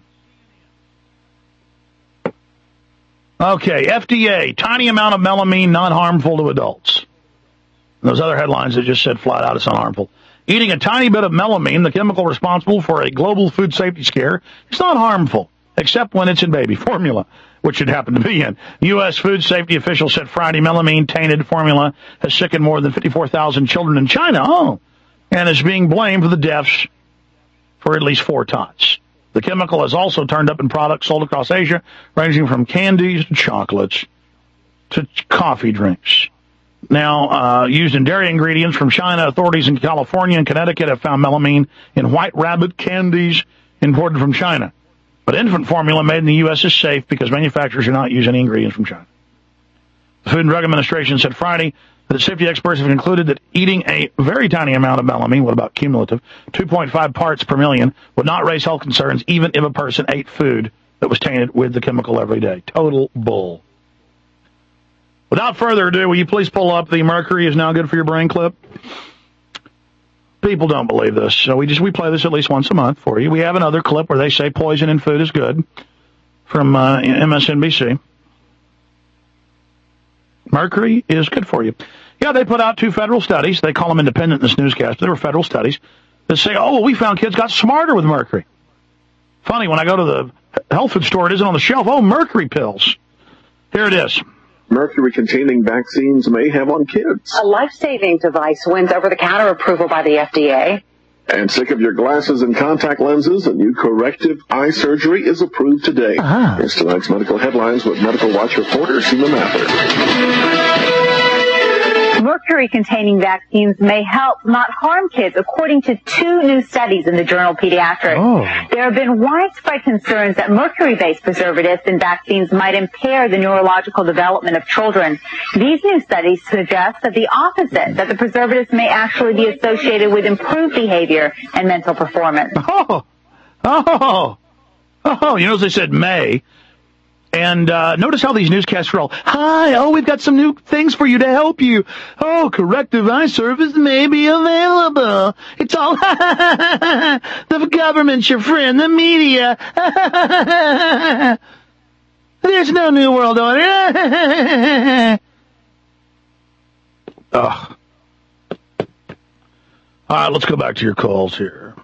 Okay, F D A. Tiny amount of melamine, not harmful to adults. And those other headlines that just said flat out it's not harmful. Eating a tiny bit of melamine, the chemical responsible for a global food safety scare, is not harmful, except when it's in baby formula, which it happened to be in. U S food safety officials said Friday melamine-tainted formula has sickened more than fifty-four thousand children in China. Oh, and is being blamed for the deaths for at least four tots. The chemical has also turned up in products sold across Asia, ranging from candies to chocolates to coffee drinks. Now, uh, used in dairy ingredients from China, authorities in California and Connecticut have found melamine in White Rabbit candies imported from China. But infant formula made in the U S is safe because manufacturers do not use any ingredients from China. The Food and Drug Administration said Friday that safety experts have concluded that eating a very tiny amount of melamine, what about cumulative, two point five parts per million, would not raise health concerns even if a person ate food that was tainted with the chemical every day. Total bull. Without further ado, will you please pull up the mercury is now good for your brain clip? People don't believe this, so we just we play this at least once a month for you. We have another clip where they say poison in food is good from uh, M S N B C. Mercury is good for you. Yeah, they put out two federal studies. They call them independent in this newscast. They were federal studies that say, oh, we found kids got smarter with mercury. Funny, when I go to the health food store, it isn't on the shelf. Oh, mercury pills. Here it is. Mercury-containing vaccines may have on kids. A life-saving device wins over-the-counter approval by the F D A. And sick of your glasses and contact lenses? A new corrective eye surgery is approved today. Uh-huh. Here's tonight's medical headlines with Medical Watch reporter Seema Mather. Mercury-containing vaccines may help, not harm kids, according to two new studies in the journal Pediatrics. Oh. There have been widespread concerns that mercury-based preservatives in vaccines might impair the neurological development of children. These new studies suggest that the opposite, that the preservatives may actually be associated with improved behavior and mental performance. Oh, oh, oh, you know, as they said may. And uh notice how these newscasts roll. Hi, oh, we've got some new things for you to help you. Oh, corrective eye service may be available. It's all the government's your friend, the media. There's no new world order. Ugh. All right, let's go back to your calls here.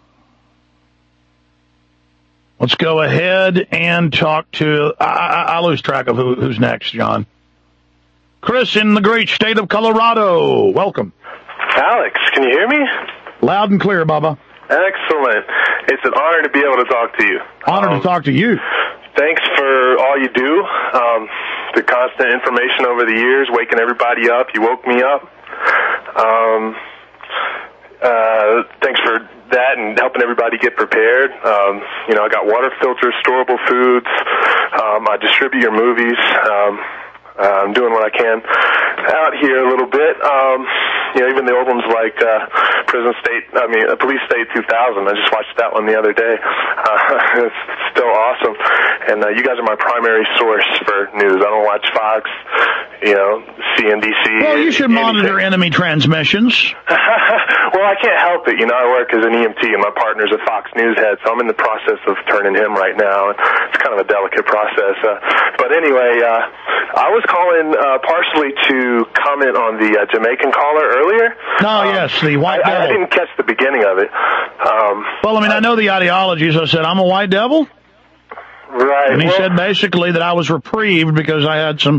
Let's go ahead and talk to, I, I, I lose track of who, who's next, John. Chris in the great state of Colorado. Welcome. Alex, can you hear me? Loud and clear, Bubba. Excellent. It's an honor to be able to talk to you. Honor um, to talk to you. Thanks for all you do. Um, the constant information over the years, waking everybody up. You woke me up. Um, uh, thanks for that and helping everybody get prepared. Um, you know, I got water filters, storable foods. Um, I distribute your movies. Um, uh, I'm doing what I can out here a little bit. Um, you know, even the old ones like uh, Prison State, I mean, uh, Police State two thousand. I just watched that one the other day. Uh, it's still awesome. And uh, you guys are my primary source for news. I don't watch Fox, you know, C N B C. Well, you should anything. monitor enemy transmissions. Well, I can't help it. You know, I work as an E M T, and my partner's a Fox News head, so I'm in the process of turning him right now. It's kind of a delicate process. Uh, but anyway, uh, I was calling uh, partially to comment on the uh, Jamaican caller earlier. No, um, yes, the white I, devil. I didn't catch the beginning of it. Um, well, I mean, I know the ideology, so I said, I'm a white devil. Right. And he well, said basically that I was reprieved because I had some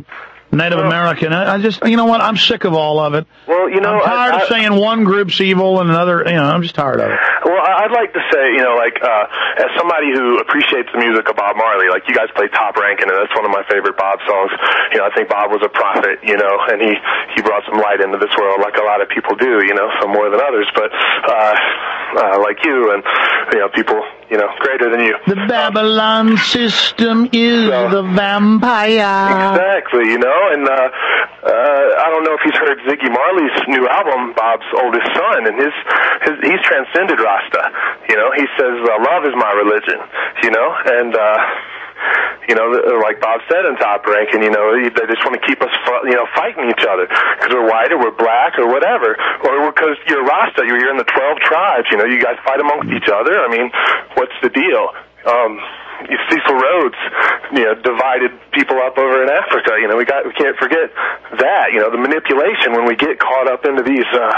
Native American. I, I just, you know what? I'm sick of all of it. Well, you know, I'm tired I, I, of saying one group's evil and another, you know, I'm just tired of it. Well, I'd like to say, you know, like, uh, as somebody who appreciates the music of Bob Marley, like, you guys play Top Rankin', and that's one of my favorite Bob songs. You know, I think Bob was a prophet, you know, and he, he brought some light into this world, like a lot of people do, you know, some more than others, but, uh, uh, like you and, you know, people, you know, greater than you. The Babylon system is so, the vampire. Exactly, you know, and, uh, uh, I don't know if he's heard Ziggy Marley's new album, Bob's oldest son, and his, his he's transcended Rasta. You know, he says, uh, love is my religion, you know, and, uh, you know, like Bob said in Top Rankin', you know, they just want to keep us, you know, fighting each other because we're white or we're black or whatever, or because you're Rasta, you're in the twelve tribes, you know, you guys fight amongst each other. I mean, what's the deal? Um, Cecil Rhodes, you know, divided people up over in Africa. You know, we got we can't forget that. You know, the manipulation when we get caught up into these uh,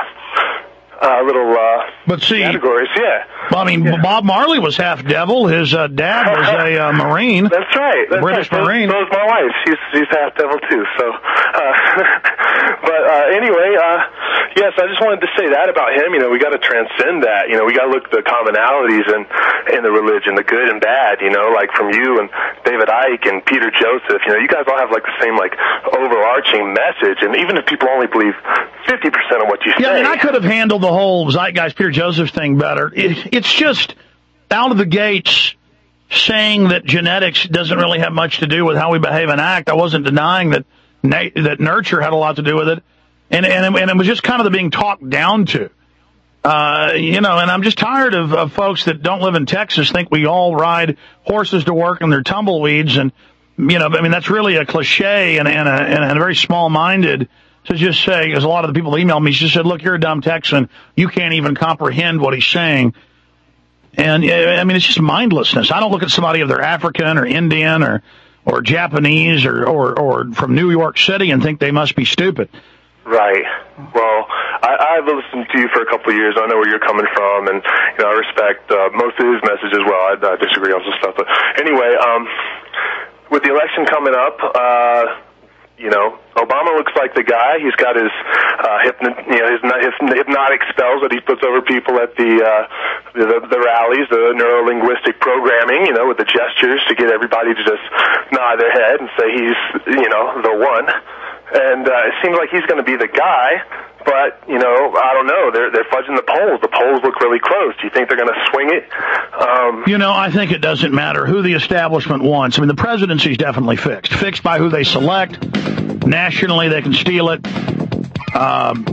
uh, little uh, but see, categories. Yeah. Well, I mean, yeah. Bob Marley was half devil. His uh, dad was a uh, Marine. That's right. That's British right. Marine. So, so is my wife. She's she's half devil too. So, uh, but uh, anyway, uh, yes, I just wanted to say that about him. You know, we got to transcend that. You know, we got to look at the commonalities in in the religion, the good and bad. You know, like from you and David Icke and Peter Joseph. You know, you guys all have like the same like overarching message. And even if people only believe fifty percent of what you say, yeah, I mean, I could have handled the whole Zeitgeist Peter Joseph thing better. It, it's just out of the gates saying that genetics doesn't really have much to do with how we behave and act. I wasn't denying that na- that nurture had a lot to do with it, and and and it was just kind of the being talked down to. Uh, you know, and I'm just tired of, of folks that don't live in Texas think we all ride horses to work and they're tumbleweeds, and you know, I mean that's really a cliche and and a, and a very small-minded. To just say, because a lot of the people that emailed me just said, look, you're a dumb Texan. You can't even comprehend what he's saying. And, I mean, it's just mindlessness. I don't look at somebody if they're African or Indian or, or Japanese or, or, or from New York City and think they must be stupid. Right. Well, I, I've listened to you for a couple of years. I know where you're coming from, and you know, I respect uh, most of his message as well. I, I disagree on some stuff. But anyway, um, with the election coming up, uh, you know, Obama looks like the guy. He's got his, uh, hypno- you know, his, his hypnotic spells that he puts over people at the, uh, the, the rallies, the neuro-linguistic programming, you know, with the gestures to get everybody to just nod their head and say he's, you know, the one. And, uh, it seems like he's going to be the guy. But, you know, I don't know. They're they're fudging the polls. The polls look really close. Do you think they're going to swing it? Um, you know, I think it doesn't matter who the establishment wants. I mean, the presidency's definitely fixed. Fixed by who they select. Nationally, they can steal it. Um,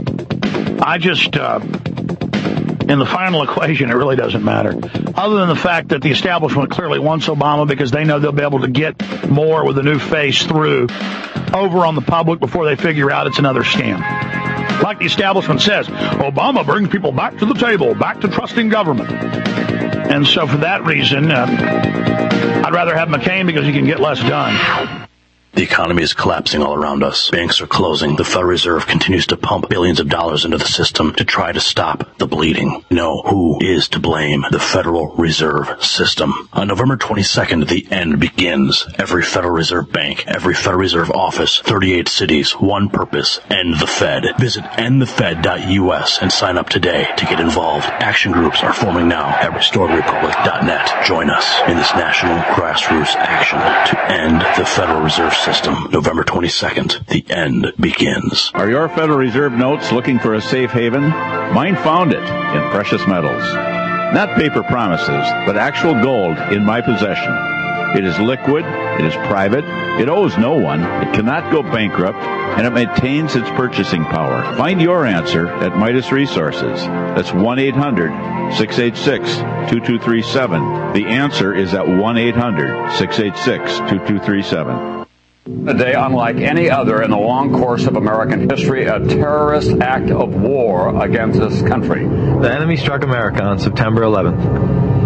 I just, uh, in the final equation, it really doesn't matter. Other than the fact that the establishment clearly wants Obama because they know they'll be able to get more with a new face through over on the public before they figure out it's another scam. Like the establishment says, Obama brings people back to the table, back to trusting government. And so for that reason, uh, I'd rather have McCain because he can get less done. The economy is collapsing all around us. Banks are closing. The Federal Reserve continues to pump billions of dollars into the system to try to stop the bleeding. No, who is to blame? The Federal Reserve System. On November twenty-second, the end begins. Every Federal Reserve Bank, every Federal Reserve office, thirty-eight cities, one purpose, end the Fed. Visit end the fed dot U S and sign up today to get involved. Action groups are forming now at restored republic dot net. Join us in this national grassroots action to end the Federal Reserve System. November twenty-second, the end begins. Are your Federal Reserve notes looking for a safe haven? Mine found it in precious metals. Not paper promises, but actual gold in my possession. It is liquid, it is private, it owes no one, it cannot go bankrupt, and it maintains its purchasing power. Find your answer at Midas Resources. That's one eight hundred, six eight six, two two three seven. The answer is at one eight hundred, six eight six, two two three seven. A day unlike any other in the long course of American history, a terrorist act of war against this country. The enemy struck America on September eleventh.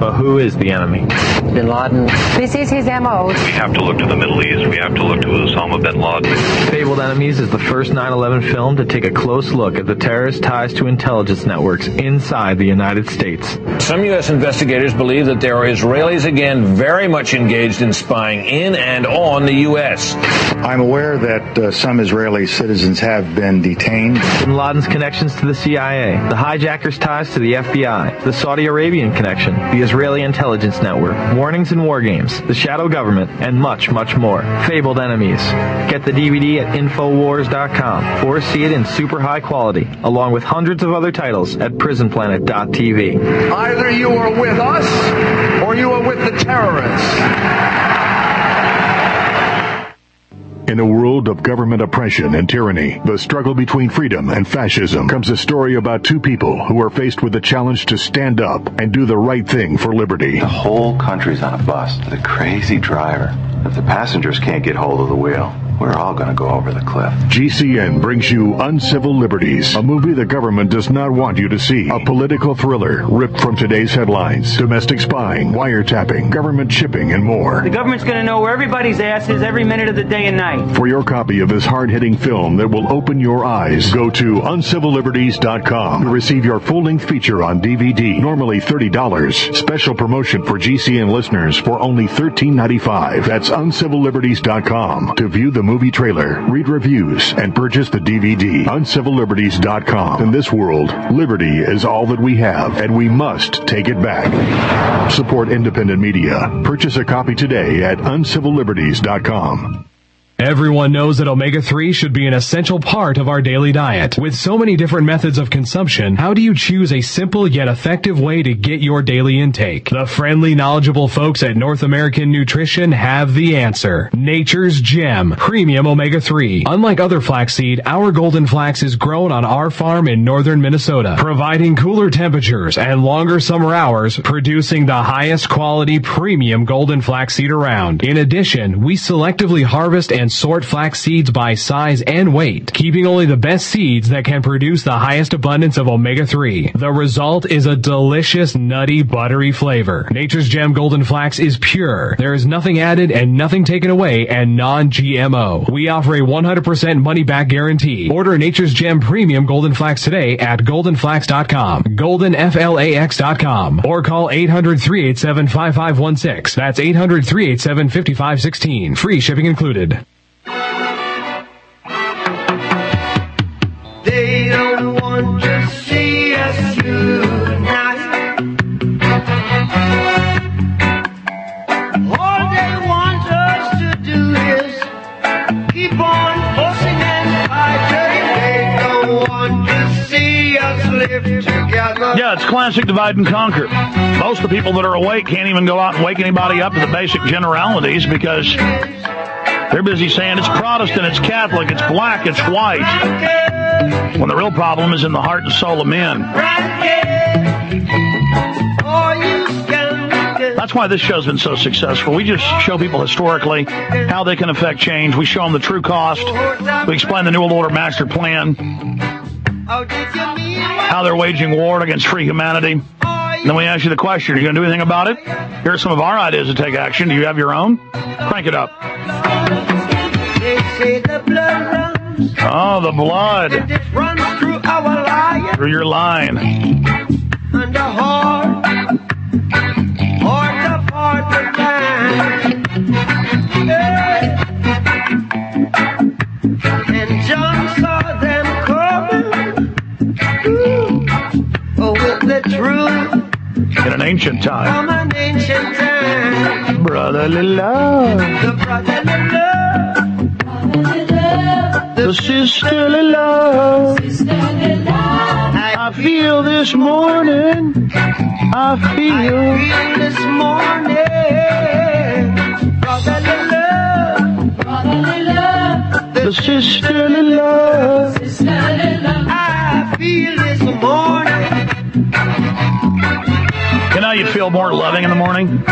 But who is the enemy? Bin Laden. This is his M O. We have to look to the Middle East. We have to look to Osama bin Laden. Fabled Enemies is the first nine eleven film to take a close look at the terrorist ties to intelligence networks inside the United States. Some U S investigators believe that there are Israelis again very much engaged in spying in and on the U S. I'm aware that uh, some Israeli citizens have been detained. Bin Laden's connections to the C I A, the hijackers' ties to the F B I, the Saudi Arabian connection, the Israeli intelligence network, warnings and war games, the shadow government, and much, much more. Fabled Enemies. Get the D V D at Infowars dot com or see it in super high quality, along with hundreds of other titles at Prison Planet dot T V. Either you are with us or you are with the terrorists. In a world of government oppression and tyranny, the struggle between freedom and fascism, comes a story about two people who are faced with the challenge to stand up and do the right thing for liberty. The whole country's on a bus with a crazy driver. If the passengers can't get hold of the wheel, we're all going to go over the cliff. G C N brings you Uncivil Liberties, a movie the government does not want you to see. A political thriller ripped from today's headlines. Domestic spying, wiretapping, government shipping, and more. The government's going to know where everybody's ass is every minute of the day and night. For your copy of this hard-hitting film that will open your eyes, go to Uncivil Liberties dot com to receive your full-length feature on D V D, normally thirty dollars. Special promotion for G C N listeners for only thirteen ninety-five. That's Uncivil Liberties dot com to view the movie trailer, read reviews, and purchase the D V D. Uncivil Liberties dot com. In this world, liberty is all that we have, and we must take it back. Support independent media. Purchase a copy today at Uncivil Liberties dot com. Everyone knows that omega three should be an essential part of our daily diet. With so many different methods of consumption, how do you choose a simple yet effective way to get your daily intake? The friendly, knowledgeable folks at North American Nutrition have the answer. Nature's Gem Premium Omega three. Unlike other flaxseed, our golden flax is grown on our farm in northern Minnesota, providing cooler temperatures and longer summer hours, producing the highest quality premium golden flaxseed around. In addition, we selectively harvest and sort flax seeds by size and weight, keeping only the best seeds that can produce the highest abundance of omega three. The result is a delicious, nutty, buttery flavor. Nature's Gem Golden Flax is pure. There is nothing added and nothing taken away, and non-G M O. We offer a one hundred percent money-back guarantee. Order Nature's Gem Premium Golden Flax today at golden flax dot com, golden flax dot com, or call eight hundred, three eight seven, five five one six. That's eight hundred, three eight seven, five five one six. Free shipping included. They don't want to see us unite. All they want us to do is keep on forcing and fighting. They don't want to see us live together. Yeah, it's classic divide and conquer. Most of the people that are awake can't even go out and wake anybody up to the basic generalities because they're busy saying it's Protestant, it's Catholic, it's black, it's white. When the real problem is in the heart and soul of men. That's why this show's been so successful. We just show people historically how they can affect change. We show them the true cost. We explain the New World Order master plan, how they're waging war against free humanity. And then we ask you the question, are you going to do anything about it? Here are some of our ideas to take action. Do you have your own? Crank it up. They say the blood runs. Oh, the blood. And it runs through our line. Through your line. And the heart, heart of heart of man. Yeah. And John saw them coming. Ooh. Oh, with the truth. In an ancient time. From an ancient time. Brotherly love. The brotherly love. The sisterly love. I feel this morning. I feel. I feel this morning. Brotherly love. Brotherly love. The sisterly love. I feel this morning. You know, you feel more loving in the morning.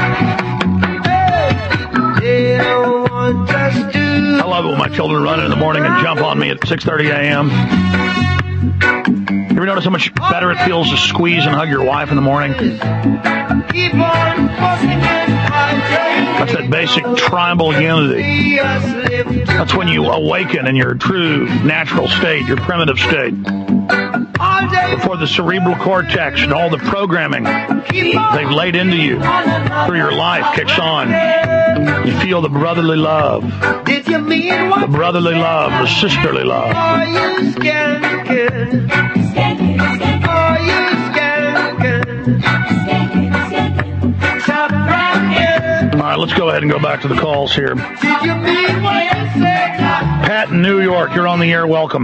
They don't want us to. I love it when my children run in the morning and jump on me at six thirty a.m. You ever notice how much better it feels to squeeze and hug your wife in the morning? Keep on fussing and fighting. That's that basic tribal unity. That's when you awaken in your true natural state, your primitive state. Before the cerebral cortex and all the programming they've laid into you through your life kicks on. You feel the brotherly love, the brotherly love, the sisterly love. Are you skanking? Are you skanking? Stop rocking. All right, let's go ahead and go back to the calls here. Did you mean what you said? Pat in New York, you're on the air. Welcome.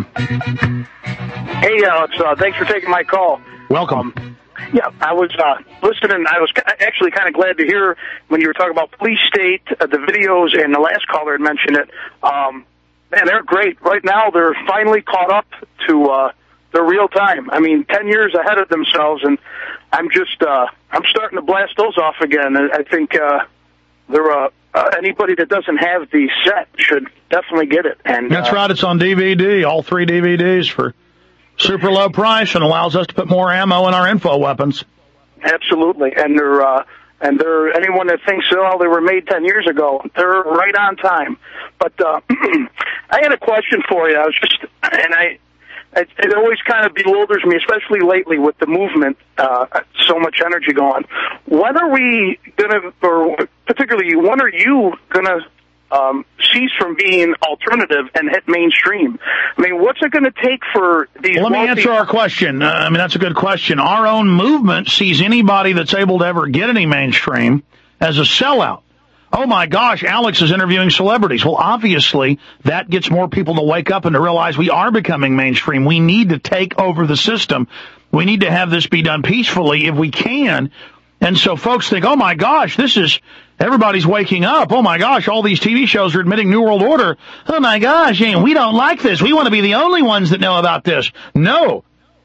Hey, Alex. Uh, thanks for taking my call. Welcome. Um, yeah, I was uh, listening. I was actually kind of glad to hear when you were talking about police state, uh, the videos, and the last caller had mentioned it. Um, man, they're great. Right now, they're finally caught up to uh, their real time. I mean, ten years ahead of themselves, and I'm just uh, I'm starting to blast those off again. I think uh, they're uh, uh, anybody that doesn't have the set should definitely get it. And that's uh, right. It's on D V D. All three D V Ds for super low price, and allows us to put more ammo in our info weapons. Absolutely, and they're uh, and they're anyone that thinks oh they were made ten years ago, they're right on time. But uh, I had a question for you. I was just and I it, it always kind of bewilders me, especially lately with the movement, uh, so much energy going. When are we gonna, or particularly when are you gonna? Um, cease from being alternative and hit mainstream? I mean, what's it going to take for these... Well, let me wealthy- answer our question. Uh, I mean, that's a good question. Our own movement sees anybody that's able to ever get any mainstream as a sellout. Oh, my gosh, Alex is interviewing celebrities. Well, obviously, that gets more people to wake up and to realize we are becoming mainstream. We need to take over the system. We need to have this be done peacefully if we can. And so folks think, oh, my gosh, this is... Everybody's waking up. Oh, my gosh, all these T V shows are admitting New World Order. Oh, my gosh, we don't like this. We want to be the only ones that know about this. No.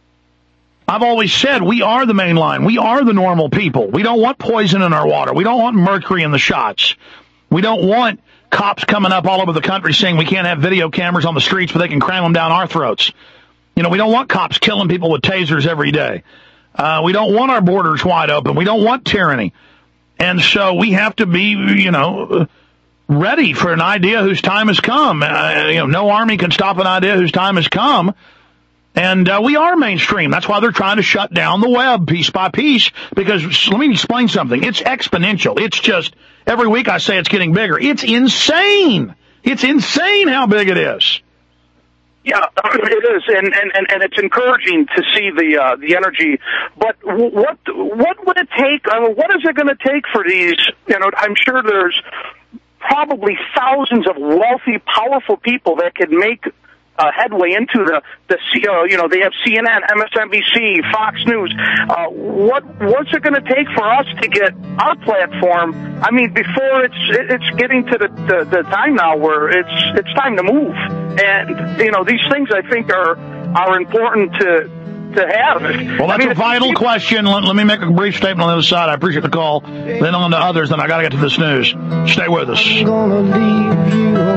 I've always said we are the main line. We are the normal people. We don't want poison in our water. We don't want mercury in the shots. We don't want cops coming up all over the country saying we can't have video cameras on the streets, but they can cram them down our throats. You know, we don't want cops killing people with tasers every day. Uh, we don't want our borders wide open. We don't want tyranny. And so we have to be, you know, ready for an idea whose time has come. Uh, you know, no army can stop an idea whose time has come. And uh, we are mainstream. That's why they're trying to shut down the web piece by piece. Because let me explain something. It's exponential. It's just every week I say it's getting bigger. It's insane. It's insane how big it is. Yeah, it is, and, and, and, and it's encouraging to see the uh, the energy. But what what would it take? I mean, what is it going to take for these? You know, I'm sure there's probably thousands of wealthy, powerful people that could make uh, headway into the the uh, you know they have C N N, M S N B C, Fox News. Uh, what what's it going to take for us to get our platform? I mean, before it's it's getting to the, the the time now where it's it's time to move. And, you know, these things I think are are important to to have. Well, that's I mean, a vital you, question. Let, let me make a brief statement on the other side. I appreciate the call. Then on to others, then I got to get to this news. Stay with us. I'm gonna leave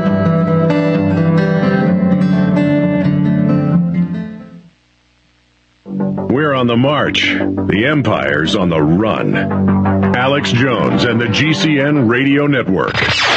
you. We're on the march. The empire's on the run. Alex Jones and the G C N Radio Network.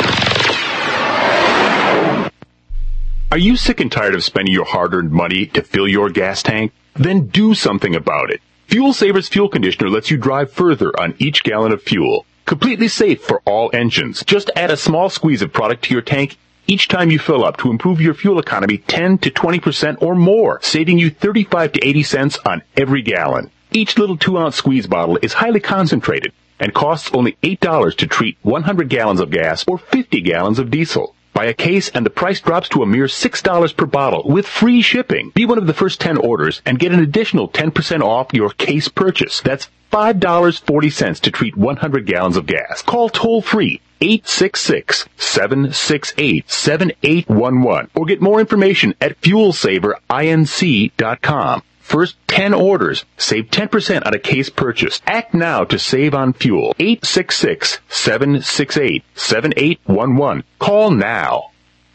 Are you sick and tired of spending your hard-earned money to fill your gas tank? Then do something about it. Fuel Saver's fuel conditioner lets you drive further on each gallon of fuel. Completely safe for all engines. Just add a small squeeze of product to your tank each time you fill up to improve your fuel economy ten to twenty percent or more, saving you thirty-five to eighty cents on every gallon. Each little two-ounce squeeze bottle is highly concentrated and costs only eight dollars to treat one hundred gallons of gas or fifty gallons of diesel. Buy a case and the price drops to a mere six dollars per bottle with free shipping. Be one of the first ten orders and get an additional ten percent off your case purchase. That's five dollars and forty cents to treat one hundred gallons of gas. Call toll-free eight six six, seven six eight, seven eight one one or get more information at fuel saver inc dot com. First ten orders, save ten percent on a case purchase. Act now to save on fuel. eight six six, seven six eight, seven eight one one. Call now.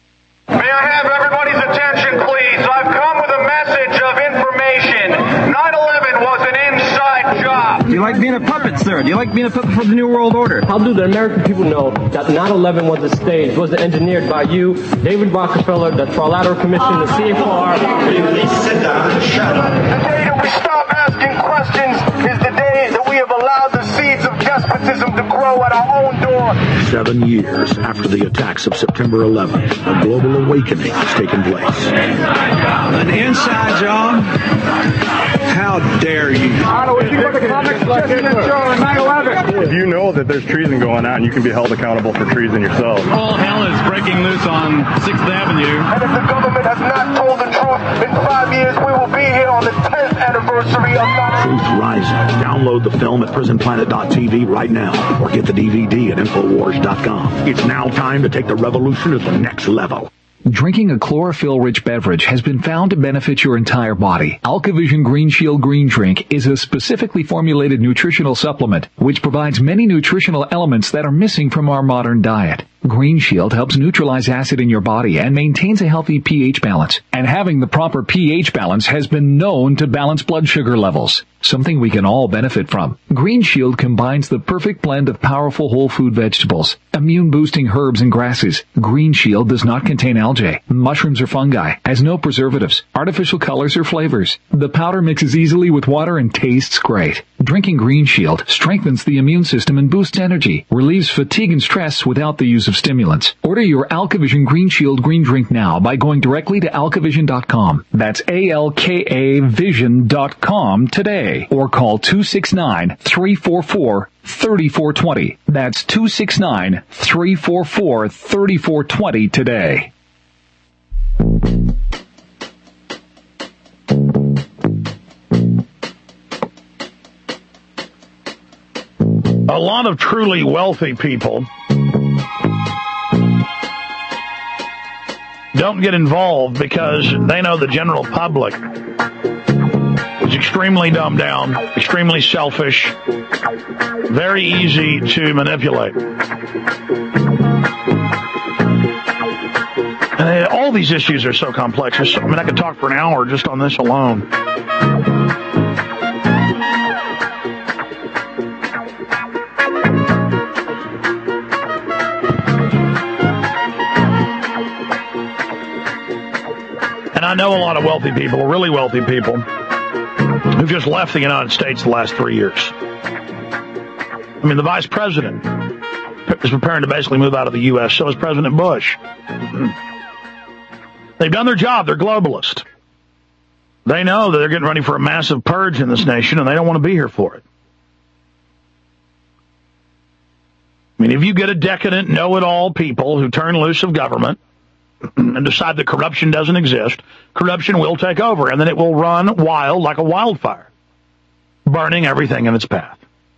May I have everybody's attention, please? I've come with a message of information. nine eleven was an inside job. Do you like being a puppet, sir? Do you like being a puppet for the New World Order? How do the American people know that nine eleven was a stage, was engineered by you, David Rockefeller, the Trilateral Commission, the C F R? Please sit down and shut up. The day that we stop asking questions is the day that we have allowed the seeds of despotism to grow at our own door. Seven years after the attacks of September eleventh, a global awakening has taken place. An inside job? How dare you? I don't know what you look at comics like nine eleven. If you know that there's treason going on, you can be held accountable for treason yourself. All hell is breaking loose on sixth Avenue. And if the government has not told the truth, in five years we will be here on the tenth anniversary of nine eleven. Truth Rising. Download the film at prison planet dot t v right now, or get the D V D at infowars dot com. It's now time to take the revolution to the next level. Drinking a chlorophyll-rich beverage has been found to benefit your entire body. AlkaVision Green Shield Green Drink is a specifically formulated nutritional supplement which provides many nutritional elements that are missing from our modern diet. Green Shield helps neutralize acid in your body and maintains a healthy pH balance. And having the proper pH balance has been known to balance blood sugar levels, something we can all benefit from. Green Shield combines the perfect blend of powerful whole food vegetables, immune-boosting herbs and grasses. Green Shield does not contain algae, mushrooms or fungi, has no preservatives, artificial colors or flavors. The powder mixes easily with water and tastes great. Drinking Green Shield strengthens the immune system and boosts energy, relieves fatigue and stress without the use of stimulants. Order your AlkaVision Green Shield Green Drink now by going directly to alka vision dot com. That's A L K A vision dot com today. Or call two six nine, three four four, three four two zero. That's two six nine, three four four, three four two zero today. A lot of truly wealthy people don't get involved because they know the general public is extremely dumbed down, extremely selfish, very easy to manipulate. And all these issues are so complex. I mean, I could talk for an hour just on this alone. And I know a lot of wealthy people, really wealthy people, who've just left the United States the last three years. I mean, the vice president is preparing to basically move out of the U S, so is President Bush. They've done their job. They're globalists. They know that they're getting ready for a massive purge in this nation, and they don't want to be here for it. I mean, if you get a decadent, know-it-all people who turn loose of government and decide that corruption doesn't exist, corruption will take over, and then it will run wild like a wildfire, burning everything in its path.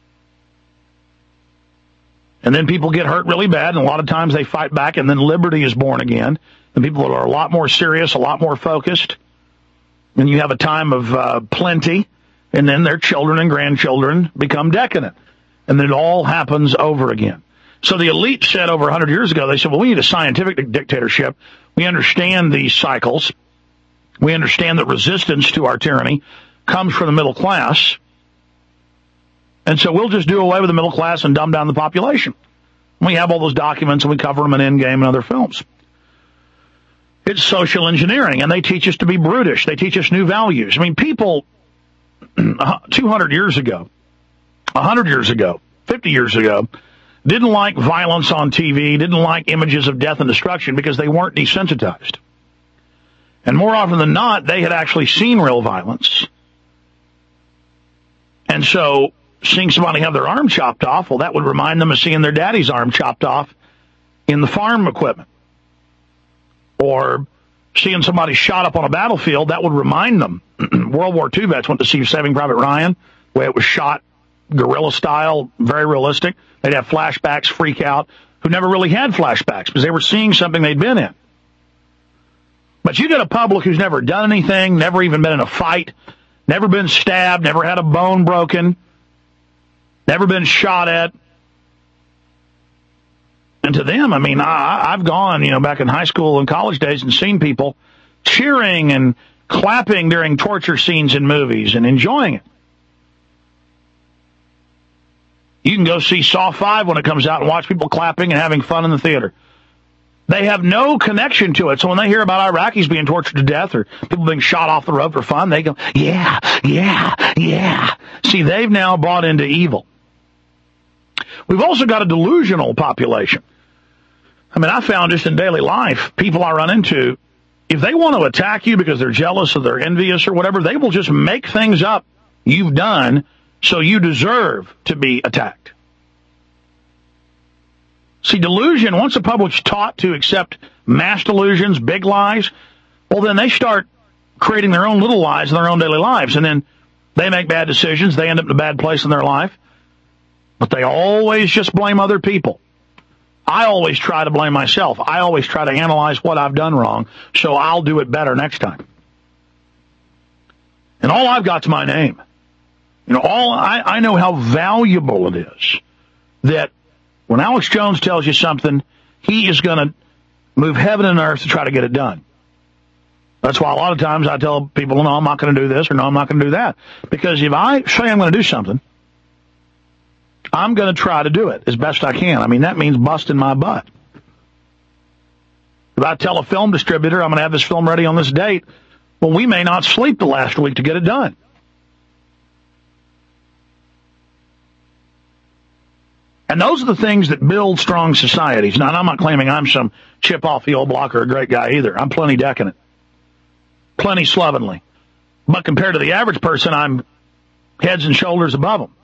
And then people get hurt really bad, and a lot of times they fight back, and then liberty is born again. And people are a lot more serious, a lot more focused. And you have a time of uh, plenty, and then their children and grandchildren become decadent. And then it all happens over again. So the elite said over one hundred years ago, they said, well, we need a scientific dictatorship. We understand these cycles. We understand that resistance to our tyranny comes from the middle class. And so we'll just do away with the middle class and dumb down the population. We have all those documents, and we cover them in Endgame and other films. It's social engineering, and they teach us to be brutish. They teach us new values. I mean, people two hundred years ago, one hundred years ago, fifty years ago, didn't like violence on T V, didn't like images of death and destruction because they weren't desensitized. And more often than not, they had actually seen real violence. And so seeing somebody have their arm chopped off, well, that would remind them of seeing their daddy's arm chopped off in the farm equipment. Or seeing somebody shot up on a battlefield, that would remind them. World War Two vets went to see Saving Private Ryan, the way it was shot, guerrilla style, very realistic. They'd have flashbacks, freak out, who never really had flashbacks because they were seeing something they'd been in. But you get a public who's never done anything, never even been in a fight, never been stabbed, never had a bone broken, never been shot at. And to them, I mean, I, I've gone, you know, back in high school and college days and seen people cheering and clapping during torture scenes in movies and enjoying it. You can go see Saw five when it comes out and watch people clapping and having fun in the theater. They have no connection to it. So when they hear about Iraqis being tortured to death or people being shot off the road for fun, they go, yeah, yeah, yeah. See, they've now bought into evil. We've also got a delusional population. I mean, I found just in daily life, people I run into, if they want to attack you because they're jealous or they're envious or whatever, they will just make things up you've done so you deserve to be attacked. See, delusion, once the public's taught to accept mass delusions, big lies, well, then they start creating their own little lies in their own daily lives, and then they make bad decisions. They end up in a bad place in their life, but they always just blame other people. I always try to blame myself. I always try to analyze what I've done wrong, so I'll do it better next time. And all I've got's my name. You know, all I, I know how valuable it is that when Alex Jones tells you something, he is going to move heaven and earth to try to get it done. That's why a lot of times I tell people, no, I'm not going to do this, or no, I'm not going to do that. Because if I say I'm going to do something, I'm going to try to do it as best I can. I mean, that means busting my butt. If I tell a film distributor I'm going to have this film ready on this date, well, we may not sleep the last week to get it done. And those are the things that build strong societies. Now, I'm not claiming I'm some chip off the old block or a great guy either. I'm plenty decadent. Plenty slovenly. But compared to the average person, I'm heads and shoulders above them.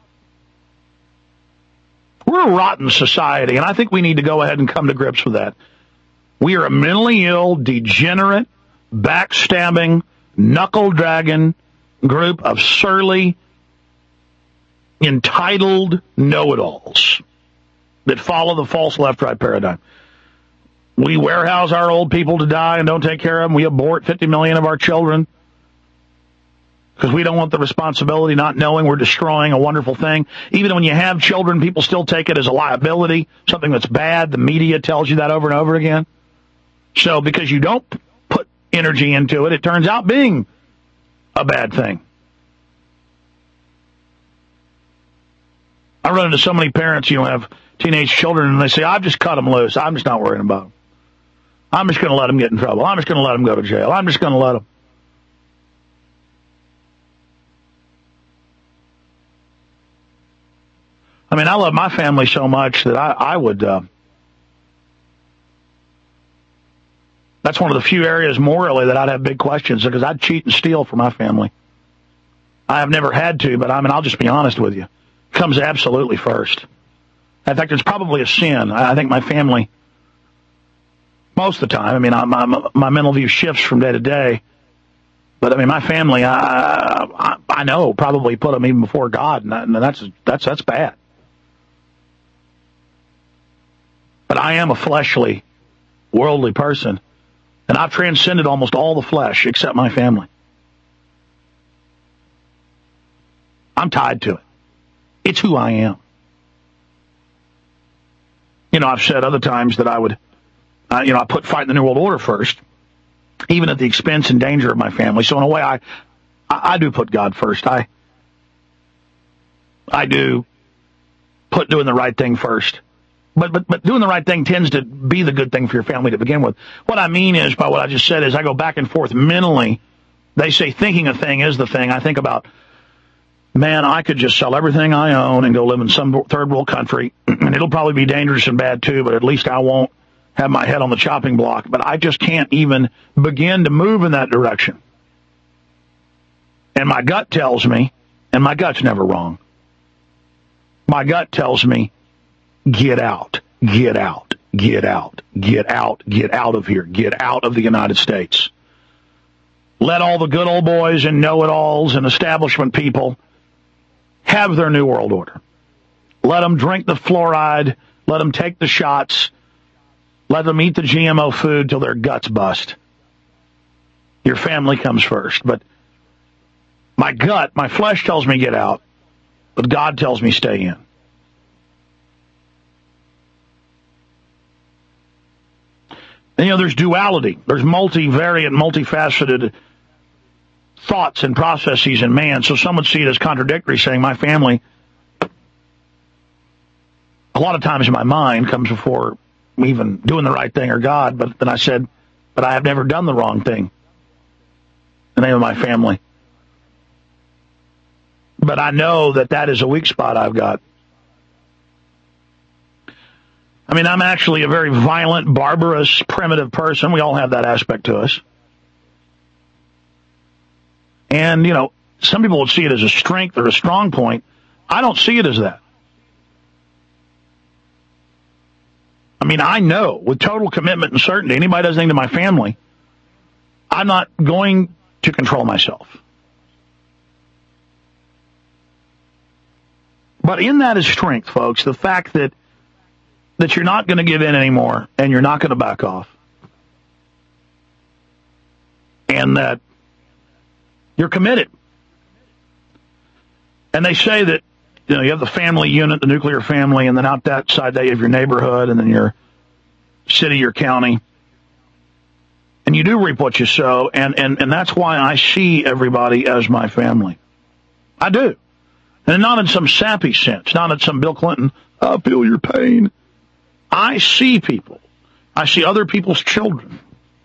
We're a rotten society, and I think we need to go ahead and come to grips with that. We are a mentally ill, degenerate, backstabbing, knuckle-dragging group of surly, entitled know-it-alls that follow the false left-right paradigm. We warehouse our old people to die and don't take care of them. We abort fifty million of our children because we don't want the responsibility, not knowing we're destroying a wonderful thing. Even when you have children, people still take it as a liability, something that's bad. The media tells you that over and over again. So because you don't put energy into it, it turns out being a bad thing. I run into so many parents, you know, have teenage children, and they say, I've just cut them loose. I'm just not worrying about them. I'm just going to let them get in trouble. I'm just going to let them go to jail. I'm just going to let them. I mean, I love my family so much that I, I would, uh, that's one of the few areas morally that I'd have big questions, because I'd cheat and steal for my family. I have never had to, but I mean, I'll just be honest with you. It comes absolutely first. In fact, it's probably a sin. I think my family, most of the time, I mean, I, my, my mental view shifts from day to day, but I mean, my family, I, I, I know, probably put them even before God, and, that, and that's, that's, that's bad. But I am a fleshly, worldly person, and I've transcended almost all the flesh except my family. I'm tied to it. It's who I am. You know, I've said other times that I would, uh, you know, I put fighting the New World Order first, even at the expense and danger of my family. So in a way, I, I, I do put God first. I, I do put doing the right thing first. But, but, but doing the right thing tends to be the good thing for your family to begin with. What I mean is, by what I just said, is I go back and forth mentally. They say thinking a thing is the thing. I think about, man, I could just sell everything I own and go live in some third world country, and it'll probably be dangerous and bad too, but at least I won't have my head on the chopping block. But I just can't even begin to move in that direction. And my gut tells me, and my gut's never wrong, my gut tells me, get out, get out, get out, get out, get out of here, get out of the United States. Let all the good old boys and know-it-alls and establishment people have their new world order. Let them drink the fluoride. Let them take the shots. Let them eat the G M O food till their guts bust. Your family comes first. But my gut, my flesh tells me get out, but God tells me stay in. And, you know, there's duality. There's multivariate, multifaceted thoughts and processes in man. So some would see it as contradictory, saying my family, a lot of times in my mind, comes before even doing the right thing or God. But then I said, but I have never done the wrong thing. The name of my family. But I know that that is a weak spot I've got. I mean, I'm actually a very violent, barbarous, primitive person. We all have that aspect to us. And, you know, some people would see it as a strength or a strong point. I don't see it as that. I mean, I know with total commitment and certainty, anybody does anything to my family, I'm not going to control myself. But in that is strength, folks, the fact that that you're not going to give in anymore and you're not going to back off. And that you're committed. And they say that, you know, you have the family unit, the nuclear family, and then out that side there you have your neighborhood and then your city, your county. And you do reap what you sow, and, and, and that's why I see everybody as my family. I do. And not in some sappy sense, not in some Bill Clinton, I feel your pain. I see people. I see other people's children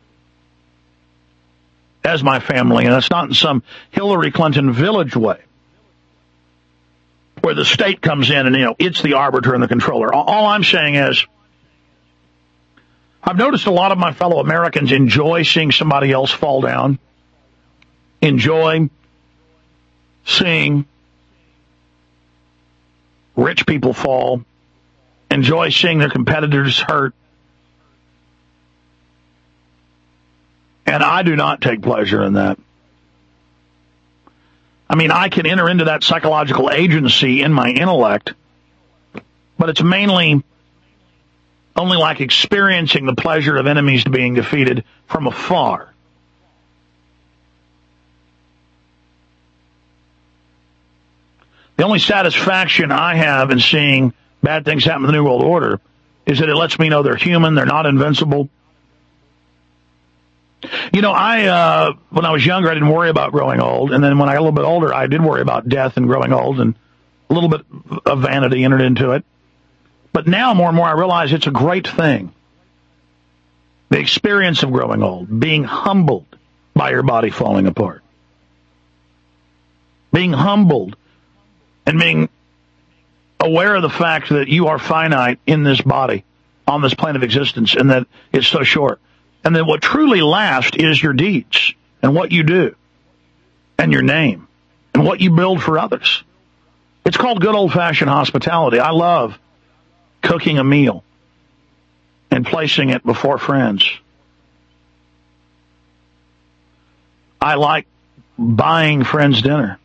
as my family, and it's not in some Hillary Clinton village way where the state comes in and, you know, it's the arbiter and the controller. All I'm saying is I've noticed a lot of my fellow Americans enjoy seeing somebody else fall down, enjoy seeing rich people fall, enjoy seeing their competitors hurt. And I do not take pleasure in that. I mean, I can enter into that psychological agency in my intellect, but it's mainly only like experiencing the pleasure of enemies being defeated from afar. The only satisfaction I have in seeing bad things happen to the New World Order is that it lets me know they're human, they're not invincible. You know, I, uh, when I was younger, I didn't worry about growing old. And then when I got a little bit older, I did worry about death and growing old, and a little bit of vanity entered into it. But now more and more I realize it's a great thing. The experience of growing old, being humbled by your body falling apart. Being humbled and being aware of the fact that you are finite in this body, on this plane of existence, and that it's so short. And that what truly lasts is your deeds and what you do and your name and what you build for others. It's called good old-fashioned hospitality. I love cooking a meal and placing it before friends. I like buying friends dinner.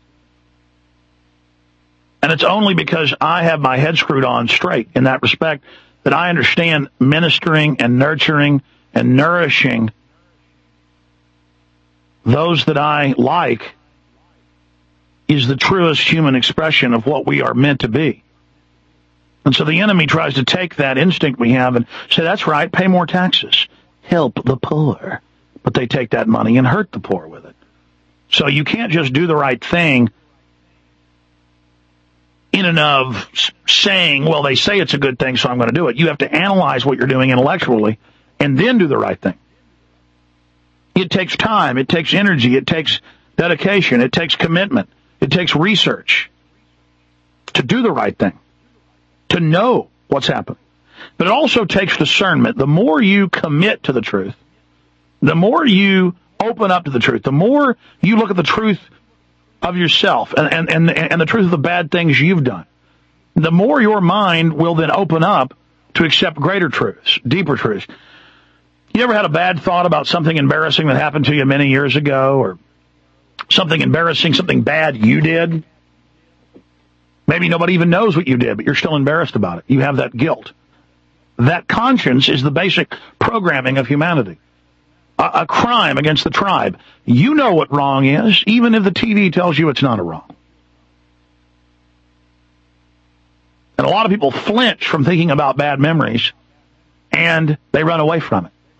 And it's only because I have my head screwed on straight in that respect that I understand ministering and nurturing and nourishing those that I like is the truest human expression of what we are meant to be. And so the enemy tries to take that instinct we have and say, that's right, pay more taxes, help the poor. But they take that money and hurt the poor with it. So you can't just do the right thing in and of saying, well, they say it's a good thing, so I'm going to do it. You have to analyze what you're doing intellectually and then do the right thing. It takes time. It takes energy. It takes dedication. It takes commitment. It takes research to do the right thing, to know what's happening. But it also takes discernment. The more you commit to the truth, the more you open up to the truth, the more you look at the truth of yourself and, and, and, and the truth of the bad things you've done, the more your mind will then open up to accept greater truths, deeper truths. You ever had a bad thought about something embarrassing that happened to you many years ago, or something embarrassing, something bad you did? Maybe nobody even knows what you did, but you're still embarrassed about it. You have that guilt. That conscience is the basic programming of humanity. A, a crime against the tribe. You know what wrong is, even if the T V tells you it's not a wrong. And a lot of people flinch from thinking about bad memories, and they run away from it.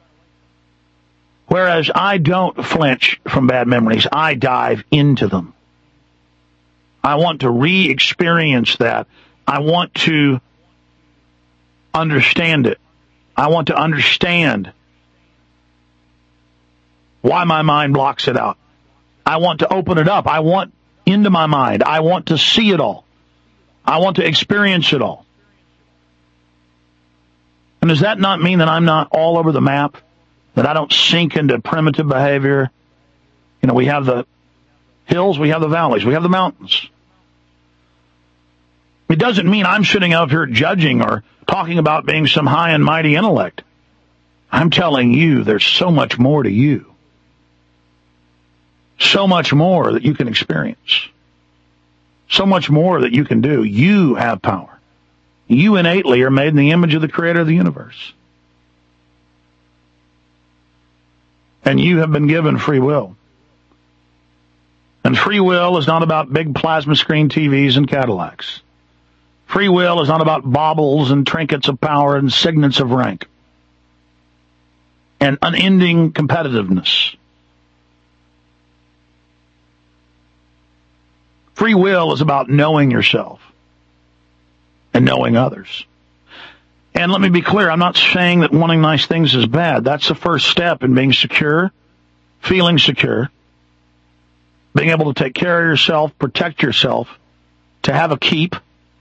Whereas I don't flinch from bad memories. I dive into them. I want to re-experience that. I want to understand it. I want to understand why my mind blocks it out. I want to open it up. I want into my mind. I want to see it all. I want to experience it all. And does that not mean that I'm not all over the map? That I don't sink into primitive behavior? You know, we have the hills, we have the valleys, we have the mountains. It doesn't mean I'm sitting out here judging or talking about being some high and mighty intellect. I'm telling you, there's so much more to you. So much more that you can experience. So much more that you can do. You have power. You innately are made in the image of the Creator of the universe. And you have been given free will. And free will is not about big plasma screen T Vs and Cadillacs. Free will is not about baubles and trinkets of power and signets of rank. And unending competitiveness. Free will is about knowing yourself and knowing others. And let me be clear, I'm not saying that wanting nice things is bad. That's the first step in being secure, feeling secure, being able to take care of yourself, protect yourself, to have a keep,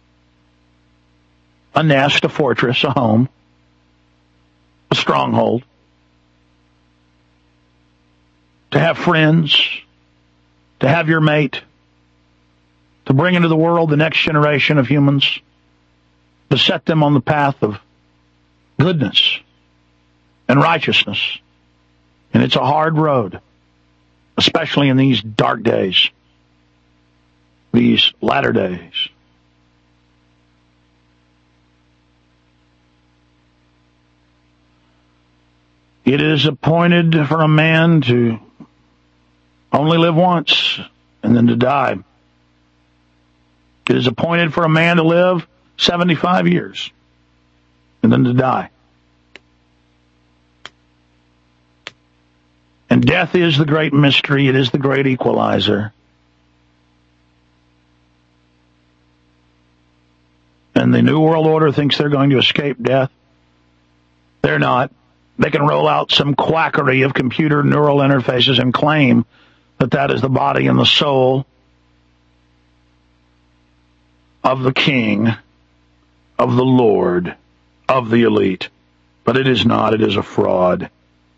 a nest, a fortress, a home, a stronghold, to have friends, to have your mate, to bring into the world the next generation of humans, to set them on the path of goodness and righteousness. And it's a hard road, especially in these dark days, these latter days. It is appointed for a man to only live once and then to die. It is appointed for a man to live seventy-five years and then to die. And death is the great mystery. It is the great equalizer. And the New World Order thinks they're going to escape death. They're not. They can roll out some quackery of computer neural interfaces and claim that that is the body and the soul of the king, of the Lord, of the elite. But it is not. It is a fraud.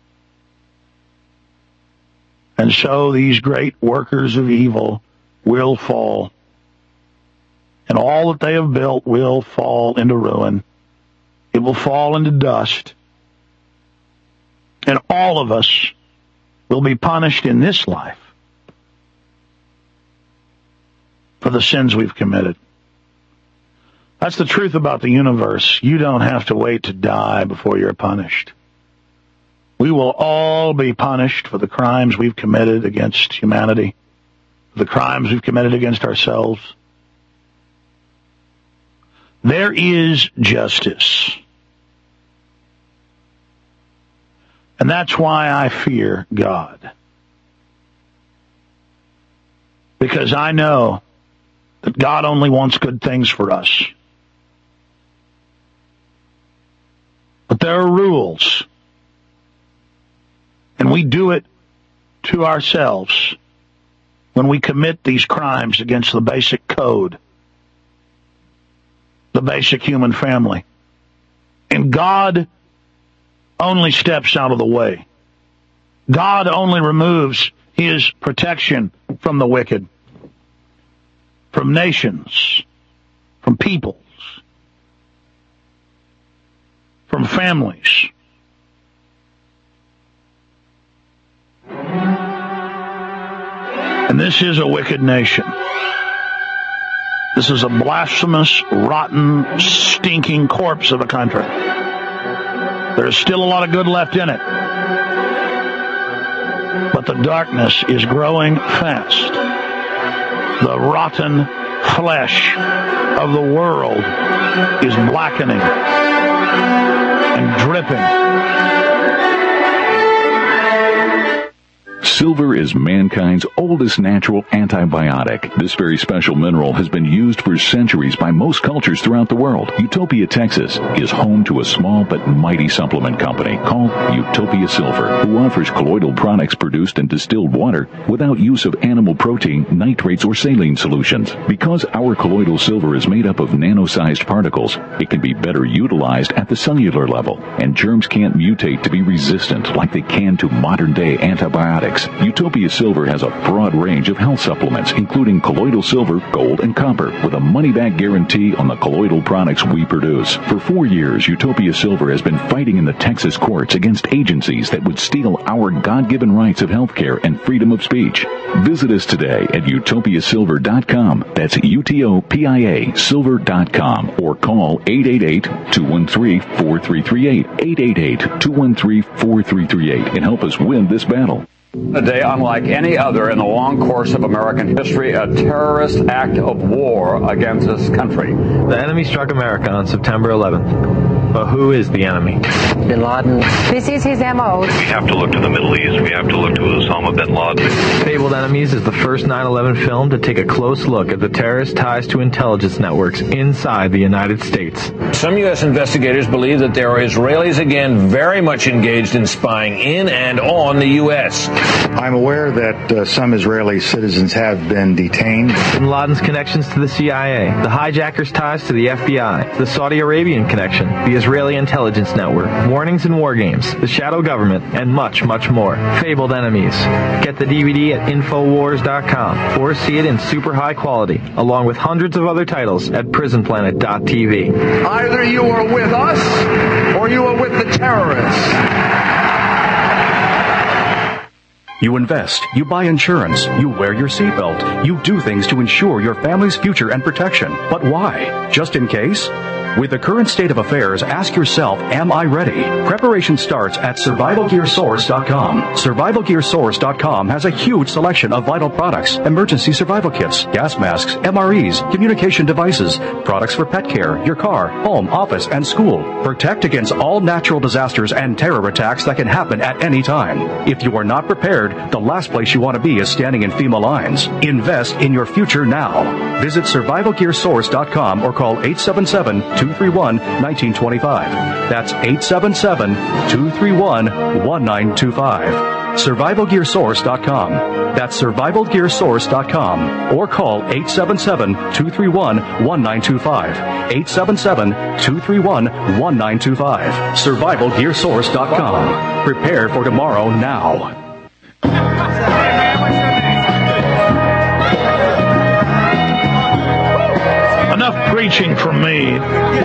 And so these great workers of evil will fall. And all that they have built will fall into ruin. It will fall into dust. And all of us will be punished in this life for the sins we've committed. That's the truth about the universe. You don't have to wait to die before you're punished. We will all be punished for the crimes we've committed against humanity, for the crimes we've committed against ourselves. There is justice. And that's why I fear God. Because I know that God only wants good things for us. But there are rules. And we do it to ourselves when we commit these crimes against the basic code, the basic human family. And God only steps out of the way. God only removes his protection from the wicked, from nations, from peoples, from families. And this is a wicked nation. This is a blasphemous, rotten, stinking corpse of a country. There's still a lot of good left in it. But the darkness is growing fast. The rotten flesh of the world is blackening and dripping. Silver is mankind's oldest natural antibiotic. This very special mineral has been used for centuries by most cultures throughout the world. Utopia, Texas is home to a small but mighty supplement company called Utopia Silver, who offers colloidal products produced in distilled water without use of animal protein, nitrates, or saline solutions. Because our colloidal silver is made up of nano-sized particles, it can be better utilized at the cellular level, and germs can't mutate to be resistant like they can to modern-day antibiotics. Utopia Silver has a broad range of health supplements, including colloidal silver, gold, and copper, with a money-back guarantee on the colloidal products we produce. For four years, Utopia Silver has been fighting in the Texas courts against agencies that would steal our God-given rights of health care and freedom of speech. Visit us today at utopia silver dot com. That's U T O P I A silver dot com, or call eight eight eight, two one three, four three three eight, eight eight eight, two one three, four three three eight, and help us win this battle. A day unlike any other in the long course of American history, a terrorist act of war against this country. The enemy struck America on September eleventh. But who is the enemy? Bin Laden. This is his M O. We have to look to the Middle East. We have to look to Osama bin Laden. Fabled Enemies is the first nine eleven film to take a close look at the terrorist ties to intelligence networks inside the United States. Some U S investigators believe that there are Israelis again very much engaged in spying in and on the U S. I'm aware that uh, some Israeli citizens have been detained. Bin Laden's connections to the C I A, the hijackers' ties to the F B I, the Saudi Arabian connection, the Israeli intelligence network, warnings and war games, the shadow government, and much, much more. Fabled Enemies. Get the D V D at infowars dot com or see it in super high quality, along with hundreds of other titles at prison planet dot t v. Either you are with us or you are with the terrorists. You invest, you buy insurance, you wear your seatbelt, you do things to ensure your family's future and protection. But why? Just in case? With the current state of affairs, ask yourself, am I ready? Preparation starts at survival gear source dot com. survival gear source dot com has a huge selection of vital products, emergency survival kits, gas masks, M R Es, communication devices, products for pet care, your car, home, office, and school. Protect against all natural disasters and terror attacks that can happen at any time. If you are not prepared, the last place you want to be is standing in FEMA lines. Invest in your future now. Visit survival gear source dot com or call eight seven seven, two three one, one nine two five. That's eight seven seven, two three one, one nine two five. survival gear source dot com. That's survival gear source dot com or call eight seven seven, two three one, one nine two five. eight seven seven, two three one, one nine two five. survival gear source dot com. Prepare for tomorrow now. Enough preaching from me.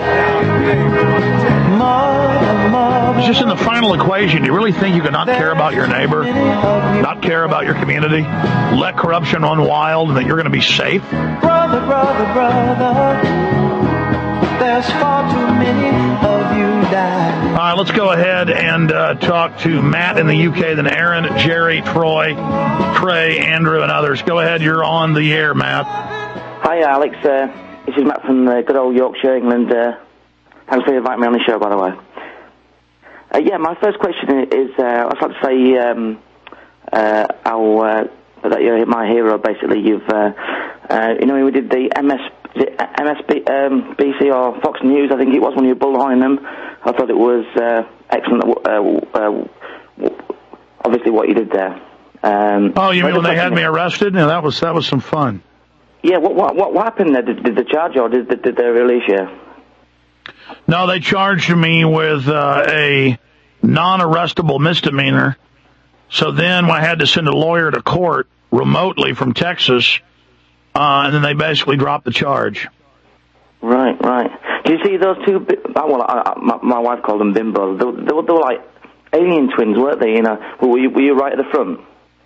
It's just in the final equation. Do you really think you can not care about your neighbor, not care about your community, let corruption run wild, and that you're going to be safe? Brother, brother, brother, there's far too many of you die. All right, let's go ahead and uh, talk to Matt in the U K, then Aaron, Jerry, Troy, Trey, Andrew, and others. Go ahead. You're on the air, Matt. Hi, Alex. Uh, this is Matt from uh, good old Yorkshire, England. Uh, thanks for inviting me on the show, by the way. Uh, yeah, my first question is, uh, I'd like to say um, uh, how, uh, that you're my hero, basically. You've, uh, uh, you know, we did the M S, M S B, um, B C or Fox News, I think it was, when you were bullhorning them. I thought it was uh, excellent, uh, uh, obviously, what you did there. Um, oh, you mean when they had me arrested? Yeah, that was that was some fun. Yeah, what what what happened there? Did, did the charge or did, did, did they release you? No, they charged me with uh, a non-arrestable misdemeanor. So then I had to send a lawyer to court remotely from Texas, uh, and then they basically dropped the charge. Right, right. Do you see those two? Well, I, I, my, my wife called them bimbos. They, they, were, they were like alien twins, weren't they? You know, were you, were you right at the front?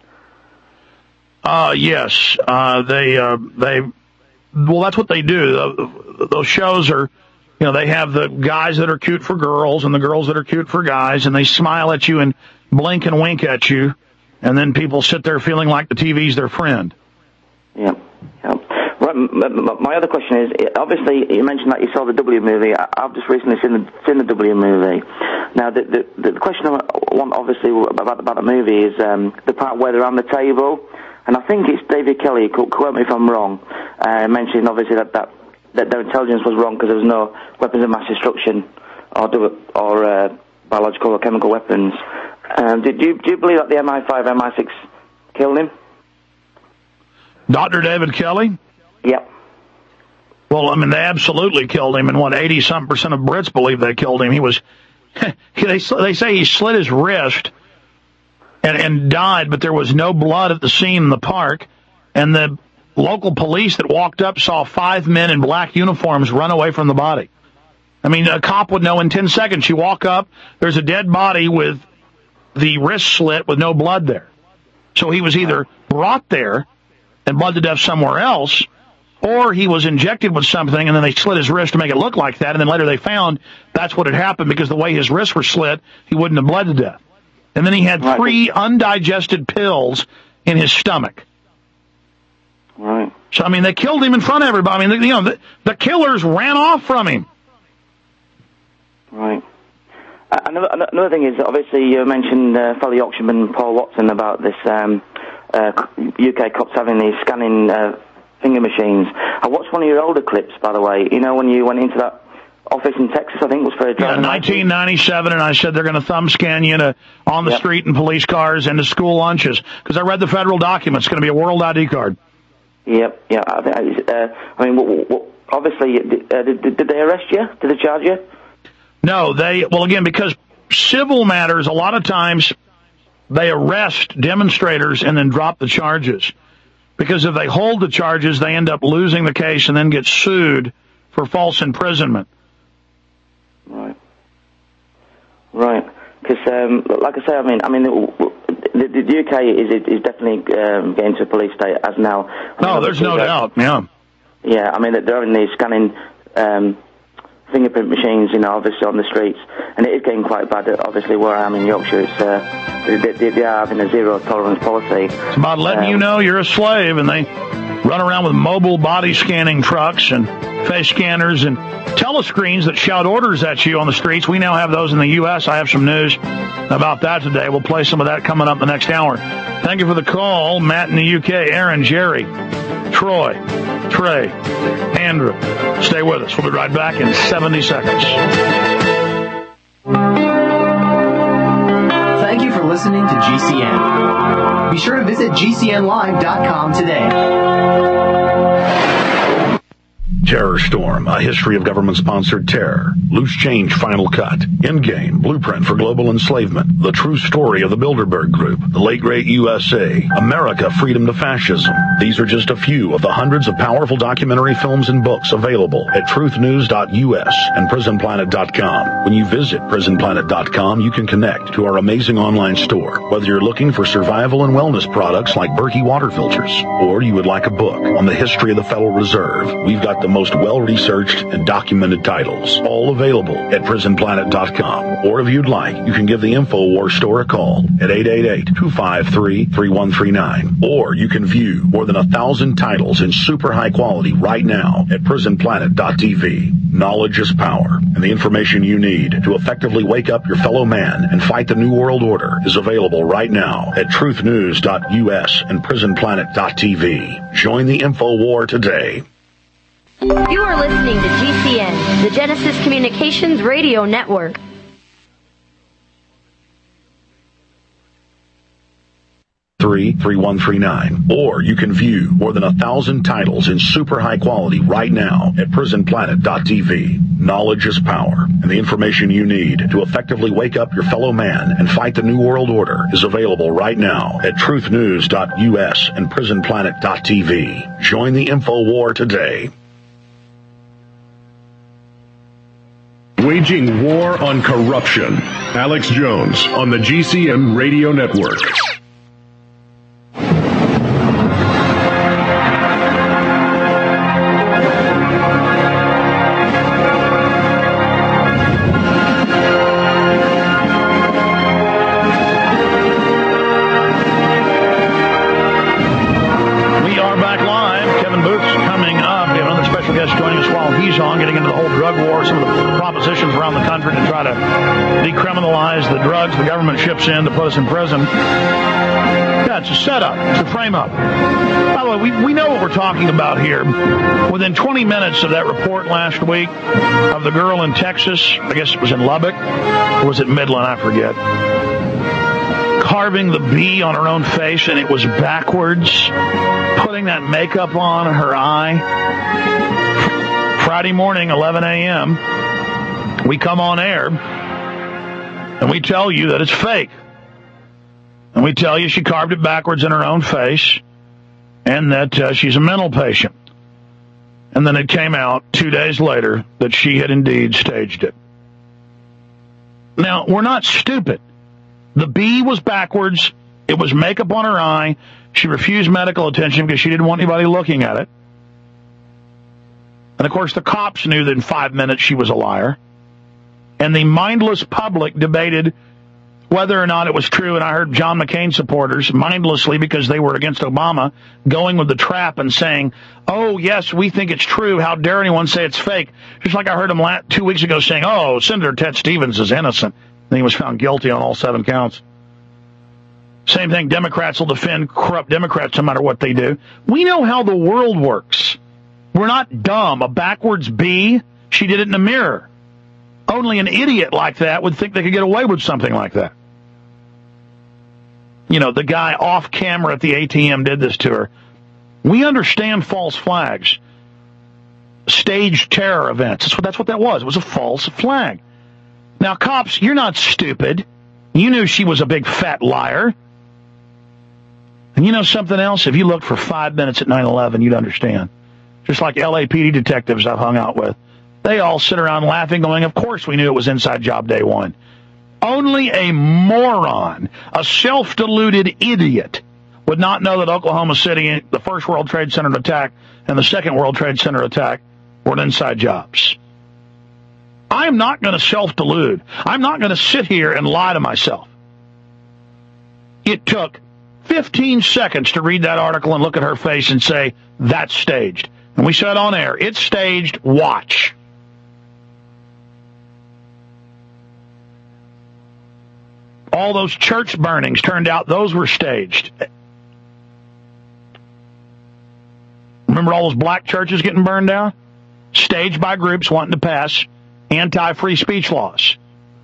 Uh, yes. Uh, they, uh, they, well, that's what they do. Those shows are, you know, they have the guys that are cute for girls and the girls that are cute for guys, and they smile at you and blink and wink at you, and then people sit there feeling like the T V's their friend. Yeah, yeah. Right, my other question is, obviously, you mentioned that you saw the W movie. I've just recently seen the, seen the W movie. Now, the, the, the question I want, obviously, about, about the movie is um, the part where they're on the table. And I think it's David Kelly, quote me if I'm wrong, uh, mentioning, obviously, that, that, that their intelligence was wrong because there was no weapons of mass destruction or, or uh, biological or chemical weapons. Um, do, do, you, do you believe that the M I five, M I six killed him? Doctor David Kelly? Yep. Well, I mean, they absolutely killed him, and what, eighty-some percent of Brits believe they killed him. He was, they, they say he slit his wrist and, and died, but there was no blood at the scene in the park, and the local police that walked up saw five men in black uniforms run away from the body. I mean, a cop would know in ten seconds. You walk up, there's a dead body with the wrist slit with no blood there. So he was either brought there and bled to death somewhere else, or he was injected with something and then they slit his wrist to make it look like that, and then later they found that's what had happened because the way his wrists were slit, he wouldn't have bled to death. And then he had three undigested pills in his stomach. Right. So, I mean, they killed him in front of everybody. I mean, you know, the, the killers ran off from him. Right. Uh, another, another thing is, obviously, you mentioned uh, fellow Yorkshireman Paul Watson about this um, uh, U K cops having these scanning uh, finger machines. I watched one of your older clips, by the way, you know, when you went into that office in Texas, I think it was for a driving yeah, nineteen ninety-seven, and I said they're going to thumb scan you to, on the yep. street in police cars and to school lunches, because I read the federal documents. It's going to be a world I D card. Yep, yeah. I, think, uh, I mean, w- w- obviously, uh, did, did they arrest you? Did they charge you? No, they, well, again, because civil matters, a lot of times they arrest demonstrators and then drop the charges. Because if they hold the charges, they end up losing the case and then get sued for false imprisonment. Right. Right. Because, um, like I say, I mean, I mean, the, the, the U K is is definitely um, getting to a police state as now. I no, mean, there's no doubt. Yeah. Yeah, I mean, they're having these scanning um, fingerprint machines, you know, obviously on the streets, and it is getting quite bad. Obviously, where I am in Yorkshire, it's uh, they, they, they are having a zero tolerance policy. It's about letting um, you know you're a slave, and they run around with mobile body scanning trucks and face scanners and telescreens that shout orders at you on the streets. We now have those in the U S I have some news about that today. We'll play some of that coming up the next hour. Thank you for the call. Matt in the U K, Aaron, Jerry, Troy, Trey, Andrew. Stay with us. We'll be right back in seventy seconds. Thank you for listening to G C N. Be sure to visit G C N live dot com today. Terror Storm, a history of government-sponsored terror. Loose Change Final Cut. Endgame, Blueprint for Global Enslavement. The True Story of the Bilderberg Group. The Late Great U S A. America, Freedom to Fascism. These are just a few of the hundreds of powerful documentary films and books available at truth news dot U S and prison planet dot com. When you visit prison planet dot com, you can connect to our amazing online store. Whether you're looking for survival and wellness products like Berkey water filters, or you would like a book on the history of the Federal Reserve, we've got the most well-researched and documented titles, all available at prison planet dot com. Or if you'd like, you can give the InfoWars store a call at eight eight eight, two five three, three one three nine. Or you can view more than a thousand titles in super high quality right now at prison planet dot T V. Knowledge is power, and the information you need to effectively wake up your fellow man and fight the New World Order is available right now at truth news dot U S and prison planet dot T V. Join the InfoWar today. You are listening to G C N, the Genesis Communications Radio Network. three three one three nine. Or you can view more than a thousand titles in super high quality right now at prison planet dot T V. Knowledge is power, and the information you need to effectively wake up your fellow man and fight the New World Order is available right now at truth news dot U S and prison planet dot T V. Join the InfoWar today. Waging war on corruption. Alex Jones on the G C N Radio Network. We are back live. Kevin Booth's coming up. guest joining us while he's on, getting into the whole drug war, some of the propositions around the country to try to decriminalize the drugs the government ships in to put us in prison. Yeah, it's a setup. It's a frame-up. By the way, we, we know what we're talking about here. Within twenty minutes of that report last week of the girl in Texas, I guess it was in Lubbock, or was it Midland, I forget, carving the B on her own face, and it was backwards, putting that makeup on her eye. Friday morning, eleven a.m., we come on air, and we tell you that it's fake. And we tell you she carved it backwards in her own face, and that uh, she's a mental patient. And then it came out two days later that she had indeed staged it. Now, we're not stupid. The B was backwards. It was makeup on her eye. She refused medical attention because she didn't want anybody looking at it. And, of course, the cops knew that in five minutes she was a liar. And the mindless public debated whether or not it was true. And I heard John McCain supporters mindlessly, because they were against Obama, going with the trap and saying, oh, yes, we think it's true. How dare anyone say it's fake? Just like I heard him la- two weeks ago saying, oh, Senator Ted Stevens is innocent. And he was found guilty on all seven counts. Same thing, Democrats will defend corrupt Democrats no matter what they do. We know how the world works. We're not dumb. A backwards B, she did it in a mirror. Only an idiot like that would think they could get away with something like that. You know, the guy off camera at the A T M did this to her. We understand false flags. Staged terror events. That's what, that's what that was. It was a false flag. Now, cops, you're not stupid. You knew she was a big fat liar. And you know something else? If you looked for five minutes at nine eleven, you'd understand. Just like L A P D detectives I've hung out with. They all sit around laughing, going, of course we knew it was inside job day one. Only a moron, a self-deluded idiot, would not know that Oklahoma City, the first World Trade Center attack, and the second World Trade Center attack were inside jobs. I'm not going to self-delude. I'm not going to sit here and lie to myself. It took fifteen seconds to read that article and look at her face and say, that's staged. And we said on air, it's staged, watch. All those church burnings, turned out those were staged. Remember all those black churches getting burned down? Staged by groups wanting to pass anti-free speech laws.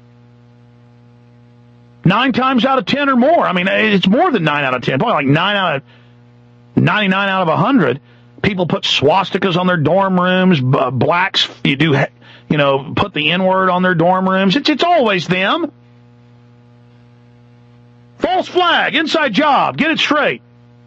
Nine times out of ten or more. I mean, it's more than nine out of ten. Probably like nine out of ninety-nine out of a hundred. People put swastikas on their dorm rooms. B- blacks, you do, you know, put the N-word on their dorm rooms. It's it's always them. False flag, inside job, get it straight.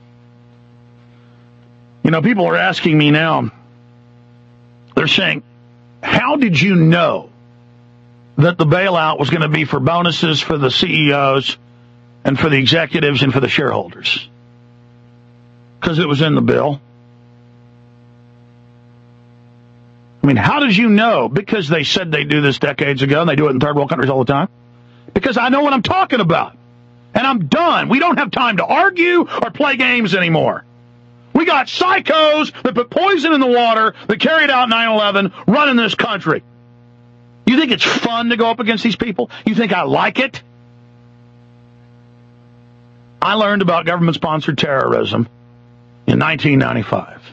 You know, people are asking me now, they're saying, how did you know that the bailout was going to be for bonuses for the C E Os and for the executives and for the shareholders? Because it was in the bill. I mean, how did you know? Because they said they do this decades ago, and they do it in third world countries all the time. Because I know what I'm talking about. And I'm done. We don't have time to argue or play games anymore. We got psychos that put poison in the water that carried out nine eleven running this country. You think it's fun to go up against these people? You think I like it? I learned about government-sponsored terrorism in nineteen ninety-five.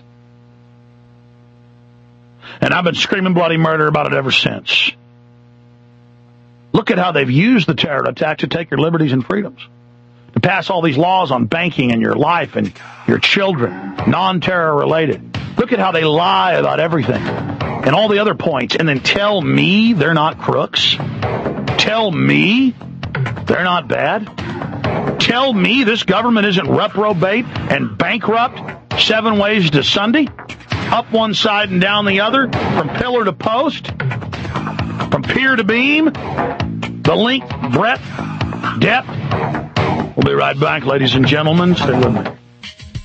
And I've been screaming bloody murder about it ever since. Look at how they've used the terror attack to take your liberties and freedoms, to pass all these laws on banking and your life and your children, non-terror related. Look at how they lie about everything and all the other points, and then tell me they're not crooks. Tell me they're not bad. Tell me this government isn't reprobate and bankrupt seven ways to Sunday, up one side and down the other, from pillar to post, from pier to beam, the length, breadth, depth. We'll be right back, ladies and gentlemen. Stay with me.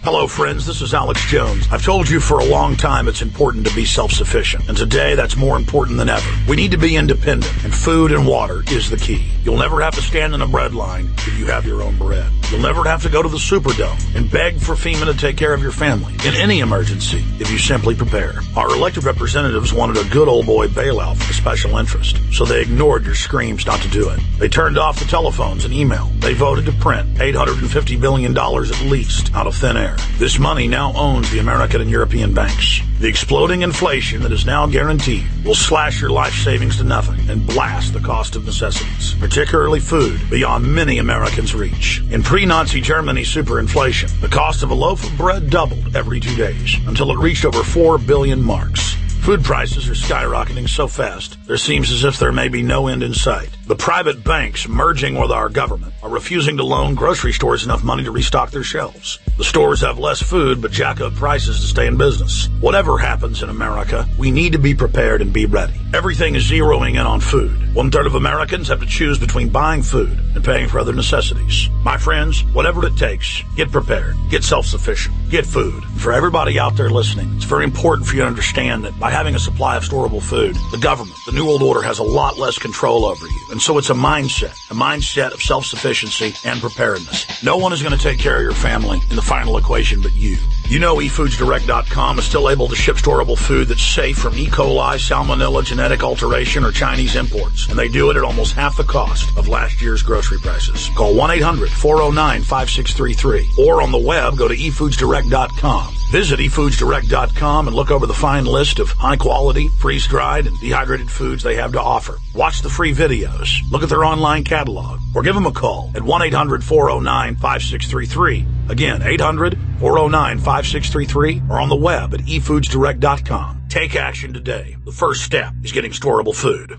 Hello, friends. This is Alex Jones. I've told you for a long time it's important to be self-sufficient. And today, that's more important than ever. We need to be independent, and food and water is the key. You'll never have to stand in a bread line if you have your own bread. You'll never have to go to the Superdome and beg for FEMA to take care of your family in any emergency if you simply prepare. Our elected representatives wanted a good old boy bailout for the special interest, so they ignored your screams not to do it. They turned off the telephones and email. They voted to print eight hundred fifty billion dollars at least out of thin air. This money now owns the American and European banks. The exploding inflation that is now guaranteed will slash your life savings to nothing and blast the cost of necessities, particularly food, beyond many Americans' reach. In pre-Nazi Germany superinflation, the cost of a loaf of bread doubled every two days until it reached over four billion marks. Food prices are skyrocketing so fast, there seems as if there may be no end in sight. The private banks merging with our government are refusing to loan grocery stores enough money to restock their shelves. The stores have less food but jack up prices to stay in business. Whatever happens in America, we need to be prepared and be ready. Everything is zeroing in on food. One third of Americans have to choose between buying food and paying for other necessities. My friends, whatever it takes, get prepared, get self-sufficient, get food. For everybody out there listening, it's very important for you to understand that by having a supply of storable food, the government, the New World Order, has a lot less control over you. And so it's a mindset, a mindset of self-sufficiency and preparedness. No one is going to take care of your family in the final equation but you. You know e foods direct dot com is still able to ship storable food that's safe from E. coli, salmonella, genetic alteration, or Chinese imports. And they do it at almost half the cost of last year's grocery prices. Call one eight hundred four oh nine five six three three. Or on the web, go to e foods direct dot com. Visit e foods direct dot com and look over the fine list of high-quality, freeze-dried, and dehydrated foods they have to offer. Watch the free videos, look at their online catalog, or give them a call at one eight hundred four oh nine five six three three. Again, eight hundred four oh nine five six three three, or on the web at e foods direct dot com. Take action today. The first step is getting storable food.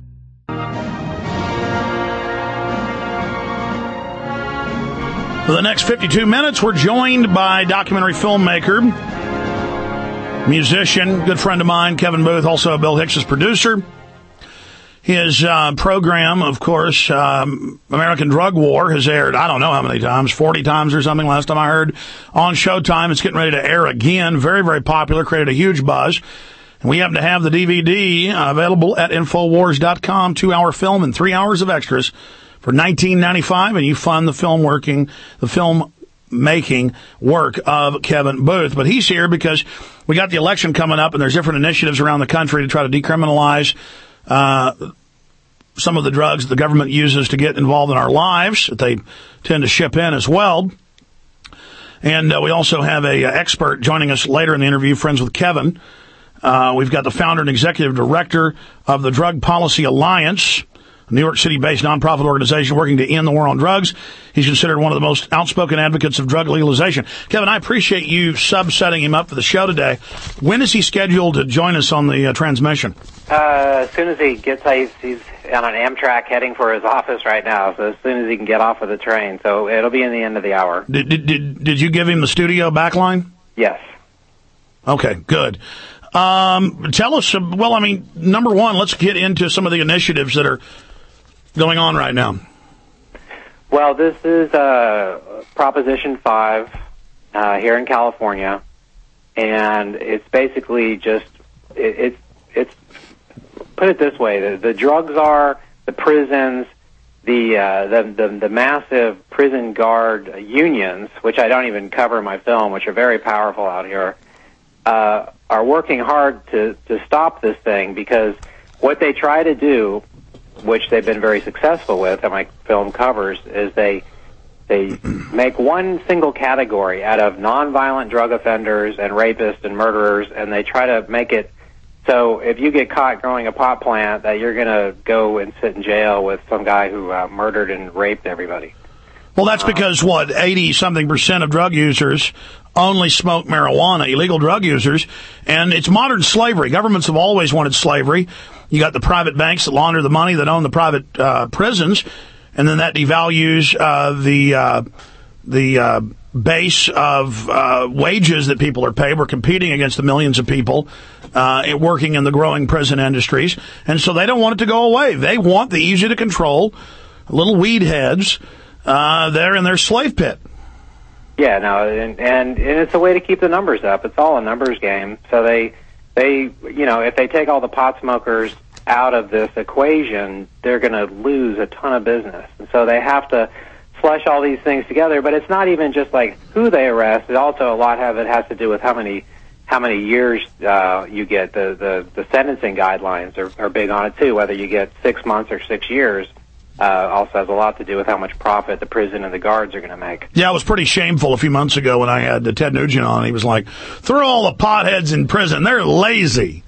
For the next fifty-two minutes, we're joined by documentary filmmaker, musician, good friend of mine, Kevin Booth, also Bill Hicks' producer. His uh, program, of course, um, American Drug War, has aired, I don't know how many times, forty times or something last time I heard, on Showtime. It's getting ready to air again. Very, very popular, created a huge buzz. And we happen to have the D V D uh, available at infowars dot com, two-hour film and three hours of extras for nineteen ninety-five, and you fund the film working, the film making work of Kevin Booth. But he's here because we got the election coming up, and there's different initiatives around the country to try to decriminalize uh some of the drugs the government uses to get involved in our lives that they tend to ship in as well. And uh, we also have a uh, expert joining us later in the interview, Friends with Kevin. Uh, we've got the founder and executive director of the Drug Policy Alliance, a New York City-based nonprofit organization working to end the war on drugs. He's considered one of the most outspoken advocates of drug legalization. Kevin, I appreciate you sub-setting him up for the show today. When is he scheduled to join us on the uh, transmission? Uh, as soon as he gets, he's, he's on an Amtrak heading for his office right now, so as soon as he can get off of the train. So it'll be in the end of the hour. Did, did, did, did you give him the studio backline? Yes. Okay, good. Um, tell us, well, I mean, number one, let's get into some of the initiatives that are going on right now. Well, this is uh, Proposition five uh, here in California, and it's basically just, it, it's, it's, put it this way, the, the drug czar, the prisons, the, uh, the, the, the massive prison guard unions, which I don't even cover in my film, which are very powerful out here, uh, are working hard to, to stop this thing, because what they try to do, which they've been very successful with, and my film covers, is they they make one single category out of nonviolent drug offenders and rapists and murderers, and they try to make it so if you get caught growing a pot plant, that you're going to go and sit in jail with some guy who uh, murdered and raped everybody. Well, that's because, what, eighty-something percent of drug users only smoke marijuana, illegal drug users, and it's modern slavery. Governments have always wanted slavery. You got the private banks that launder the money, that own the private uh, prisons, and then that devalues uh, the uh, the uh, base of uh, wages that people are paid. We're competing against the millions of people uh, working in the growing prison industries, and so they don't want it to go away. They want the easy-to-control little weed heads uh, there in their slave pit. Yeah, no, and, and and it's a way to keep the numbers up. It's all a numbers game. So they they you know, if they take all the pot smokers out of this equation, they're going to lose a ton of business. And so they have to flush all these things together. But it's not even just like who they arrest. It also a lot of it has to do with how many how many years uh, you get. The, the the sentencing guidelines are, are big on it too. Whether you get six months or six years. Uh, also has a lot to do with how much profit the prison and the guards are going to make. Yeah, it was pretty shameful a few months ago when I had uh, Ted Nugent on. He was like, throw all the potheads in prison. They're lazy.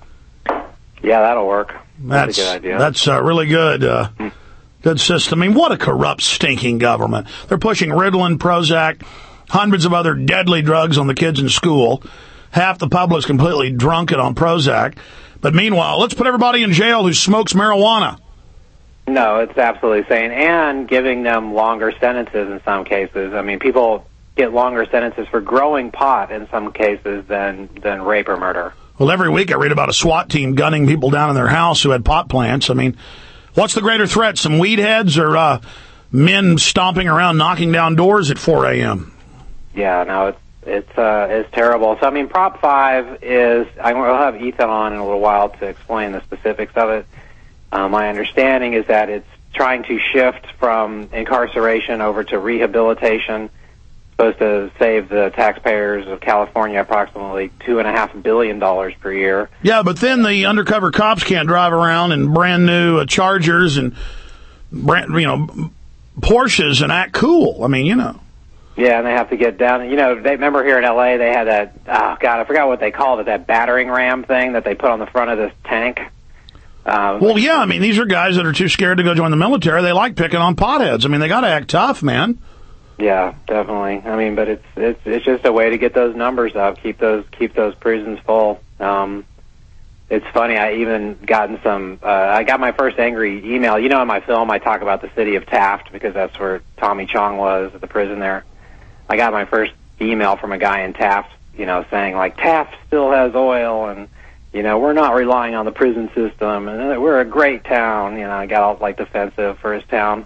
Yeah, that'll work. That's, that's a good idea. That's uh, really good. Uh, mm. Good system. I mean, what a corrupt, stinking government. They're pushing Ritalin, Prozac, hundreds of other deadly drugs on the kids in school. Half the public's completely drunken on Prozac. But meanwhile, let's put everybody in jail who smokes marijuana. No, it's absolutely insane, and giving them longer sentences in some cases. I mean, people get longer sentences for growing pot in some cases than, than rape or murder. Well, every week I read about a SWAT team gunning people down in their house who had pot plants. I mean, what's the greater threat, some weed heads or uh, men stomping around knocking down doors at four a.m.? Yeah, no, it's it's uh, it's terrible. So, I mean, Prop five is, I will have Ethan on in a little while to explain the specifics of it. Uh, my understanding is that it's trying to shift from incarceration over to rehabilitation. It's supposed to save the taxpayers of California approximately two and a half billion dollars per year. Yeah, but then the undercover cops can't drive around in brand new uh, Chargers and brand, you know, Porsches and act cool. I mean, you know. Yeah, and they have to get down. You know, they remember here in L A they had that. Oh God, I forgot what they called it. That battering ram thing that they put on the front of this tank. Um, well, yeah, I mean, these are guys that are too scared to go join the military. They like picking on potheads. I mean, they got to act tough, man. Yeah, definitely. I mean, but it's it's it's just a way to get those numbers up, keep those keep those prisons full. Um, it's funny. I even gotten some. Uh, I got my first angry email. You know, in my film, I talk about the city of Taft because that's where Tommy Chong was at the prison there. I got my first email from a guy in Taft, you know, saying like Taft still has oil and. You know, we're not relying on the prison system, and we're a great town. You know, I got all, like, defensive for his town.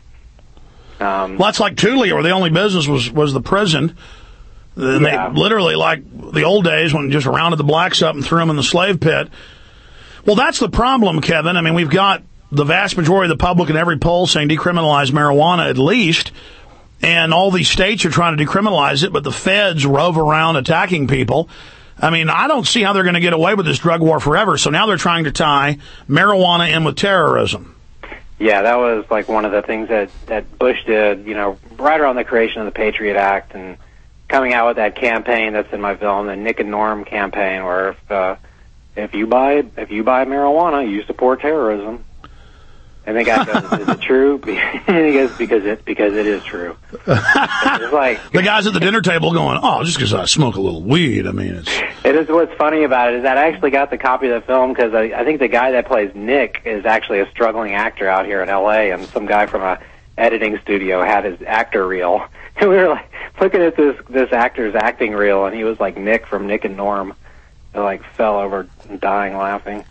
Um, well, that's like Tulia, where the only business was, was the prison. And yeah. They literally, like the old days, when just rounded the blacks up and threw them in the slave pit. Well, that's the problem, Kevin. I mean, we've got the vast majority of the public in every poll saying decriminalize marijuana at least, and all these states are trying to decriminalize it, but the feds rove around attacking people. I mean, I don't see how they're going to get away with this drug war forever. So now they're trying to tie marijuana in with terrorism. Yeah, that was like one of the things that, that Bush did, you know, right around the creation of the Patriot Act and coming out with that campaign that's in my film, the Nick and Norm campaign, where if, uh, if you buy if you buy marijuana, you support terrorism. And the guy goes, "Is it true?" And he goes, "Because it because it is true." It's like the guys at the dinner table going, "Oh, just because I smoke a little weed." I mean, it's it is. What's funny about it is that I actually got the copy of the film because I, I think the guy that plays Nick is actually a struggling actor out here in L A, and some guy from a editing studio had his actor reel, and we were like looking at this this actor's acting reel, and he was like Nick from Nick and Norm. I like fell over, dying laughing.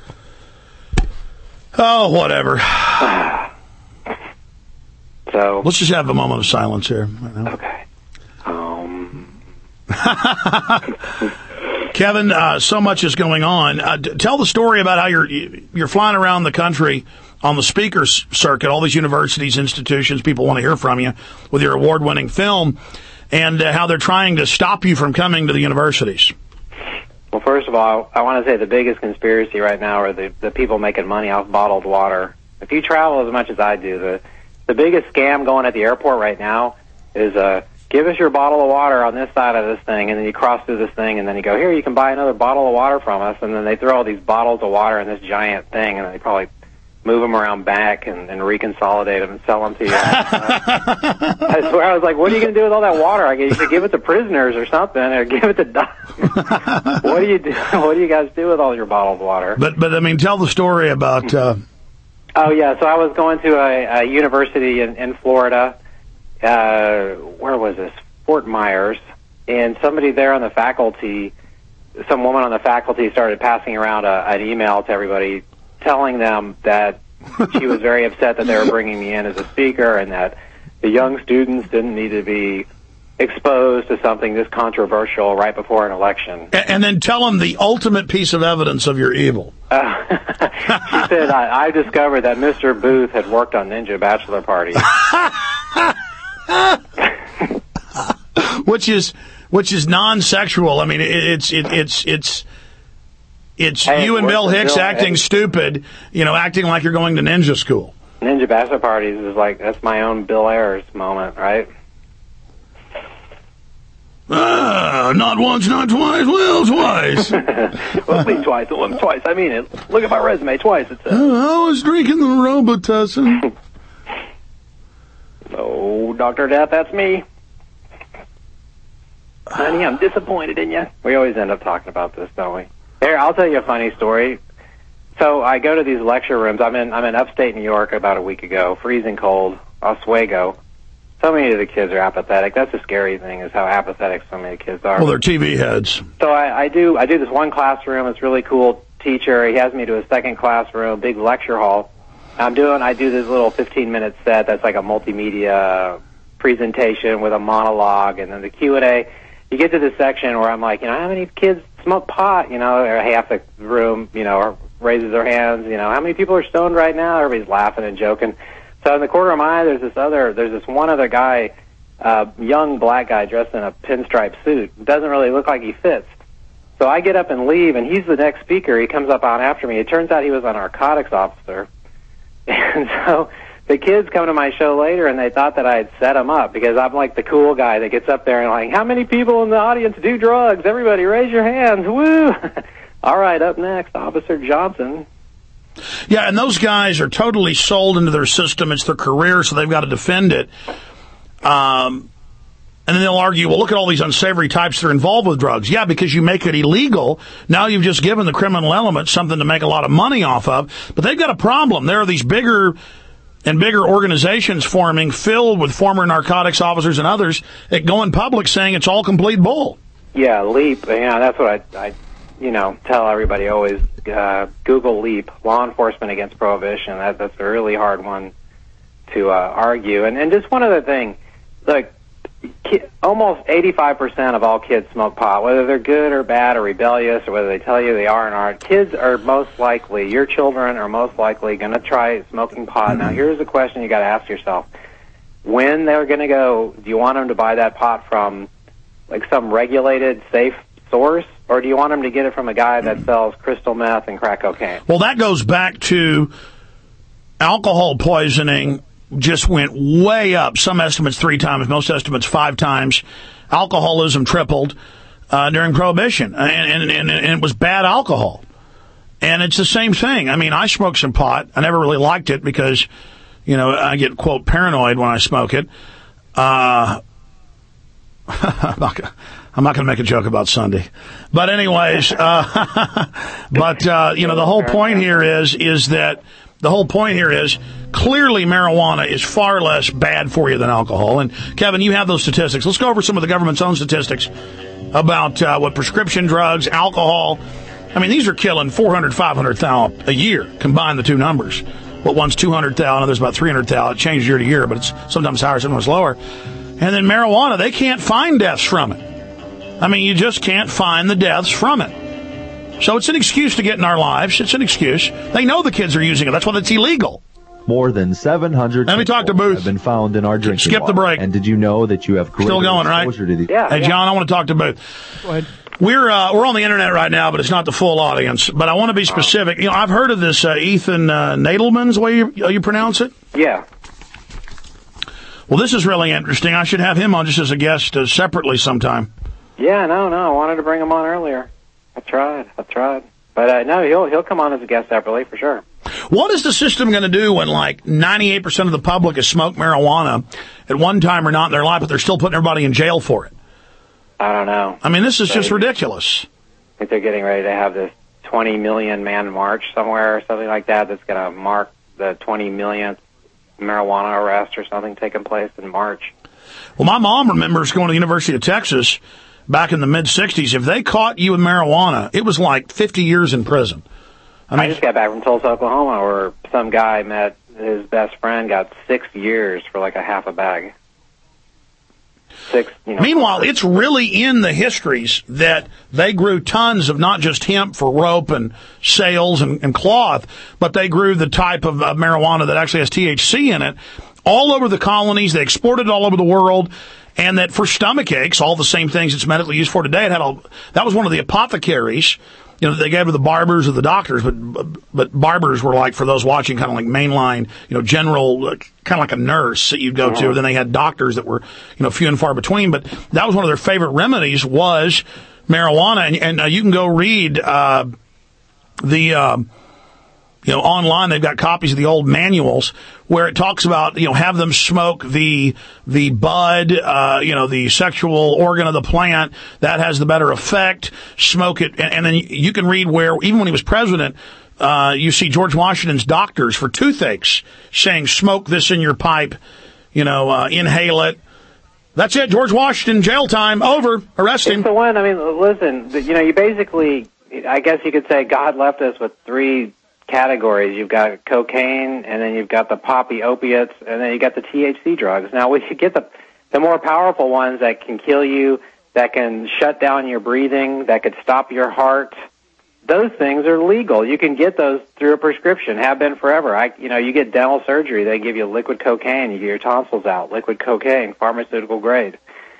Oh, whatever. So let's just have a moment of silence here. Right now. Okay. Um. Kevin, uh, so much is going on. Uh, d- tell the story about how you're you're flying around the country on the speakers circuit, all these universities, institutions, people want to hear from you with your award-winning film, and uh, how they're trying to stop you from coming to the universities. Well, first of all, I want to say the biggest conspiracy right now are the, the people making money off bottled water. If you travel as much as I do, the the biggest scam going at the airport right now is uh, give us your bottle of water on this side of this thing, and then you cross through this thing, and then you go, here, you can buy another bottle of water from us, and then they throw all these bottles of water in this giant thing, and they probably move them around back and, and reconsolidate them and sell them to you. uh, I swear, I was like, what are you going to do with all that water? I guess you should give it to prisoners or something, or give it to doctors. What do you do? What do you guys do with all your bottled water? But, but I mean, tell the story about... Uh... Oh, yeah, so I was going to a, a university in, in Florida. Uh, where was this? Fort Myers. And somebody there on the faculty, some woman on the faculty started passing around a, an email to everybody telling them that she was very upset that they were bringing me in as a speaker and that the young students didn't need to be exposed to something this controversial right before an election. And, and then tell them the ultimate piece of evidence of your evil. Uh, she said, I, I discovered that Mister Booth had worked on Ninja Bachelor Party. which is which is non-sexual. I mean, it, it's it, it's it's it's hey, you and Bill Hicks Bill, acting hey. stupid, you know, acting like you're going to ninja school. Ninja Bachelor Parties is like, that's my own Bill Ayers moment, right? Ah, not once, not twice, well, twice. Well, at least twice. It wasn't twice. I mean it. Look at my resume. Twice it says. Oh, I was drinking the Robitussin. Oh, Doctor Death, that's me. Honey, I'm disappointed in you. We always end up talking about this, don't we? Here, I'll tell you a funny story. So I go to these lecture rooms. I'm in I'm in upstate New York about a week ago, freezing cold, Oswego. So many of the kids are apathetic. That's the scary thing, is how apathetic so many kids are. Well, they're T V heads. So I, I do I do this one classroom. It's really cool. Teacher, he has me to a second classroom, big lecture hall. I'm doing I do this little fifteen minute set that's like a multimedia presentation with a monologue, and then the Q and A. You get to this section where I'm like, you know, how many kids smoke pot? You know, or half the room, you know, raises their hands. You know, how many people are stoned right now? Everybody's laughing and joking. So in the corner of my eye, there's this other, there's this one other guy, uh, young black guy dressed in a pinstripe suit. Doesn't really look like he fits. So I get up and leave, and he's the next speaker. He comes up on after me. It turns out he was a narcotics officer. And so the kids come to my show later, and they thought that I had set him up, because I'm like the cool guy that gets up there and like, how many people in the audience do drugs? Everybody raise your hands. Woo! All right, up next, Officer Johnson. Yeah, and those guys are totally sold into their system. It's their career, so they've got to defend it. Um, and then they'll argue, well, look at all these unsavory types that are involved with drugs. Yeah, because you make it illegal. Now you've just given the criminal element something to make a lot of money off of. But they've got a problem. There are these bigger and bigger organizations forming filled with former narcotics officers and others that go in public saying it's all complete bull. Yeah, LEAP. Yeah, that's what I, I you know, tell everybody always. Uh, Google LEAP, Law Enforcement Against Prohibition. That, that's a really hard one to uh, argue. And, and just one other thing. Look, ki- almost eighty-five percent of all kids smoke pot, whether they're good or bad or rebellious or whether they tell you they are and aren't. Kids are most likely, your children are most likely going to try smoking pot. Now, here's a question you got to ask yourself. When they're going to go, do you want them to buy that pot from like some regulated, safe source, or do you want them to get it from a guy that sells crystal meth and crack cocaine? Well, that goes back to alcohol poisoning just went way up. Some estimates three times, most estimates five times. Alcoholism tripled uh, during Prohibition, and, and, and, and it was bad alcohol. And it's the same thing. I mean, I smoke some pot. I never really liked it because, you know, I get, quote, paranoid when I smoke it. Uh, I'm not gonna, I'm not going to make a joke about Sunday. But anyways, uh, but, uh, you know, the whole point here is, is that, the whole point here is clearly marijuana is far less bad for you than alcohol. And Kevin, you have those statistics. Let's go over some of the government's own statistics about uh, what prescription drugs, alcohol. I mean, these are killing four hundred, five hundred thousand a year. Combine the two numbers. What one's two hundred thousand, others about three hundred thousand. It changes year to year, but it's sometimes higher, sometimes lower. And then marijuana, they can't find deaths from it. I mean, you just can't find the deaths from it. So it's an excuse to get in our lives. It's an excuse. They know the kids are using it. That's why it's illegal. More than seven hundred Let me talk to Booth. have been found in our drinking Skip water. the break. And did you know that you have greater Still going, right? exposure to these? Yeah, hey, yeah. John, I want to talk to Booth. Go ahead. We're uh, we're on the internet right now, but it's not the full audience. But I want to be specific. You know, I've heard of this uh, Ethan uh, Nadelman's way you, you pronounce it. Yeah. Well, this is really interesting. I should have him on just as a guest uh, separately sometime. Yeah, no, no. I wanted to bring him on earlier. I tried. I tried. But uh, no, he'll he'll come on as a guest separately for sure. What is the system going to do when like ninety-eight percent of the public has smoked marijuana at one time or not in their life, but they're still putting everybody in jail for it? I don't know. I mean, this is They- just ridiculous. I think they're getting ready to have this twenty million man march somewhere or something like that that's going to mark the twenty millionth marijuana arrest or something taking place in March. Well, my mom remembers going to the University of Texas back in the mid-sixties. If they caught you with marijuana, it was like fifty years in prison. I I, mean, just got back from Tulsa, Oklahoma, where some guy met his best friend, got six years for like a half a bag. six. You know, Meanwhile, it's really in the histories that they grew tons of not just hemp for rope and sails and, and cloth, but they grew the type of uh, marijuana that actually has T H C in it all over the colonies. They exported it all over the world. And that for stomach aches, all the same things it's medically used for today, it had a, that was one of the apothecaries, you know, they gave to the barbers or the doctors, but but barbers were like, for those watching, kind of like mainline, you know, general, uh, kind of like a nurse that you'd go to. Then they had doctors that were, you know, few and far between. But that was one of their favorite remedies was marijuana. And, and uh, you can go read uh, the... Uh, You know, online they've got copies of the old manuals where it talks about, you know, have them smoke the the bud, uh, you know, the sexual organ of the plant that has the better effect. Smoke it, and, and then you can read where even when he was president, uh, you see George Washington's doctors for toothaches saying, "Smoke this in your pipe," you know, uh, inhale it. That's it. George Washington, jail time over. Arrest him. It's the one. I mean, listen, you know, you basically, I guess you could say, God left us with three categories. You've got cocaine, and then you've got the poppy opiates, and then you got the T H C drugs. Now, we should get the the more powerful ones that can kill you, that can shut down your breathing, that could stop your heart. Those things are legal. You can get those through a prescription. Have been forever. I, you know, you get dental surgery, they give you liquid cocaine. You get your tonsils out, liquid cocaine, pharmaceutical grade.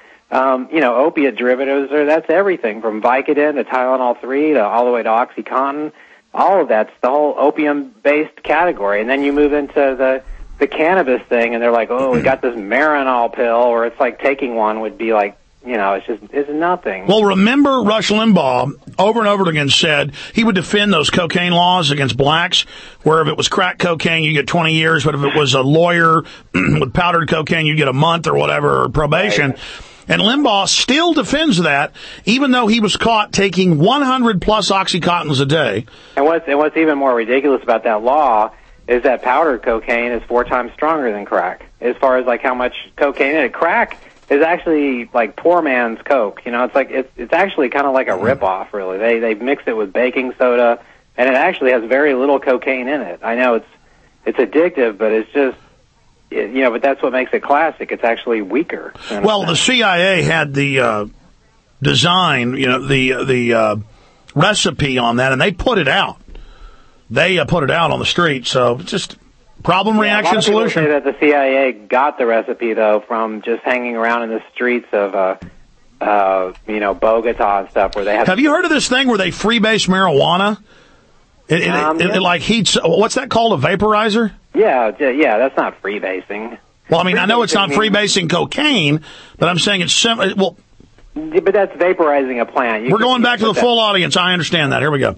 Um, you know, opiate derivatives are that's everything from Vicodin to Tylenol three to all the way to OxyContin. All of that's the whole opium-based category. And then you move into the the cannabis thing, and they're like, oh, we got this Marinol pill, or it's like taking one would be like, you know, it's just, it's nothing. Well, remember Rush Limbaugh over and over again said he would defend those cocaine laws against blacks, where if it was crack cocaine, you get twenty years, but if it was a lawyer with powdered cocaine, you get a month or whatever, or probation. Right. And Limbaugh still defends that, even though he was caught taking one hundred plus Oxycontins a day. And what's, and what's even more ridiculous about that law is that powdered cocaine is four times stronger than crack, as far as like how much cocaine in it. Crack is actually like poor man's coke. You know, it's like it's it's actually kind of like a ripoff, really. They they mix it with baking soda, and it actually has very little cocaine in it. I know it's it's addictive, but it's just. You know, but that's what makes it classic. It's actually weaker. Well, the C I A had the uh, design, you know, the the uh, recipe on that, and they put it out. They uh, put it out on the street. So just problem, yeah, reaction, a lot of solution. People say that the C I A got the recipe though from just hanging around in the streets of, uh, uh, you know, Bogota and stuff, where they have. Have you heard of this thing where they freebase marijuana? It, um, it, it, yeah. it like heats. What's that called? A vaporizer? Yeah, yeah, that's not freebasing. Well, I mean, I know it's not freebasing cocaine, but I'm saying it's sim- well. Yeah, but that's vaporizing a plant. You we're can, going back to the that. full audience. I understand that. Here we go.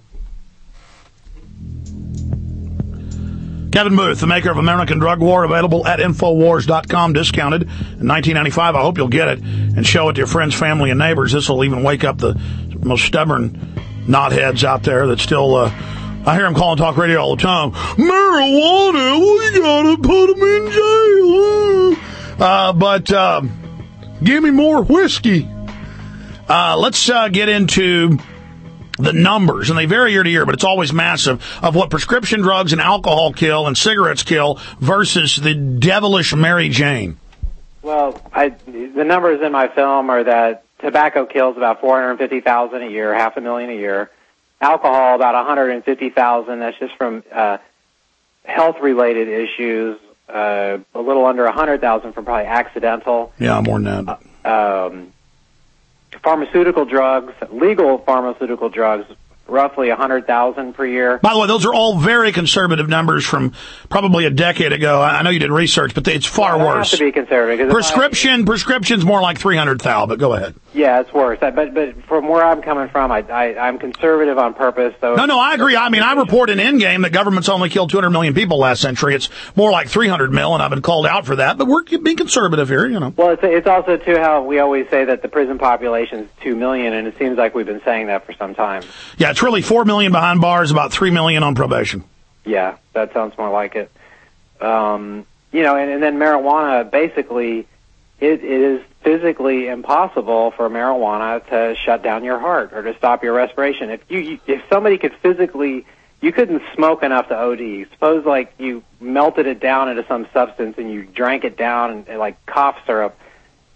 Kevin Booth, the maker of American Drug War, available at Infowars dot com, discounted in nineteen ninety-five. I hope you'll get it and show it to your friends, family, and neighbors. This will even wake up the most stubborn knotheads out there that still. Uh, I hear them calling talk radio all the time. Marijuana, we gotta put them in jail. Uh, but uh, give me more whiskey. Uh, let's uh, get into the numbers, and they vary year to year, but it's always massive, of what prescription drugs and alcohol kill and cigarettes kill versus the devilish Mary Jane. Well, I, the numbers in my film are that tobacco kills about four hundred fifty thousand a year, half a million a year. Alcohol, about one hundred fifty thousand. That's just from uh, health-related issues. Uh, a little under one hundred thousand from probably accidental. Yeah, more than that. Uh, um, pharmaceutical drugs, legal pharmaceutical drugs, roughly one hundred thousand per year. By the way, those are all very conservative numbers from probably a decade ago. I know you did research, but it's far well, worse. Have to be conservative. Prescription, I, prescription's more like three hundred thousand, but go ahead. Yeah, it's worse. But but from where I'm coming from, I, I I'm conservative on purpose. So no, no, I agree. I mean, I report in Endgame that government's only killed two hundred million people last century. It's more like three hundred mil, and I've been called out for that. But we're being conservative here, you know. Well, it's it's also too how we always say that the prison population is two million, and it seems like we've been saying that for some time. Yeah, it's really four million behind bars, about three million on probation. Yeah, that sounds more like it. Um, you know, and, and then marijuana, basically, it, it is physically impossible for marijuana to shut down your heart or to stop your respiration. If you, you if somebody could physically, you couldn't smoke enough to O D. Suppose like you melted it down into some substance and you drank it down and, and like cough syrup.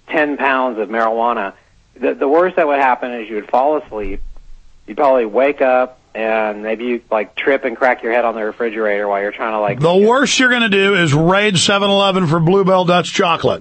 ten pounds of marijuana. The, the worst that would happen is you would fall asleep. You'd probably wake up and maybe you like trip and crack your head on the refrigerator while you're trying to like. The worst you're going to do is raid seven eleven for Bluebell Dutch chocolate.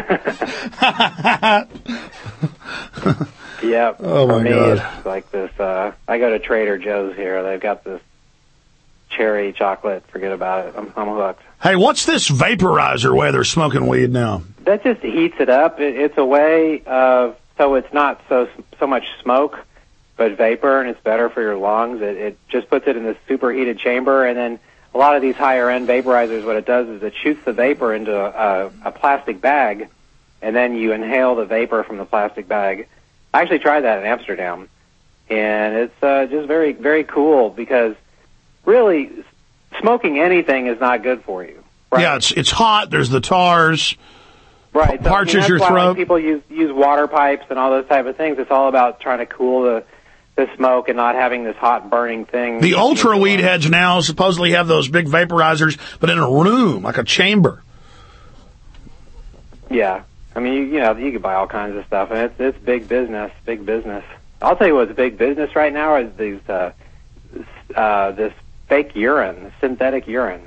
Yep. Oh, my For me, God. it's like this. Uh, I go to Trader Joe's here. They've got this cherry chocolate. Forget about it. I'm, I'm hooked. Hey, what's this vaporizer way they're smoking weed now? That just heats it up. It, it's a way of so it's not so so much smoke, but vapor, and it's better for your lungs. It, it just puts it in this superheated chamber, and then a lot of these higher end vaporizers, what it does is it shoots the vapor into a, a plastic bag, and then you inhale the vapor from the plastic bag. I actually tried that in Amsterdam, and it's uh, just very, very cool because really smoking anything is not good for you. Right? Yeah, it's it's hot. There's the tars. Right. So, Parches I mean, that's your why, throat. Like, people use use water pipes and all those type of things. It's all about trying to cool the the smoke and not having this hot burning thing. The ultra weed heads now supposedly have those big vaporizers, but in a room, like a chamber. Yeah. I mean, you, you know, you can buy all kinds of stuff, and it's it's big business, big business. I'll tell you what's big business right now is these uh, uh, this fake urine, synthetic urine.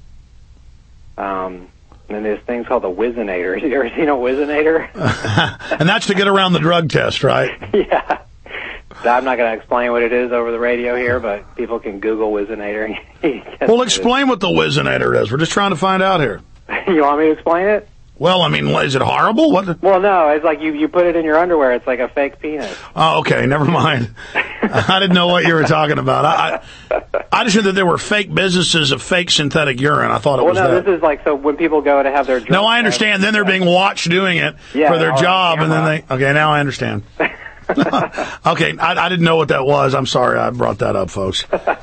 Um, and there's things called the Whizzinator. You ever seen a Whizzinator? And that's to get around the drug test, right? Yeah. So I'm not going to explain what it is over the radio here, but people can Google Whizzinator. Well, explain what the Whizzinator is. We're just trying to find out here. You want me to explain it? Well, I mean, is it horrible? What? The- Well, no, it's like you, you put it in your underwear. It's like a fake penis. Oh, okay, never mind. I didn't know what you were talking about. I, I, I just knew that there were fake businesses of fake synthetic urine. I thought it Well, was no, that. this is like, so when people go to have their drug No, I test- understand. Then they're being watched doing it Yeah, for their all on job, and then camera. they. Okay, now I understand. Okay, I, I didn't know what that was. I'm sorry I brought that up, folks.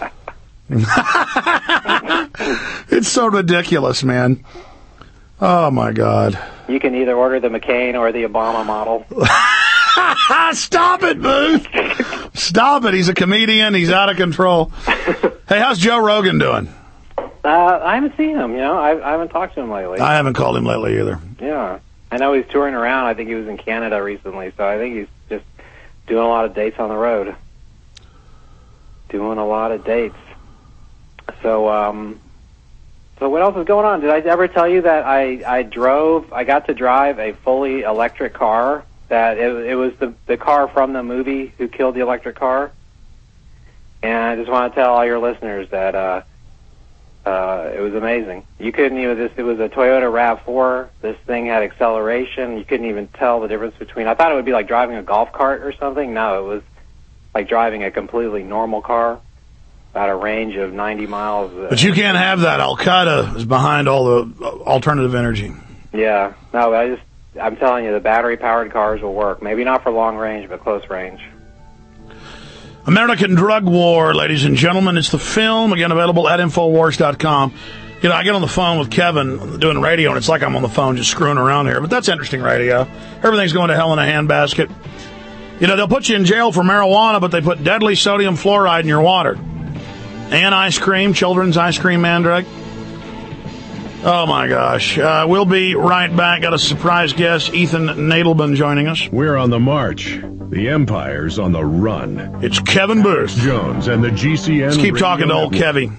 It's so ridiculous, man. Oh my God. You can either order the McCain or the Obama model. Stop it, Booth. Stop it. He's a comedian. He's out of control. Hey, how's Joe Rogan doing? Uh, I haven't seen him, you know. I, I haven't talked to him lately. I haven't called him lately either. Yeah. I know he's touring around. I think he was in Canada recently, so I think he's just doing a lot of dates on the road. Doing a lot of dates. So, um... So what else is going on? Did I ever tell you that I, I drove, I got to drive a fully electric car? That it, it was the, the car from the movie Who Killed the Electric Car? And I just want to tell all your listeners that uh, uh, it was amazing. You couldn't even, this, it was a Toyota RAV four. This thing had acceleration. You couldn't even tell the difference between, I thought it would be like driving a golf cart or something. No, it was like driving a completely normal car. At a range of ninety miles. Uh, But you can't have that. Al-Qaeda is behind all the alternative energy. Yeah. No, I just, I'm telling you, the battery-powered cars will work. Maybe not for long range, but close range. American Drug War, ladies and gentlemen. It's the film, again, available at Infowars dot com. You know, I get on the phone with Kevin doing radio, and it's like I'm on the phone just screwing around here. But that's interesting radio. Everything's going to hell in a handbasket. You know, they'll put you in jail for marijuana, but they put deadly sodium fluoride in your water. And ice cream, children's ice cream, Mandrake. Oh, my gosh. Uh, we'll be right back. Got a surprise guest, Ethan Nadelman, joining us. We're on the march. The Empire's on the run. It's Kevin Booth. Jones and the G C N. Let's keep Radio talking to old Network. Kevy.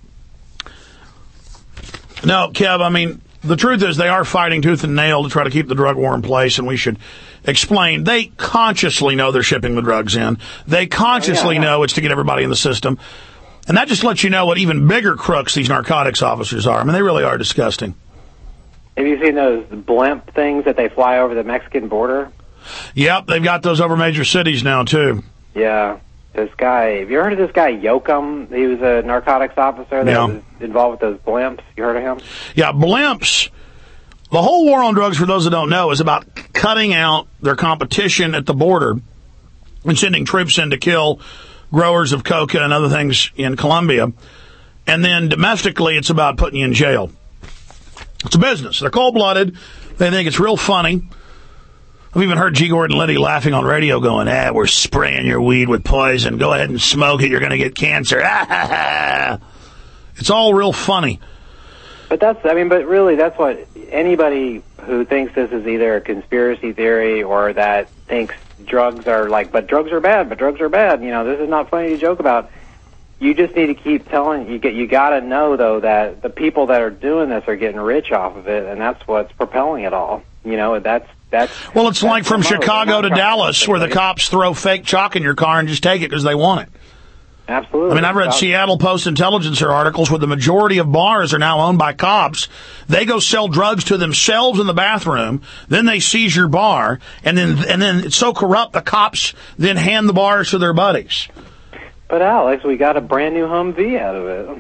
No, Kev, I mean, the truth is they are fighting tooth and nail to try to keep the drug war in place, and we should explain. They consciously know they're shipping the drugs in. They consciously Oh, yeah, yeah. know it's to get everybody in the system. And that just lets you know what even bigger crooks these narcotics officers are. I mean, they really are disgusting. Have you seen those blimp things that they fly over the Mexican border? Yep, they've got those over major cities now, too. Yeah. This guy, have you heard of this guy, Yoakum? He was a narcotics officer that Yeah. was involved with those blimps. You heard of him? Yeah, blimps. The whole war on drugs, for those that don't know, is about cutting out their competition at the border and sending troops in to kill growers of coca and other things in Colombia. And then domestically, it's about putting you in jail. It's a business. They're cold-blooded. They think it's real funny. I've even heard G. Gordon Liddy laughing on radio going, ah, we're spraying your weed with poison. Go ahead and smoke it. You're going to get cancer. It's all real funny. But that's, I mean, but really, that's what anybody who thinks this is either a conspiracy theory or that thinks drugs are like, but drugs are bad, but drugs are bad. You know, this is not funny to joke about. You just need to keep telling, you get, you got to know, though, that the people that are doing this are getting rich off of it, and that's what's propelling it all. You know, that's, that's... Well, it's that's like from Chicago to Dallas, where the to cops throw fake chalk in your car and just take it because they want it. Absolutely. I mean, I've read Seattle Post-Intelligencer articles where the majority of bars are now owned by cops. They go sell drugs to themselves in the bathroom, then they seize your bar, and then and then it's so corrupt the cops then hand the bars to their buddies. But Alex, we got a brand new Humvee out of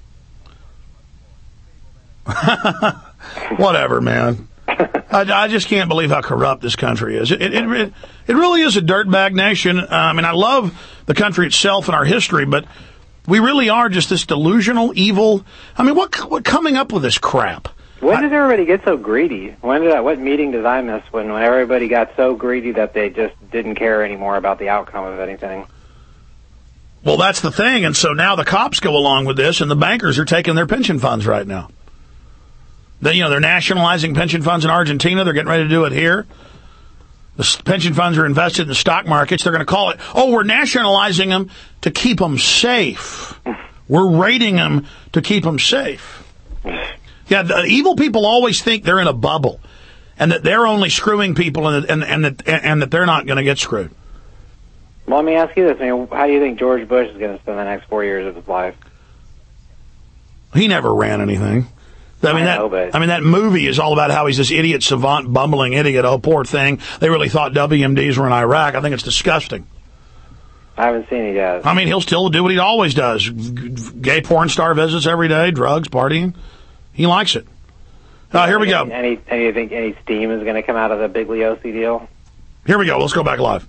it. Whatever, man. I, I just can't believe how corrupt this country is. It, it, it, it really is a dirtbag nation. Uh, I mean, I love the country itself and our history, but we really are just this delusional, evil. I mean, what what coming up with this crap? When did everybody get so greedy? When did I, what meeting did I miss when, when everybody got so greedy that they just didn't care anymore about the outcome of anything? Well, that's the thing, and so now the cops go along with this, and the bankers are taking their pension funds right now. They, you know, they're nationalizing pension funds in Argentina. They're getting ready to do it here. The pension funds are invested in the stock markets. They're going to call it, oh, we're nationalizing them to keep them safe. We're raiding them to keep them safe. Yeah, the evil people always think they're in a bubble and that they're only screwing people and, and, and, that, and that they're not going to get screwed. Well, let me ask you this. I mean, how do you think George Bush is going to spend the next four years of his life? He never ran anything. I mean, I know, that, I mean, that movie is all about how he's this idiot, savant, bumbling idiot. Oh, poor thing. They really thought W M Ds were in Iraq. I think it's disgusting. I haven't seen it yet. I mean, he'll still do what he always does. Gay porn star visits every day, drugs, partying. He likes it. Uh, here we go. Any, any, you think any steam is going to come out of the Bigliosi deal? Here we go. Let's go back live.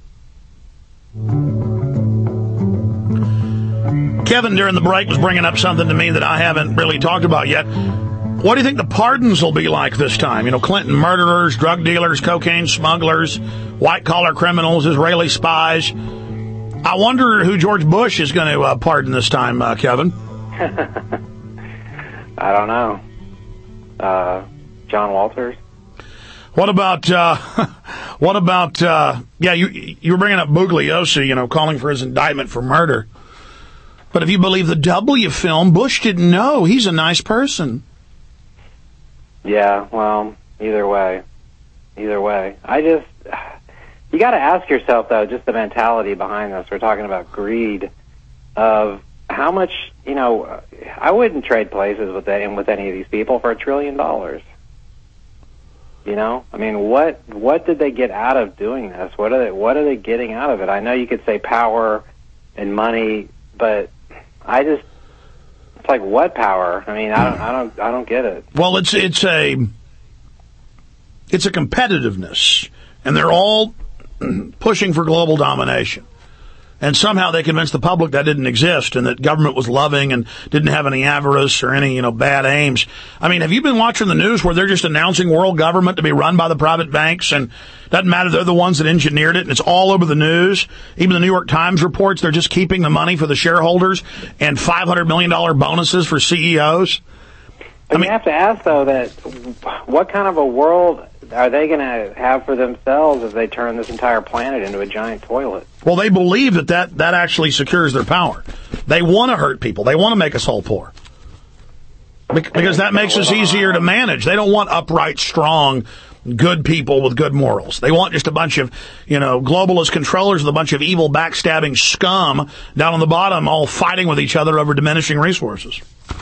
Kevin, during the break, was bringing up something to me that I haven't really talked about yet. What do you think the pardons will be like this time? You know, Clinton murderers, drug dealers, cocaine smugglers, white-collar criminals, Israeli spies. I wonder who George Bush is going to uh, pardon this time, uh, Kevin. I don't know. Uh, John Walters? What about, uh, what about, uh, yeah, you, you were bringing up Bugliosi, you know, calling for his indictment for murder. But if you believe the W film, Bush didn't know. He's a nice person. Yeah, well, either way. Either way. I just, you got to ask yourself, though, just the mentality behind this. We're talking about greed of how much, you know, I wouldn't trade places with any, with any of these people for a trillion dollars. You know, I mean, what what did they get out of doing this? What are they what are they getting out of it? I know you could say power and money, but I just, it's like, what power? I mean, I don't I don't I don't get it. Well, it's it's a it's a competitiveness, and they're all pushing for global domination. And somehow they convinced the public that didn't exist and that government was loving and didn't have any avarice or any, you know, bad aims. I mean, have you been watching the news where they're just announcing world government to be run by the private banks, and doesn't matter, they're the ones that engineered it, and it's all over the news. Even the New York Times reports they're just keeping the money for the shareholders and five hundred million dollars bonuses for C E Os. But I mean, you have to ask, though, that what kind of a world are they going to have for themselves if they turn this entire planet into a giant toilet? Well, they believe that that, that actually secures their power. They want to hurt people. They want to make us all poor. Because that makes us easier to manage. They don't want upright, strong, good people with good morals. They want just a bunch of, you know, globalist controllers with a bunch of evil, backstabbing scum down on the bottom all fighting with each other over diminishing resources.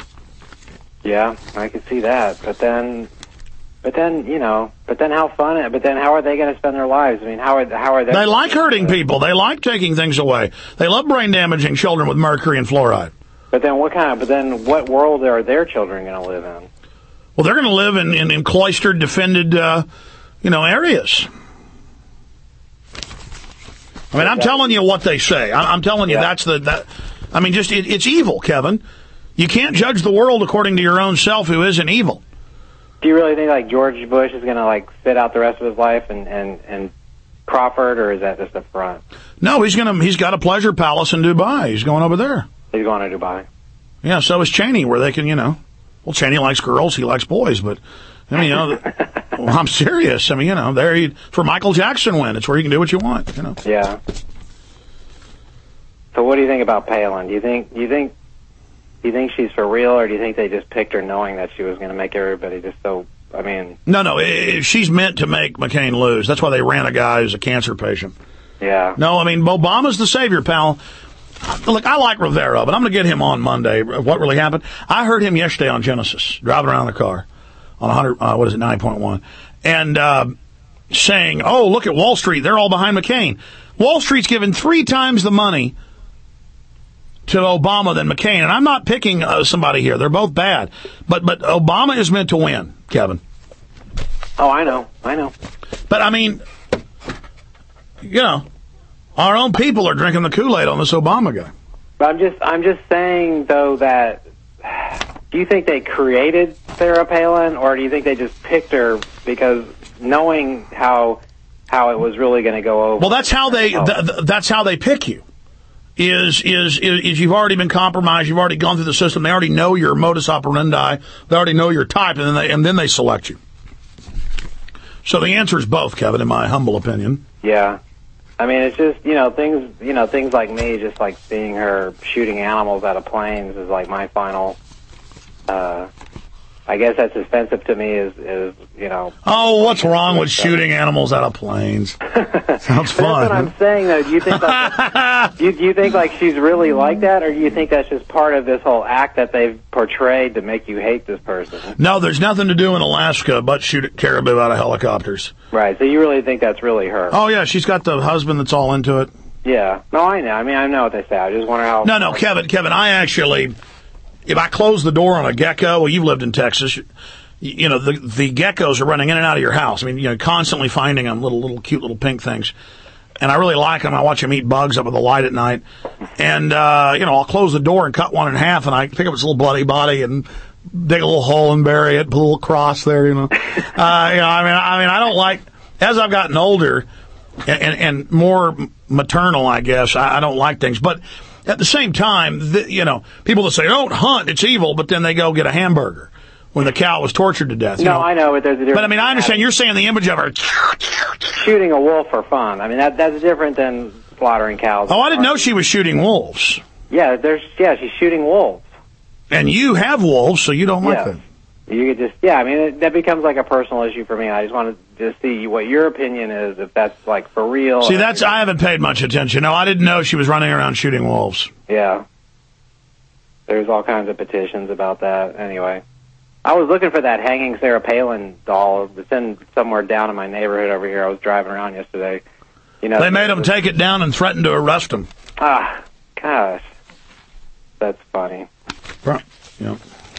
Yeah, I can see that. But then... But then, you know, but then how fun, but then how are they going to spend their lives? I mean, how are, how are they? They like hurting people. They like taking things away. They love brain damaging children with mercury and fluoride. But then what kind of, but then what world are their children going to live in? Well, they're going to live in, in, in cloistered, defended, uh, you know, areas. I mean, I'm telling you what they say. I, I'm telling you yeah. that's the, that, I mean, just, it, it's evil, Kevin. You can't judge the world according to your own self who isn't evil. Do you really think, like, George Bush is going to, like, sit out the rest of his life and, and, and Crawford, or is that just a front? No, he's going to, he's got a pleasure palace in Dubai. He's going over there. He's going to Dubai. Yeah, so is Cheney, where they can, you know, Well, Cheney likes girls, he likes boys, but, I mean, you know, well, I'm serious. I mean, you know, there he, for Michael Jackson win, it's where you can do what you want, you know. Yeah. So what do you think about Palin? Do you think, do you think, do you think she's for real, or do you think they just picked her knowing that she was going to make everybody just so, I mean... No, no, it, she's meant to make McCain lose. That's why they ran a guy who's a cancer patient. Yeah. No, I mean, Obama's the savior, pal. Look, I like Rivera, but I'm going to get him on Monday. What really happened? I heard him yesterday on Genesis, driving around the car on one hundred, uh, what is it, nine point one, and uh, saying, oh, look at Wall Street. They're all behind McCain. Wall Street's given three times the money to Obama than McCain. And I'm not picking uh, somebody here. They're both bad. But but Obama is meant to win, Kevin. Oh, I know. I know. But, I mean, you know, our own people are drinking the Kool-Aid on this Obama guy. But I'm just, I'm just saying, though, that do you think they created Sarah Palin, or do you think they just picked her because knowing how how it was really going to go over? Well, that's how they th- th- that's how they pick you. Is, is is is you've already been compromised, you've already gone through the system. They already know your modus operandi. They already know your type, and then they and then they select you. So the answer is both, Kevin, in my humble opinion. Yeah. I mean, it's just, you know, things, you know, things like me, just like seeing her shooting animals out of planes is like my final, uh, I guess that's offensive to me is, is, you know. Oh, what's wrong with shooting animals out of planes? Sounds fun. That's what I'm saying, though. Do you think like, do, you, do you think like she's really like that, or do you think that's just part of this whole act that they've portrayed to make you hate this person? No, there's nothing to do in Alaska but shoot caribou out of helicopters. Right. So you really think that's really her? Oh yeah, she's got the husband that's all into it. Yeah. No, I know. I mean, I know what they say. I just wonder how. No, no, Kevin, Kevin, I actually. If I close the door on a gecko, well, you've lived in Texas, you, you know, the the geckos are running in and out of your house. I mean, you know, constantly finding them, little, little cute little pink things. And I really like them. I watch them eat bugs up with the light at night. And, uh, you know, I'll close the door and cut one in half, and I pick up its little bloody body and dig a little hole and bury it, put a little cross there, you know. Uh, you know, I mean, I mean, I don't like, as I've gotten older and, and, and more maternal, I guess, I, I don't like things. But at the same time, the, you know, people that say, don't hunt, it's evil, but then they go get a hamburger when the cow was tortured to death. You no, know? I know, but there's a difference. But, I mean, I understand you're saying the image of her shooting a wolf for fun. I mean, that that's different than slaughtering cows. Oh, I didn't know she was shooting wolves. Yeah, there's yeah, she's shooting wolves. And you have wolves, so you don't like yeah. them. You could just, yeah, I mean, it, that becomes like a personal issue for me. I just wanted to see what your opinion is, if that's like for real. See, that's, I haven't paid much attention. No, I didn't know she was running around shooting wolves. Yeah. There's all kinds of petitions about that. Anyway, I was looking for that hanging Sarah Palin doll. It's in somewhere down in my neighborhood over here. I was driving around yesterday. You know, they made him take it down and threatened to arrest him. Ah, gosh. That's funny. Right. Yeah.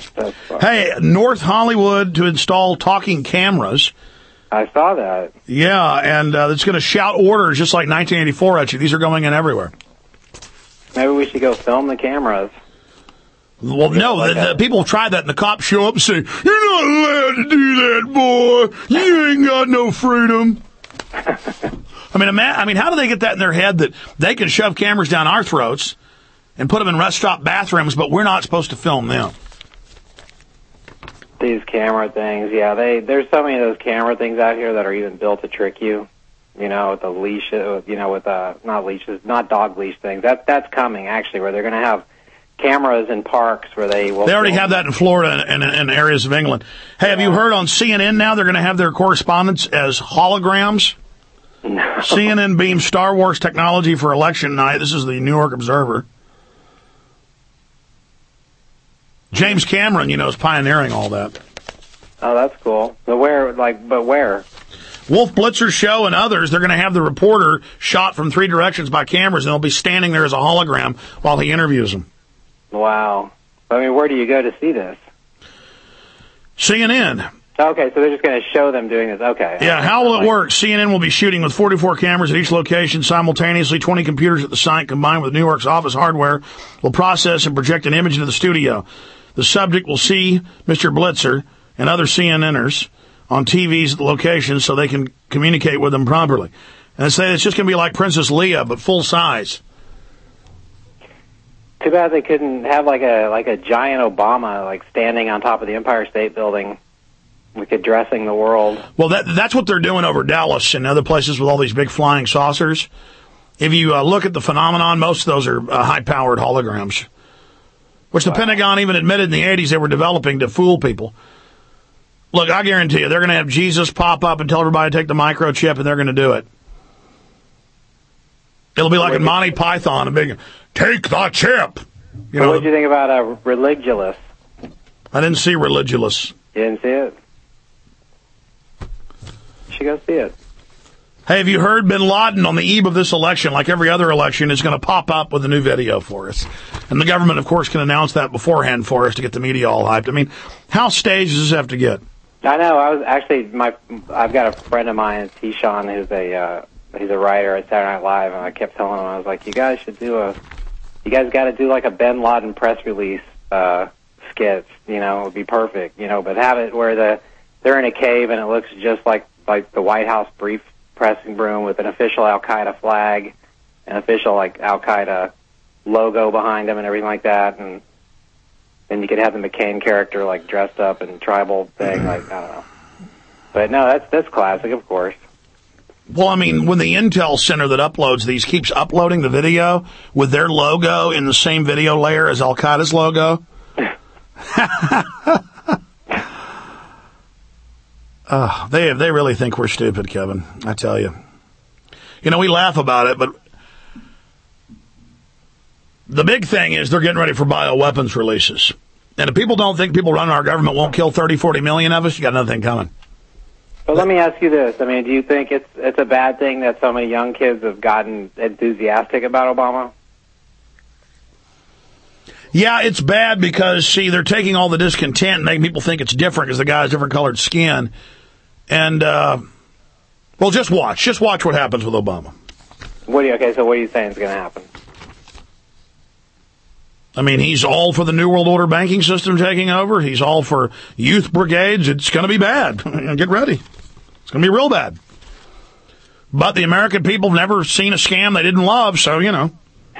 Hey, North Hollywood to install talking cameras. I saw that. Yeah, and uh, it's going to shout orders just like nineteen eighty-four at you. These are going in everywhere. Maybe we should go film the cameras. Well, no, like the, the people tried that, and the cops show up and say, you're not allowed to do that, boy. You ain't got no freedom. I mean, ima- I mean, how do they get that in their head that they can shove cameras down our throats and put them in rest stop bathrooms, but we're not supposed to film them? These camera things, yeah, they there's so many of those camera things out here that are even built to trick you. You know, with the leash, you know, with uh, not leashes, not dog leash things. That that's coming actually, where they're going to have cameras in parks where they will. They already have that in Florida and, and, and areas of England. Hey, have you heard on C N N now they're going to have their correspondents as holograms? No. C N N beams Star Wars technology for election night. This is the New York Observer. James Cameron, you know, is pioneering all that. Oh, that's cool. But where, like, but where? Wolf Blitzer Show and others, they're going to have the reporter shot from three directions by cameras, and they'll be standing there as a hologram while he interviews them. Wow. I mean, where do you go to see this? C N N. Okay, so they're just going to show them doing this. Okay. Yeah, how will it work? C N N will be shooting with forty-four cameras at each location simultaneously. twenty computers at the site combined with New York's office hardware will process and project an image into the studio. The subject will see Mister Blitzer and other C N Ners on T Vs at the location so they can communicate with them properly. And they say it's just going to be like Princess Leia, but full size. Too bad they couldn't have like a like a giant Obama like standing on top of the Empire State Building, like addressing the world. Well, that that's what they're doing over Dallas and other places with all these big flying saucers. If you uh, look at the phenomenon, most of those are uh, high-powered holograms, which the wow. Pentagon even admitted in the eighties they were developing to fool people. Look, I guarantee you, they're going to have Jesus pop up and tell everybody to take the microchip, and they're going to do it. It'll be like in Monty Python, a big, take the chip. You well, know, what did you think about uh, Religulous? I didn't see Religulous. You didn't see it? You should go see it. Hey, have you heard Bin Laden on the eve of this election, like every other election, is going to pop up with a new video for us? And the government, of course, can announce that beforehand for us to get the media all hyped. I mean, how staged does this have to get? I know. I was actually, my, I've got a friend of mine, T-Sean, who's a, uh, he's a writer at Saturday Night Live, and I kept telling him, I was like, you guys should do a, you guys got to do like a Bin Laden press release, uh, skit, you know, it would be perfect, you know, but have it where the, they're in a cave and it looks just like, like the White House brief pressing room with an official Al-Qaeda flag, an official like Al-Qaeda logo behind them and everything like that, and then you could have the McCain character like dressed up in tribal thing, like I don't know. But no, that's that's classic, of course. Well, I mean, when the Intel Center that uploads these keeps uploading the video with their logo in the same video layer as Al-Qaeda's logo. Uh, they they really think we're stupid, Kevin. I tell you. You know, we laugh about it, but the big thing is they're getting ready for bioweapons releases. And if people don't think people running our government won't kill thirty, forty million of us, you got another thing coming. But let me ask you this. I mean, do you think it's it's a bad thing that so many young kids have gotten enthusiastic about Obama? Yeah, it's bad because, see, they're taking all the discontent and making people think it's different because the guy has different colored skin. And, uh, well, just watch. Just watch what happens with Obama. What do you, okay, so what are you saying is going to happen? I mean, he's all for the New World Order banking system taking over. He's all for youth brigades. It's going to be bad. Get ready. It's going to be real bad. But the American people have never seen a scam they didn't love, so, you know.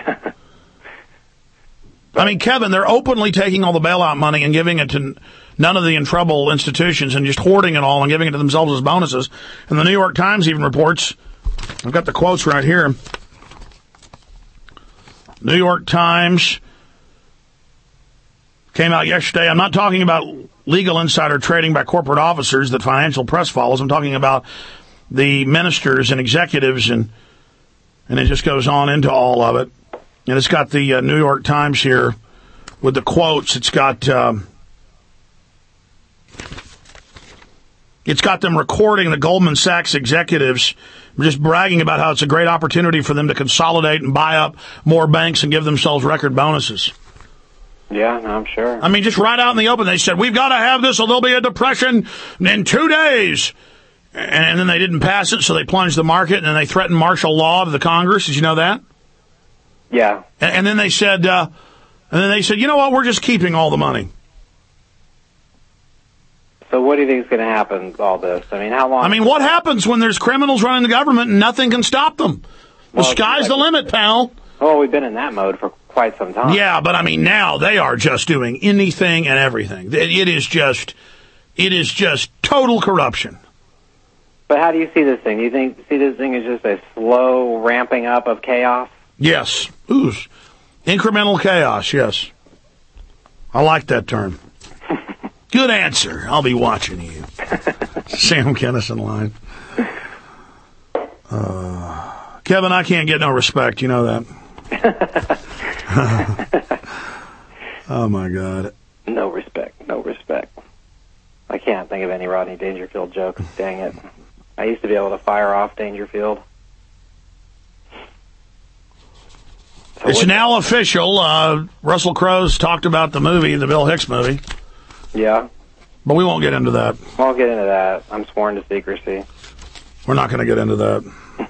I mean, Kevin, they're openly taking all the bailout money and giving it to none of the in trouble institutions and just hoarding it all and giving it to themselves as bonuses. And the New York Times even reports, I've got the quotes right here. New York Times came out yesterday. I'm not talking about legal insider trading by corporate officers that financial press follows. I'm talking about the ministers and executives, and and it just goes on into all of it. And it's got the uh, New York Times here with the quotes. It's got um, it's got them recording the Goldman Sachs executives just bragging about how it's a great opportunity for them to consolidate and buy up more banks and give themselves record bonuses. Yeah, no, I'm sure. I mean, just right out in the open, they said, we've got to have this or there'll be a depression in two days. And then they didn't pass it, so they plunged the market, and then they threatened martial law to the Congress. Did you know that? Yeah. And, and then they said, uh, and then they said, you know what, we're just keeping all the money. So what do you think is going to happen with all this? I mean, how long? I mean, what happens when there's criminals running the government and nothing can stop them? The Well, sky's like- the limit, pal. Oh, we've been in that mode for quite some time. Yeah, but I mean, now they are just doing anything and everything. It, it is just, it is just total corruption. But how do you see this thing? Do you think see this thing as just a slow ramping up of chaos? Yes. Ooh. Incremental chaos, yes. I like that term. Good answer. I'll be watching you. Sam Kennison line. Uh, Kevin, I can't get no respect. You know that. Oh, my God. No respect. No respect. I can't think of any Rodney Dangerfield jokes. Dang it. I used to be able to fire off Dangerfield. So It's what- now official. Uh, Russell Crowe's talked about the movie, the Bill Hicks movie. Yeah. But we won't get into that. I'll get into that. I'm sworn to secrecy. We're not going to get into that.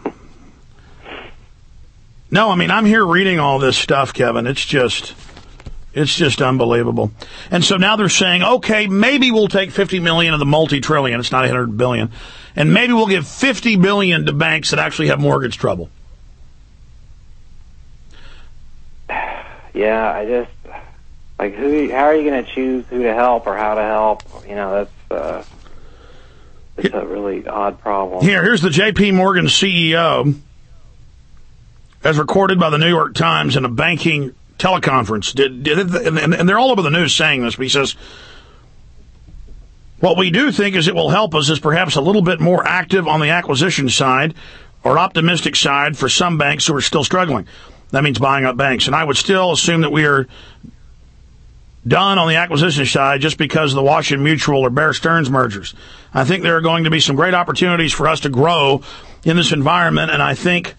No, I mean, I'm here reading all this stuff, Kevin. It's just, it's just unbelievable. And so now they're saying, okay, maybe we'll take fifty million of the multi-trillion. It's not one hundred billion. And maybe we'll give fifty billion to banks that actually have mortgage trouble. yeah, I just like who? How are you going to choose who to help or how to help? You know, that's uh, it's a really odd problem. Here, here's the J P Morgan C E O, as recorded by the New York Times in a banking teleconference. Did, did and, and they're all over the news saying this. But he says, "What we do think is it will help us is perhaps a little bit more active on the acquisition side or optimistic side for some banks who are still struggling." That means buying up banks. And I would still assume that we are done on the acquisition side just because of the Washington Mutual or Bear Stearns mergers. I think there are going to be some great opportunities for us to grow in this environment, and I think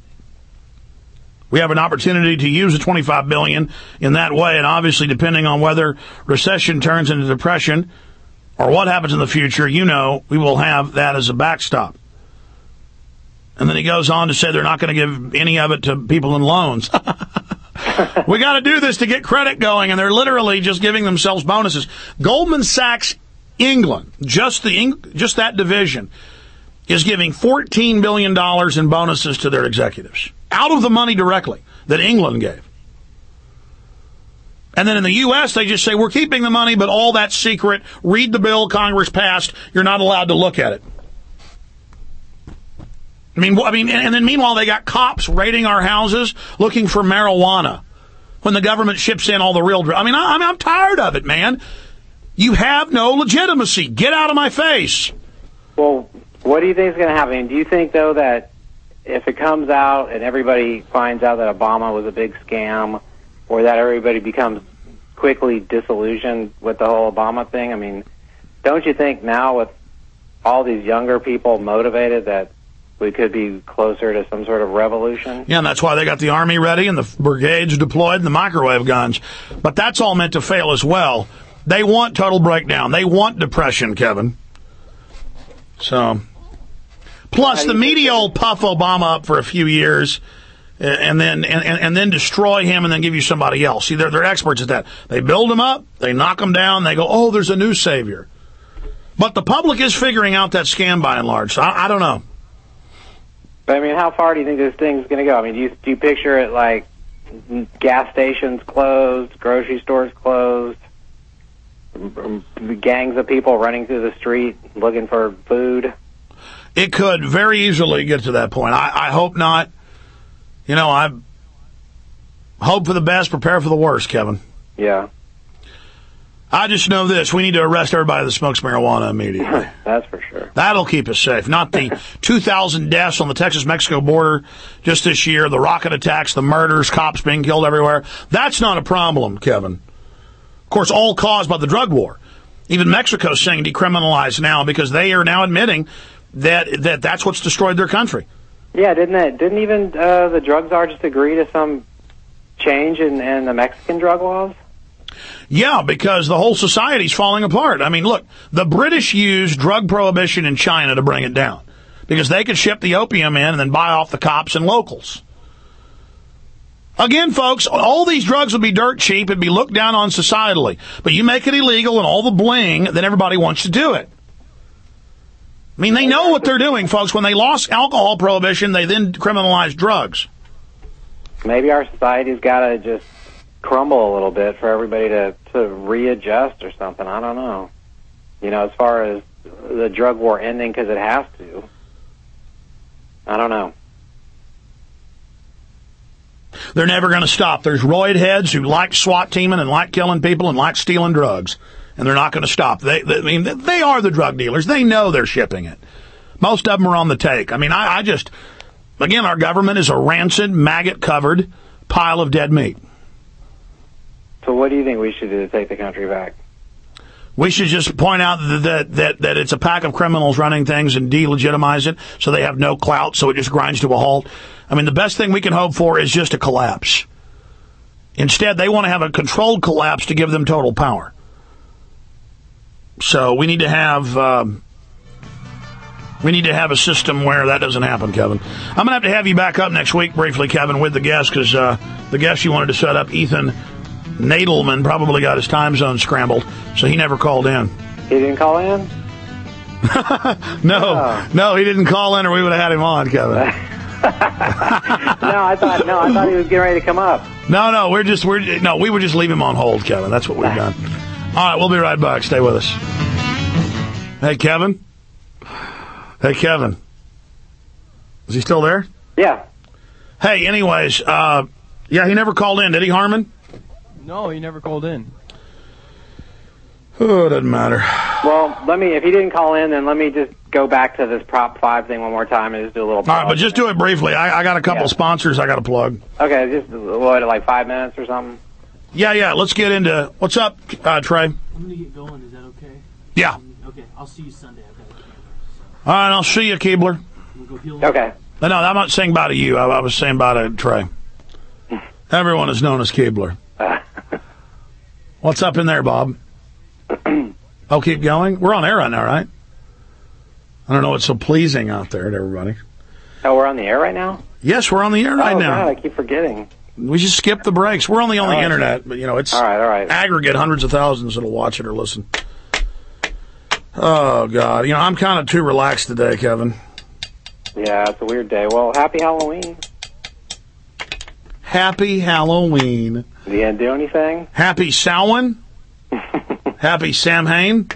we have an opportunity to use the twenty-five billion dollars in that way, and obviously depending on whether recession turns into depression or what happens in the future, you know, we will have that as a backstop. And then he goes on to say they're not going to give any of it to people in loans. We got to do this to get credit going, and they're literally just giving themselves bonuses. Goldman Sachs England, just the just that division, is giving fourteen billion dollars in bonuses to their executives out of the money directly that England gave. And then in the U S, they just say, we're keeping the money, but all that's secret. Read the bill Congress passed. You're not allowed to look at it. I mean, I mean, and then meanwhile, they got cops raiding our houses looking for marijuana when the government ships in all the real drugs. I mean, I, I'm tired of it, man. You have no legitimacy. Get out of my face. Well, what do you think is going to happen? I mean, do you think, though, that if it comes out and everybody finds out that Obama was a big scam, or that everybody becomes quickly disillusioned with the whole Obama thing? I mean, don't you think now with all these younger people motivated that we could be closer to some sort of revolution? Yeah, and that's why they got the army ready and the brigades deployed and the microwave guns. But that's all meant to fail as well. They want total breakdown. They want depression, Kevin. So, plus the media will puff Obama up for a few years and then and, and then destroy him and then give you somebody else. See, they're, they're experts at that. They build him up, they knock him down, they go, oh, there's a new savior. But the public is figuring out that scam by and large, so I, I don't know. But, I mean, how far do you think this thing's going to go? I mean, do you, do you picture it like gas stations closed, grocery stores closed, gangs of people running through the street looking for food? It could very easily get to that point. I, I hope not. You know, I hope for the best, prepare for the worst, Kevin. Yeah. I just know this. We need to arrest everybody that smokes marijuana immediately. That's for sure. That'll keep us safe. Not the two thousand deaths on the Texas-Mexico border just this year, the rocket attacks, the murders, cops being killed everywhere. That's not a problem, Kevin. Of course, all caused by the drug war. Even Mexico's saying decriminalize now because they are now admitting that, that that's what's destroyed their country. Yeah, didn't it? Didn't even uh, the drug czar just agree to some change in, in the Mexican drug laws? Yeah, because the whole society's falling apart. I mean, look, the British used drug prohibition in China to bring it down because they could ship the opium in and then buy off the cops and locals. Again, folks, all these drugs would be dirt cheap and be looked down on societally. But you make it illegal and all the bling, then everybody wants to do it. I mean, they know what they're doing, folks. When they lost alcohol prohibition, they then criminalized drugs. Maybe our society's got to just crumble a little bit for everybody to, to readjust or something. I don't know. You know, as far as the drug war ending because it has to. I don't know. They're never going to stop. There's roid heads who like SWAT teaming and like killing people and like stealing drugs. And they're not going to stop. They, they, I mean, they are the drug dealers. They know they're shipping it. Most of them are on the take. I mean, I, I just, again, our government is a rancid, maggot-covered pile of dead meat. So what do you think we should do to take the country back? We should just point out that, that that that it's a pack of criminals running things and delegitimize it so they have no clout, so it just grinds to a halt. I mean, the best thing we can hope for is just a collapse. Instead, they want to have a controlled collapse to give them total power. So we need to have um, we need to have a system where that doesn't happen, Kevin. I'm going to have to have you back up next week briefly, Kevin, with the guest, because uh, the guest you wanted to set up, Ethan Nadelman, probably got his time zone scrambled, so he never called in. He didn't call in? no, oh. no, he didn't call in or we would have had him on, Kevin. I thought no, I thought he was getting ready to come up. No, no, we're just we're no, we would just leave him on hold, Kevin. That's what we've done. All right, we'll be right back. Stay with us. Hey, Kevin. Hey, Kevin. Is he still there? Yeah. Hey, anyways, uh, yeah, he never called in, did he, Harmon? No, he never called in. Oh, it doesn't matter. Well, let me. If he didn't call in, then let me just go back to this Prop five thing one more time and just do a little. All right, but just do it briefly. I, I got a couple Yeah. sponsors I got to plug. Okay, just what, like five minutes or something. Yeah, yeah. Let's get into what's up, uh, Trey. I'm gonna get going. Is that okay? Yeah. Okay, I'll see you Sunday. I've got a camera. All right, I'll see you, Keebler. We'll go heal Okay. No, no, I'm not saying bye to you. I, I was saying bye to Trey. Everyone is known as Keebler. What's up in there, Bob? Oh, keep going? We're on air right now, right? I don't know what's so pleasing out there to everybody. Oh, we're on the air right now? Yes, we're on the air right oh, now. God, I keep forgetting. We just skip the breaks. We're only on the Oh, internet, but, you know, it's all right, all right. aggregate hundreds of thousands that'll watch it or listen. Oh, God. You know, I'm kind of too relaxed today, Kevin. Yeah, it's a weird day. Well, happy Halloween. Happy Halloween. You didn't do anything? Happy Samhain? Happy Samhain?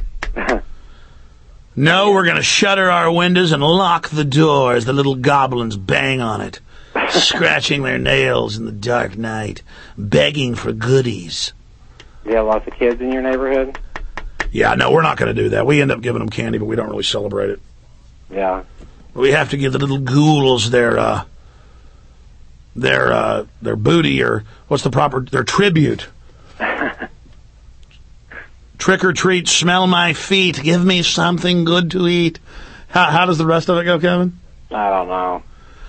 No, we're going to shutter our windows and lock the doors. The little goblins bang on it, scratching their nails in the dark night, begging for goodies. You have lots of kids in your neighborhood? Yeah, no, we're not going to do that. We end up giving them candy, but we don't really celebrate it. Yeah. We have to give the little ghouls their uh, their uh, their booty, or what's the proper, their tribute. Trick or treat, smell my feet, give me something good to eat. How, how does the rest of it go, Kevin? I don't know.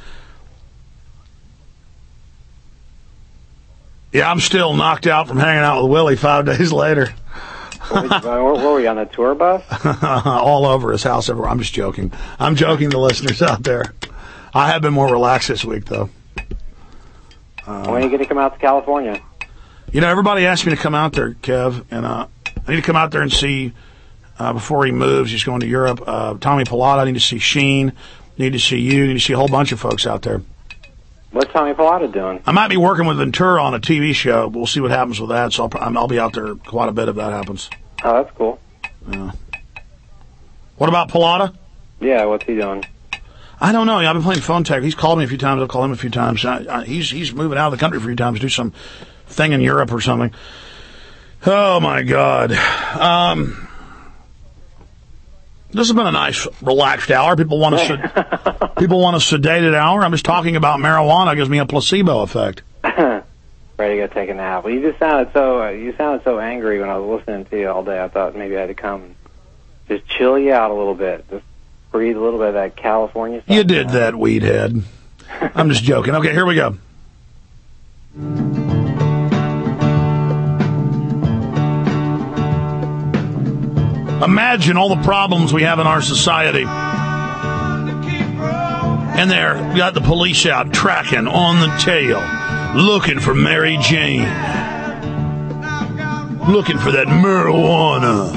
Yeah, I'm still knocked out from hanging out with Willie five days later. where, where were we, on the tour bus? All over his house, everywhere. I'm just joking. I'm joking, the listeners out there. I have been more relaxed this week, though. Uh, when are you going to come out to California? You know, everybody asked me to come out there, Kev, and uh, I need to come out there and see, uh, before he moves, he's going to Europe, uh, Tommy Pilata. I need to see Sheen. Need to see you. Need to see a whole bunch of folks out there. What's Tommy Pilata doing? I might be working with Ventura on a T V show. We'll see what happens with that, so I'll, I'll be out there quite a bit if that happens. Oh, that's cool. Yeah. What about Pilata? Yeah, what's he doing? I don't know. I've been playing phone tag. He's called me a few times. I'll call him a few times. I, I, he's he's moving out of the country a few times to do some thing in Europe or something. Oh, my God. Um, this has been a nice, relaxed hour. People want a, sed- people want a sedated hour. I'm just talking about marijuana. It gives me a placebo effect. Ready to go take a nap. Well, you just sounded so uh, you sounded so angry when I was listening to you all day. I thought maybe I had to come and just chill you out a little bit. Just breathe a little bit of that California stuff. You did that, weed head. I'm just joking. Okay, here we go. Imagine all the problems we have in our society. And there, we got the police out tracking on the tail, looking for Mary Jane, looking for that marijuana.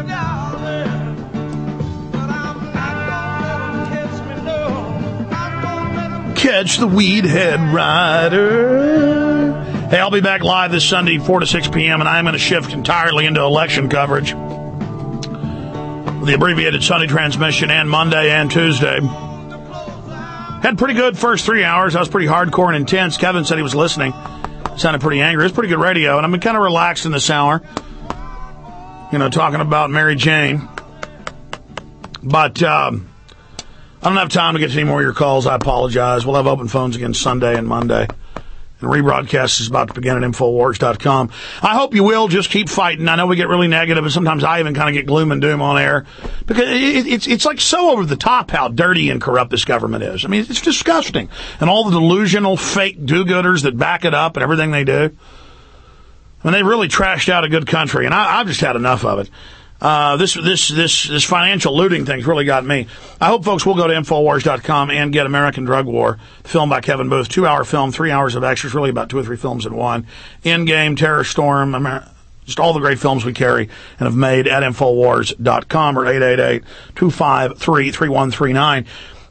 Catch the weed head rider. Hey, I'll be back live this Sunday, four to six p.m., and I'm going to shift entirely into election coverage. The abbreviated Sunday transmission and Monday and Tuesday. Had pretty good first three hours. I was pretty hardcore and intense. Kevin said he was listening. Sounded pretty angry. It was pretty good radio, and I've been kind of relaxed in this hour. You know, talking about Mary Jane. But um, I don't have time to get to any more of your calls. I apologize. We'll have open phones again Sunday and Monday. And rebroadcast is about to begin at Infowars dot com. I hope you will just keep fighting. I know we get really negative, and sometimes I even kind of get gloom and doom on air. Because it, it's it's like so over the top how dirty and corrupt this government is. I mean, it's disgusting. And all the delusional, fake do-gooders that back it up and everything they do. I mean, they really trashed out a good country, and I, I've just had enough of it. Uh, this this this this financial looting thing's really got me. I hope folks will go to Infowars dot com and get American Drug War, film by Kevin Booth. Two-hour film, three hours of extras, really about two or three films in one. Endgame, Terror Storm, Amer- just all the great films we carry and have made at Infowars dot com or eight eight eight, two five three, three one three nine.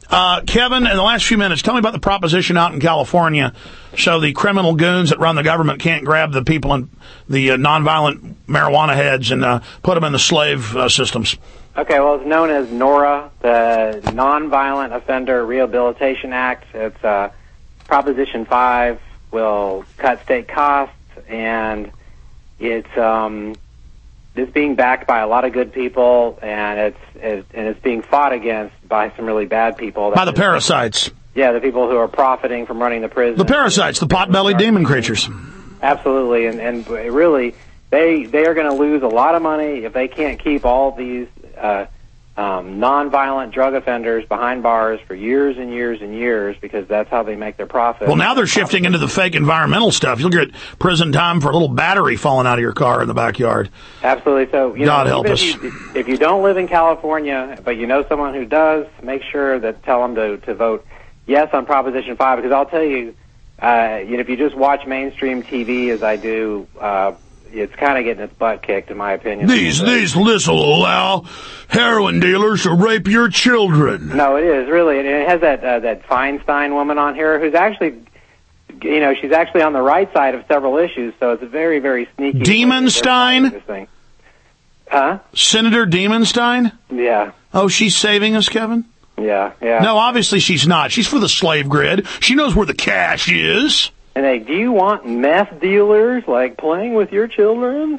Uh, Kevin, in the last few minutes, tell me about the proposition out in California so the criminal goons that run the government can't grab the people in the uh, nonviolent marijuana heads and uh, put them in the slave uh, systems. Okay, well, it's known as NORA, the Nonviolent Offender Rehabilitation Act. It's uh, Proposition five will cut state costs, and it's um, it's being backed by a lot of good people, and it's, it's and it's being fought against by some really bad people. By the parasites. Yeah, the people who are profiting from running the prison. The parasites, the pot-bellied demon creatures. Absolutely, and and really, they they are going to lose a lot of money if they can't keep all these uh, um, non-violent drug offenders behind bars for years and years and years, because that's how they make their profit. Well, now they're shifting into the fake environmental stuff. You'll get prison time for a little battery falling out of your car in the backyard. Absolutely. So, you God know, help even us. If you, if you don't live in California, but you know someone who does, make sure that tell them to, to vote yes on Proposition five, because I'll tell you, uh, you know, if you just watch mainstream T V as I do, uh, it's kind of getting its butt kicked, in my opinion. These these lists will allow heroin dealers to rape your children. No, it is, really. And it has that uh, that Feinstein woman on here who's actually, you know, she's actually on the right side of several issues, so it's a very, very sneaky. Demonstein? Huh? Senator Demonstein? Yeah. Oh, she's saving us, Kevin? Yeah, yeah. No, obviously she's not. She's for the slave grid. She knows where the cash is. And they, do you want meth dealers, like, playing with your children?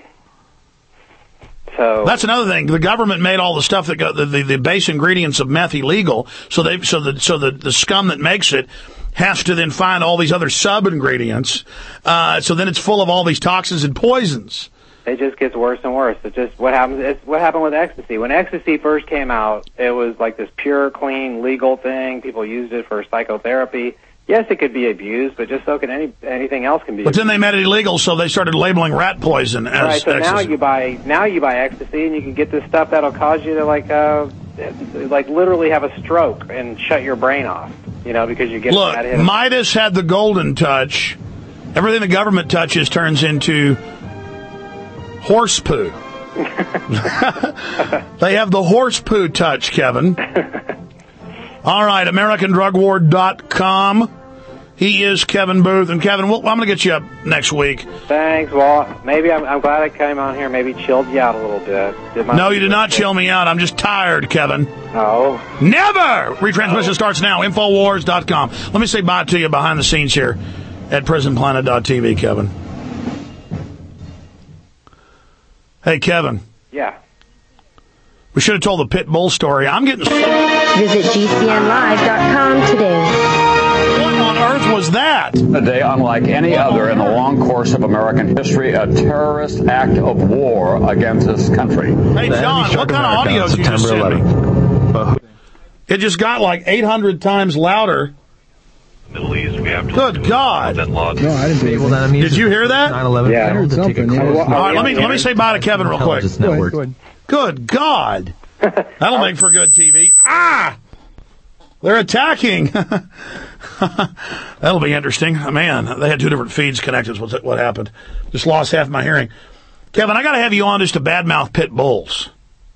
So that's another thing. The government made all the stuff that got the, the, the base ingredients of meth illegal, so they so the so the, the scum that makes it has to then find all these other sub ingredients. Uh, so then it's full of all these toxins and poisons. It just gets worse and worse. It's just what happens. It's what happened with ecstasy. When ecstasy first came out, it was like this pure, clean, legal thing. People used it for psychotherapy. Yes, it could be abused, but just so can any anything else can be. But abused. then they made it illegal, so they started labeling rat poison as right. So ecstasy. now you buy now you buy ecstasy, and you can get this stuff that'll cause you to like uh like literally have a stroke and shut your brain off. You know, because you get Look, that hit. Midas had the golden touch. Everything the government touches turns into horse poo. They have the horse poo touch, Kevin. All right, American Drug War dot com. He is Kevin Booth. And, Kevin, we'll, I'm going to get you up next week. Thanks. Well, maybe I'm, I'm glad I came on here. Maybe chilled you out a little bit. Did my No, you did not chill me out. I'm just tired, Kevin. Oh. Never! Retransmission starts now. Infowars dot com. Let me say bye to you behind the scenes here at prison planet dot t v, Kevin. Hey, Kevin. Yeah. We should have told the pit bull story. I'm getting... Visit G C N live dot com today. What on earth was that? A day unlike any other in the long course of American history, a terrorist act of war against this country. Hey, John, what kind of audio did you just send me? It just got like eight hundred times louder. Middle East, we have to Good God. Bin Laden. No, I didn't. Did you hear that? nine eleven Yeah, I failed heard to take a something. close All right, let me let me say bye to Kevin real quick. Intelligence Network. Go ahead. Good God. That'll make for good T V. Ah! They're attacking. That'll be interesting. Man, they had two different feeds connected. What's what happened? Just lost half my hearing. Kevin, I got to have you on just to badmouth pit bulls.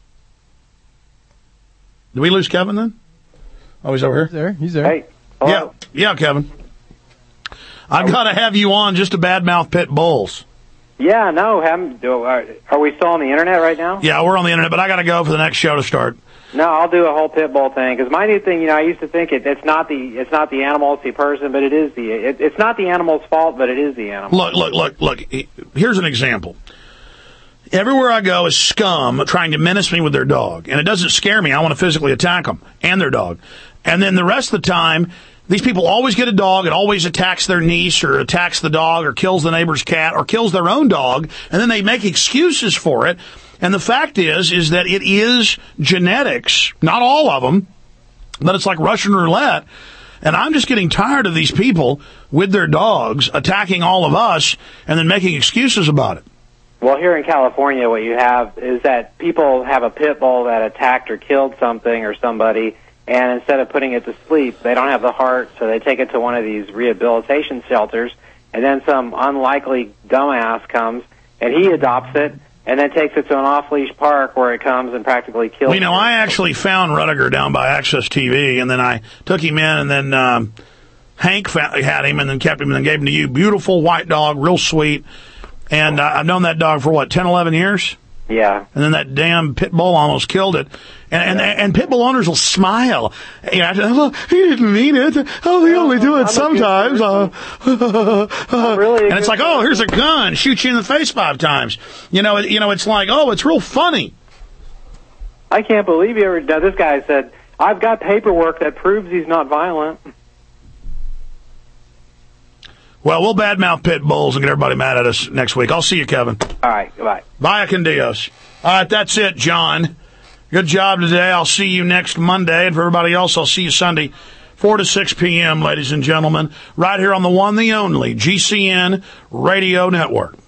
Did we lose Kevin then? Oh, he's over here? He's there. He's there. Hey. Yeah, yeah, Kevin. I've got to have you on just to badmouth pit bulls. Yeah, no, haven't, are, are we still on the internet right now? Yeah, we're on the internet, but I got to go for the next show to start. No, I'll do a whole pit bull thing, because my new thing, you know, I used to think it, it's not the it's not the animal, it's the person, but it is the it, it's not the animal's fault, but it is the animal. Look, look, look, look. Here's an example. Everywhere I go is scum trying to menace me with their dog, and it doesn't scare me. I want to physically attack them and their dog. And then the rest of the time, these people always get a dog. It always attacks their niece or attacks the dog or kills the neighbor's cat or kills their own dog, and then they make excuses for it. And the fact is, is that it is genetics, not all of them, but it's like Russian roulette. And I'm just getting tired of these people with their dogs attacking all of us and then making excuses about it. Well, here in California, what you have is that people have a pit bull that attacked or killed something or somebody, and instead of putting it to sleep, they don't have the heart, so they take it to one of these rehabilitation shelters, and then some unlikely dumbass comes, and he adopts it, and then takes it to an off-leash park where it comes and practically kills Well, you know, it. I actually found Rudiger down by Access T V, and then I took him in, and then um, Hank fa- had him, and then kept him, and then gave him to you. Beautiful white dog, real sweet. And uh, I've known that dog for, what, ten, eleven years? Yeah. And then that damn pit bull almost killed it. And and, and pit bull owners will smile. You know, oh, he didn't mean it. Oh, they only do it sometimes. Uh, really and it's like, oh, here's a gun. Shoot you in the face five times. You know, it, you know, it's like, oh, it's real funny. I can't believe you ever. Now, this guy said, I've got paperwork that proves he's not violent. Well, we'll badmouth pit bulls and get everybody mad at us next week. I'll see you, Kevin. All right, goodbye. Vaya con Dios. All right, that's it, John. Good job today. I'll see you next Monday. And for everybody else, I'll see you Sunday, four to six p.m., ladies and gentlemen, right here on the one, the only G C N Radio Network.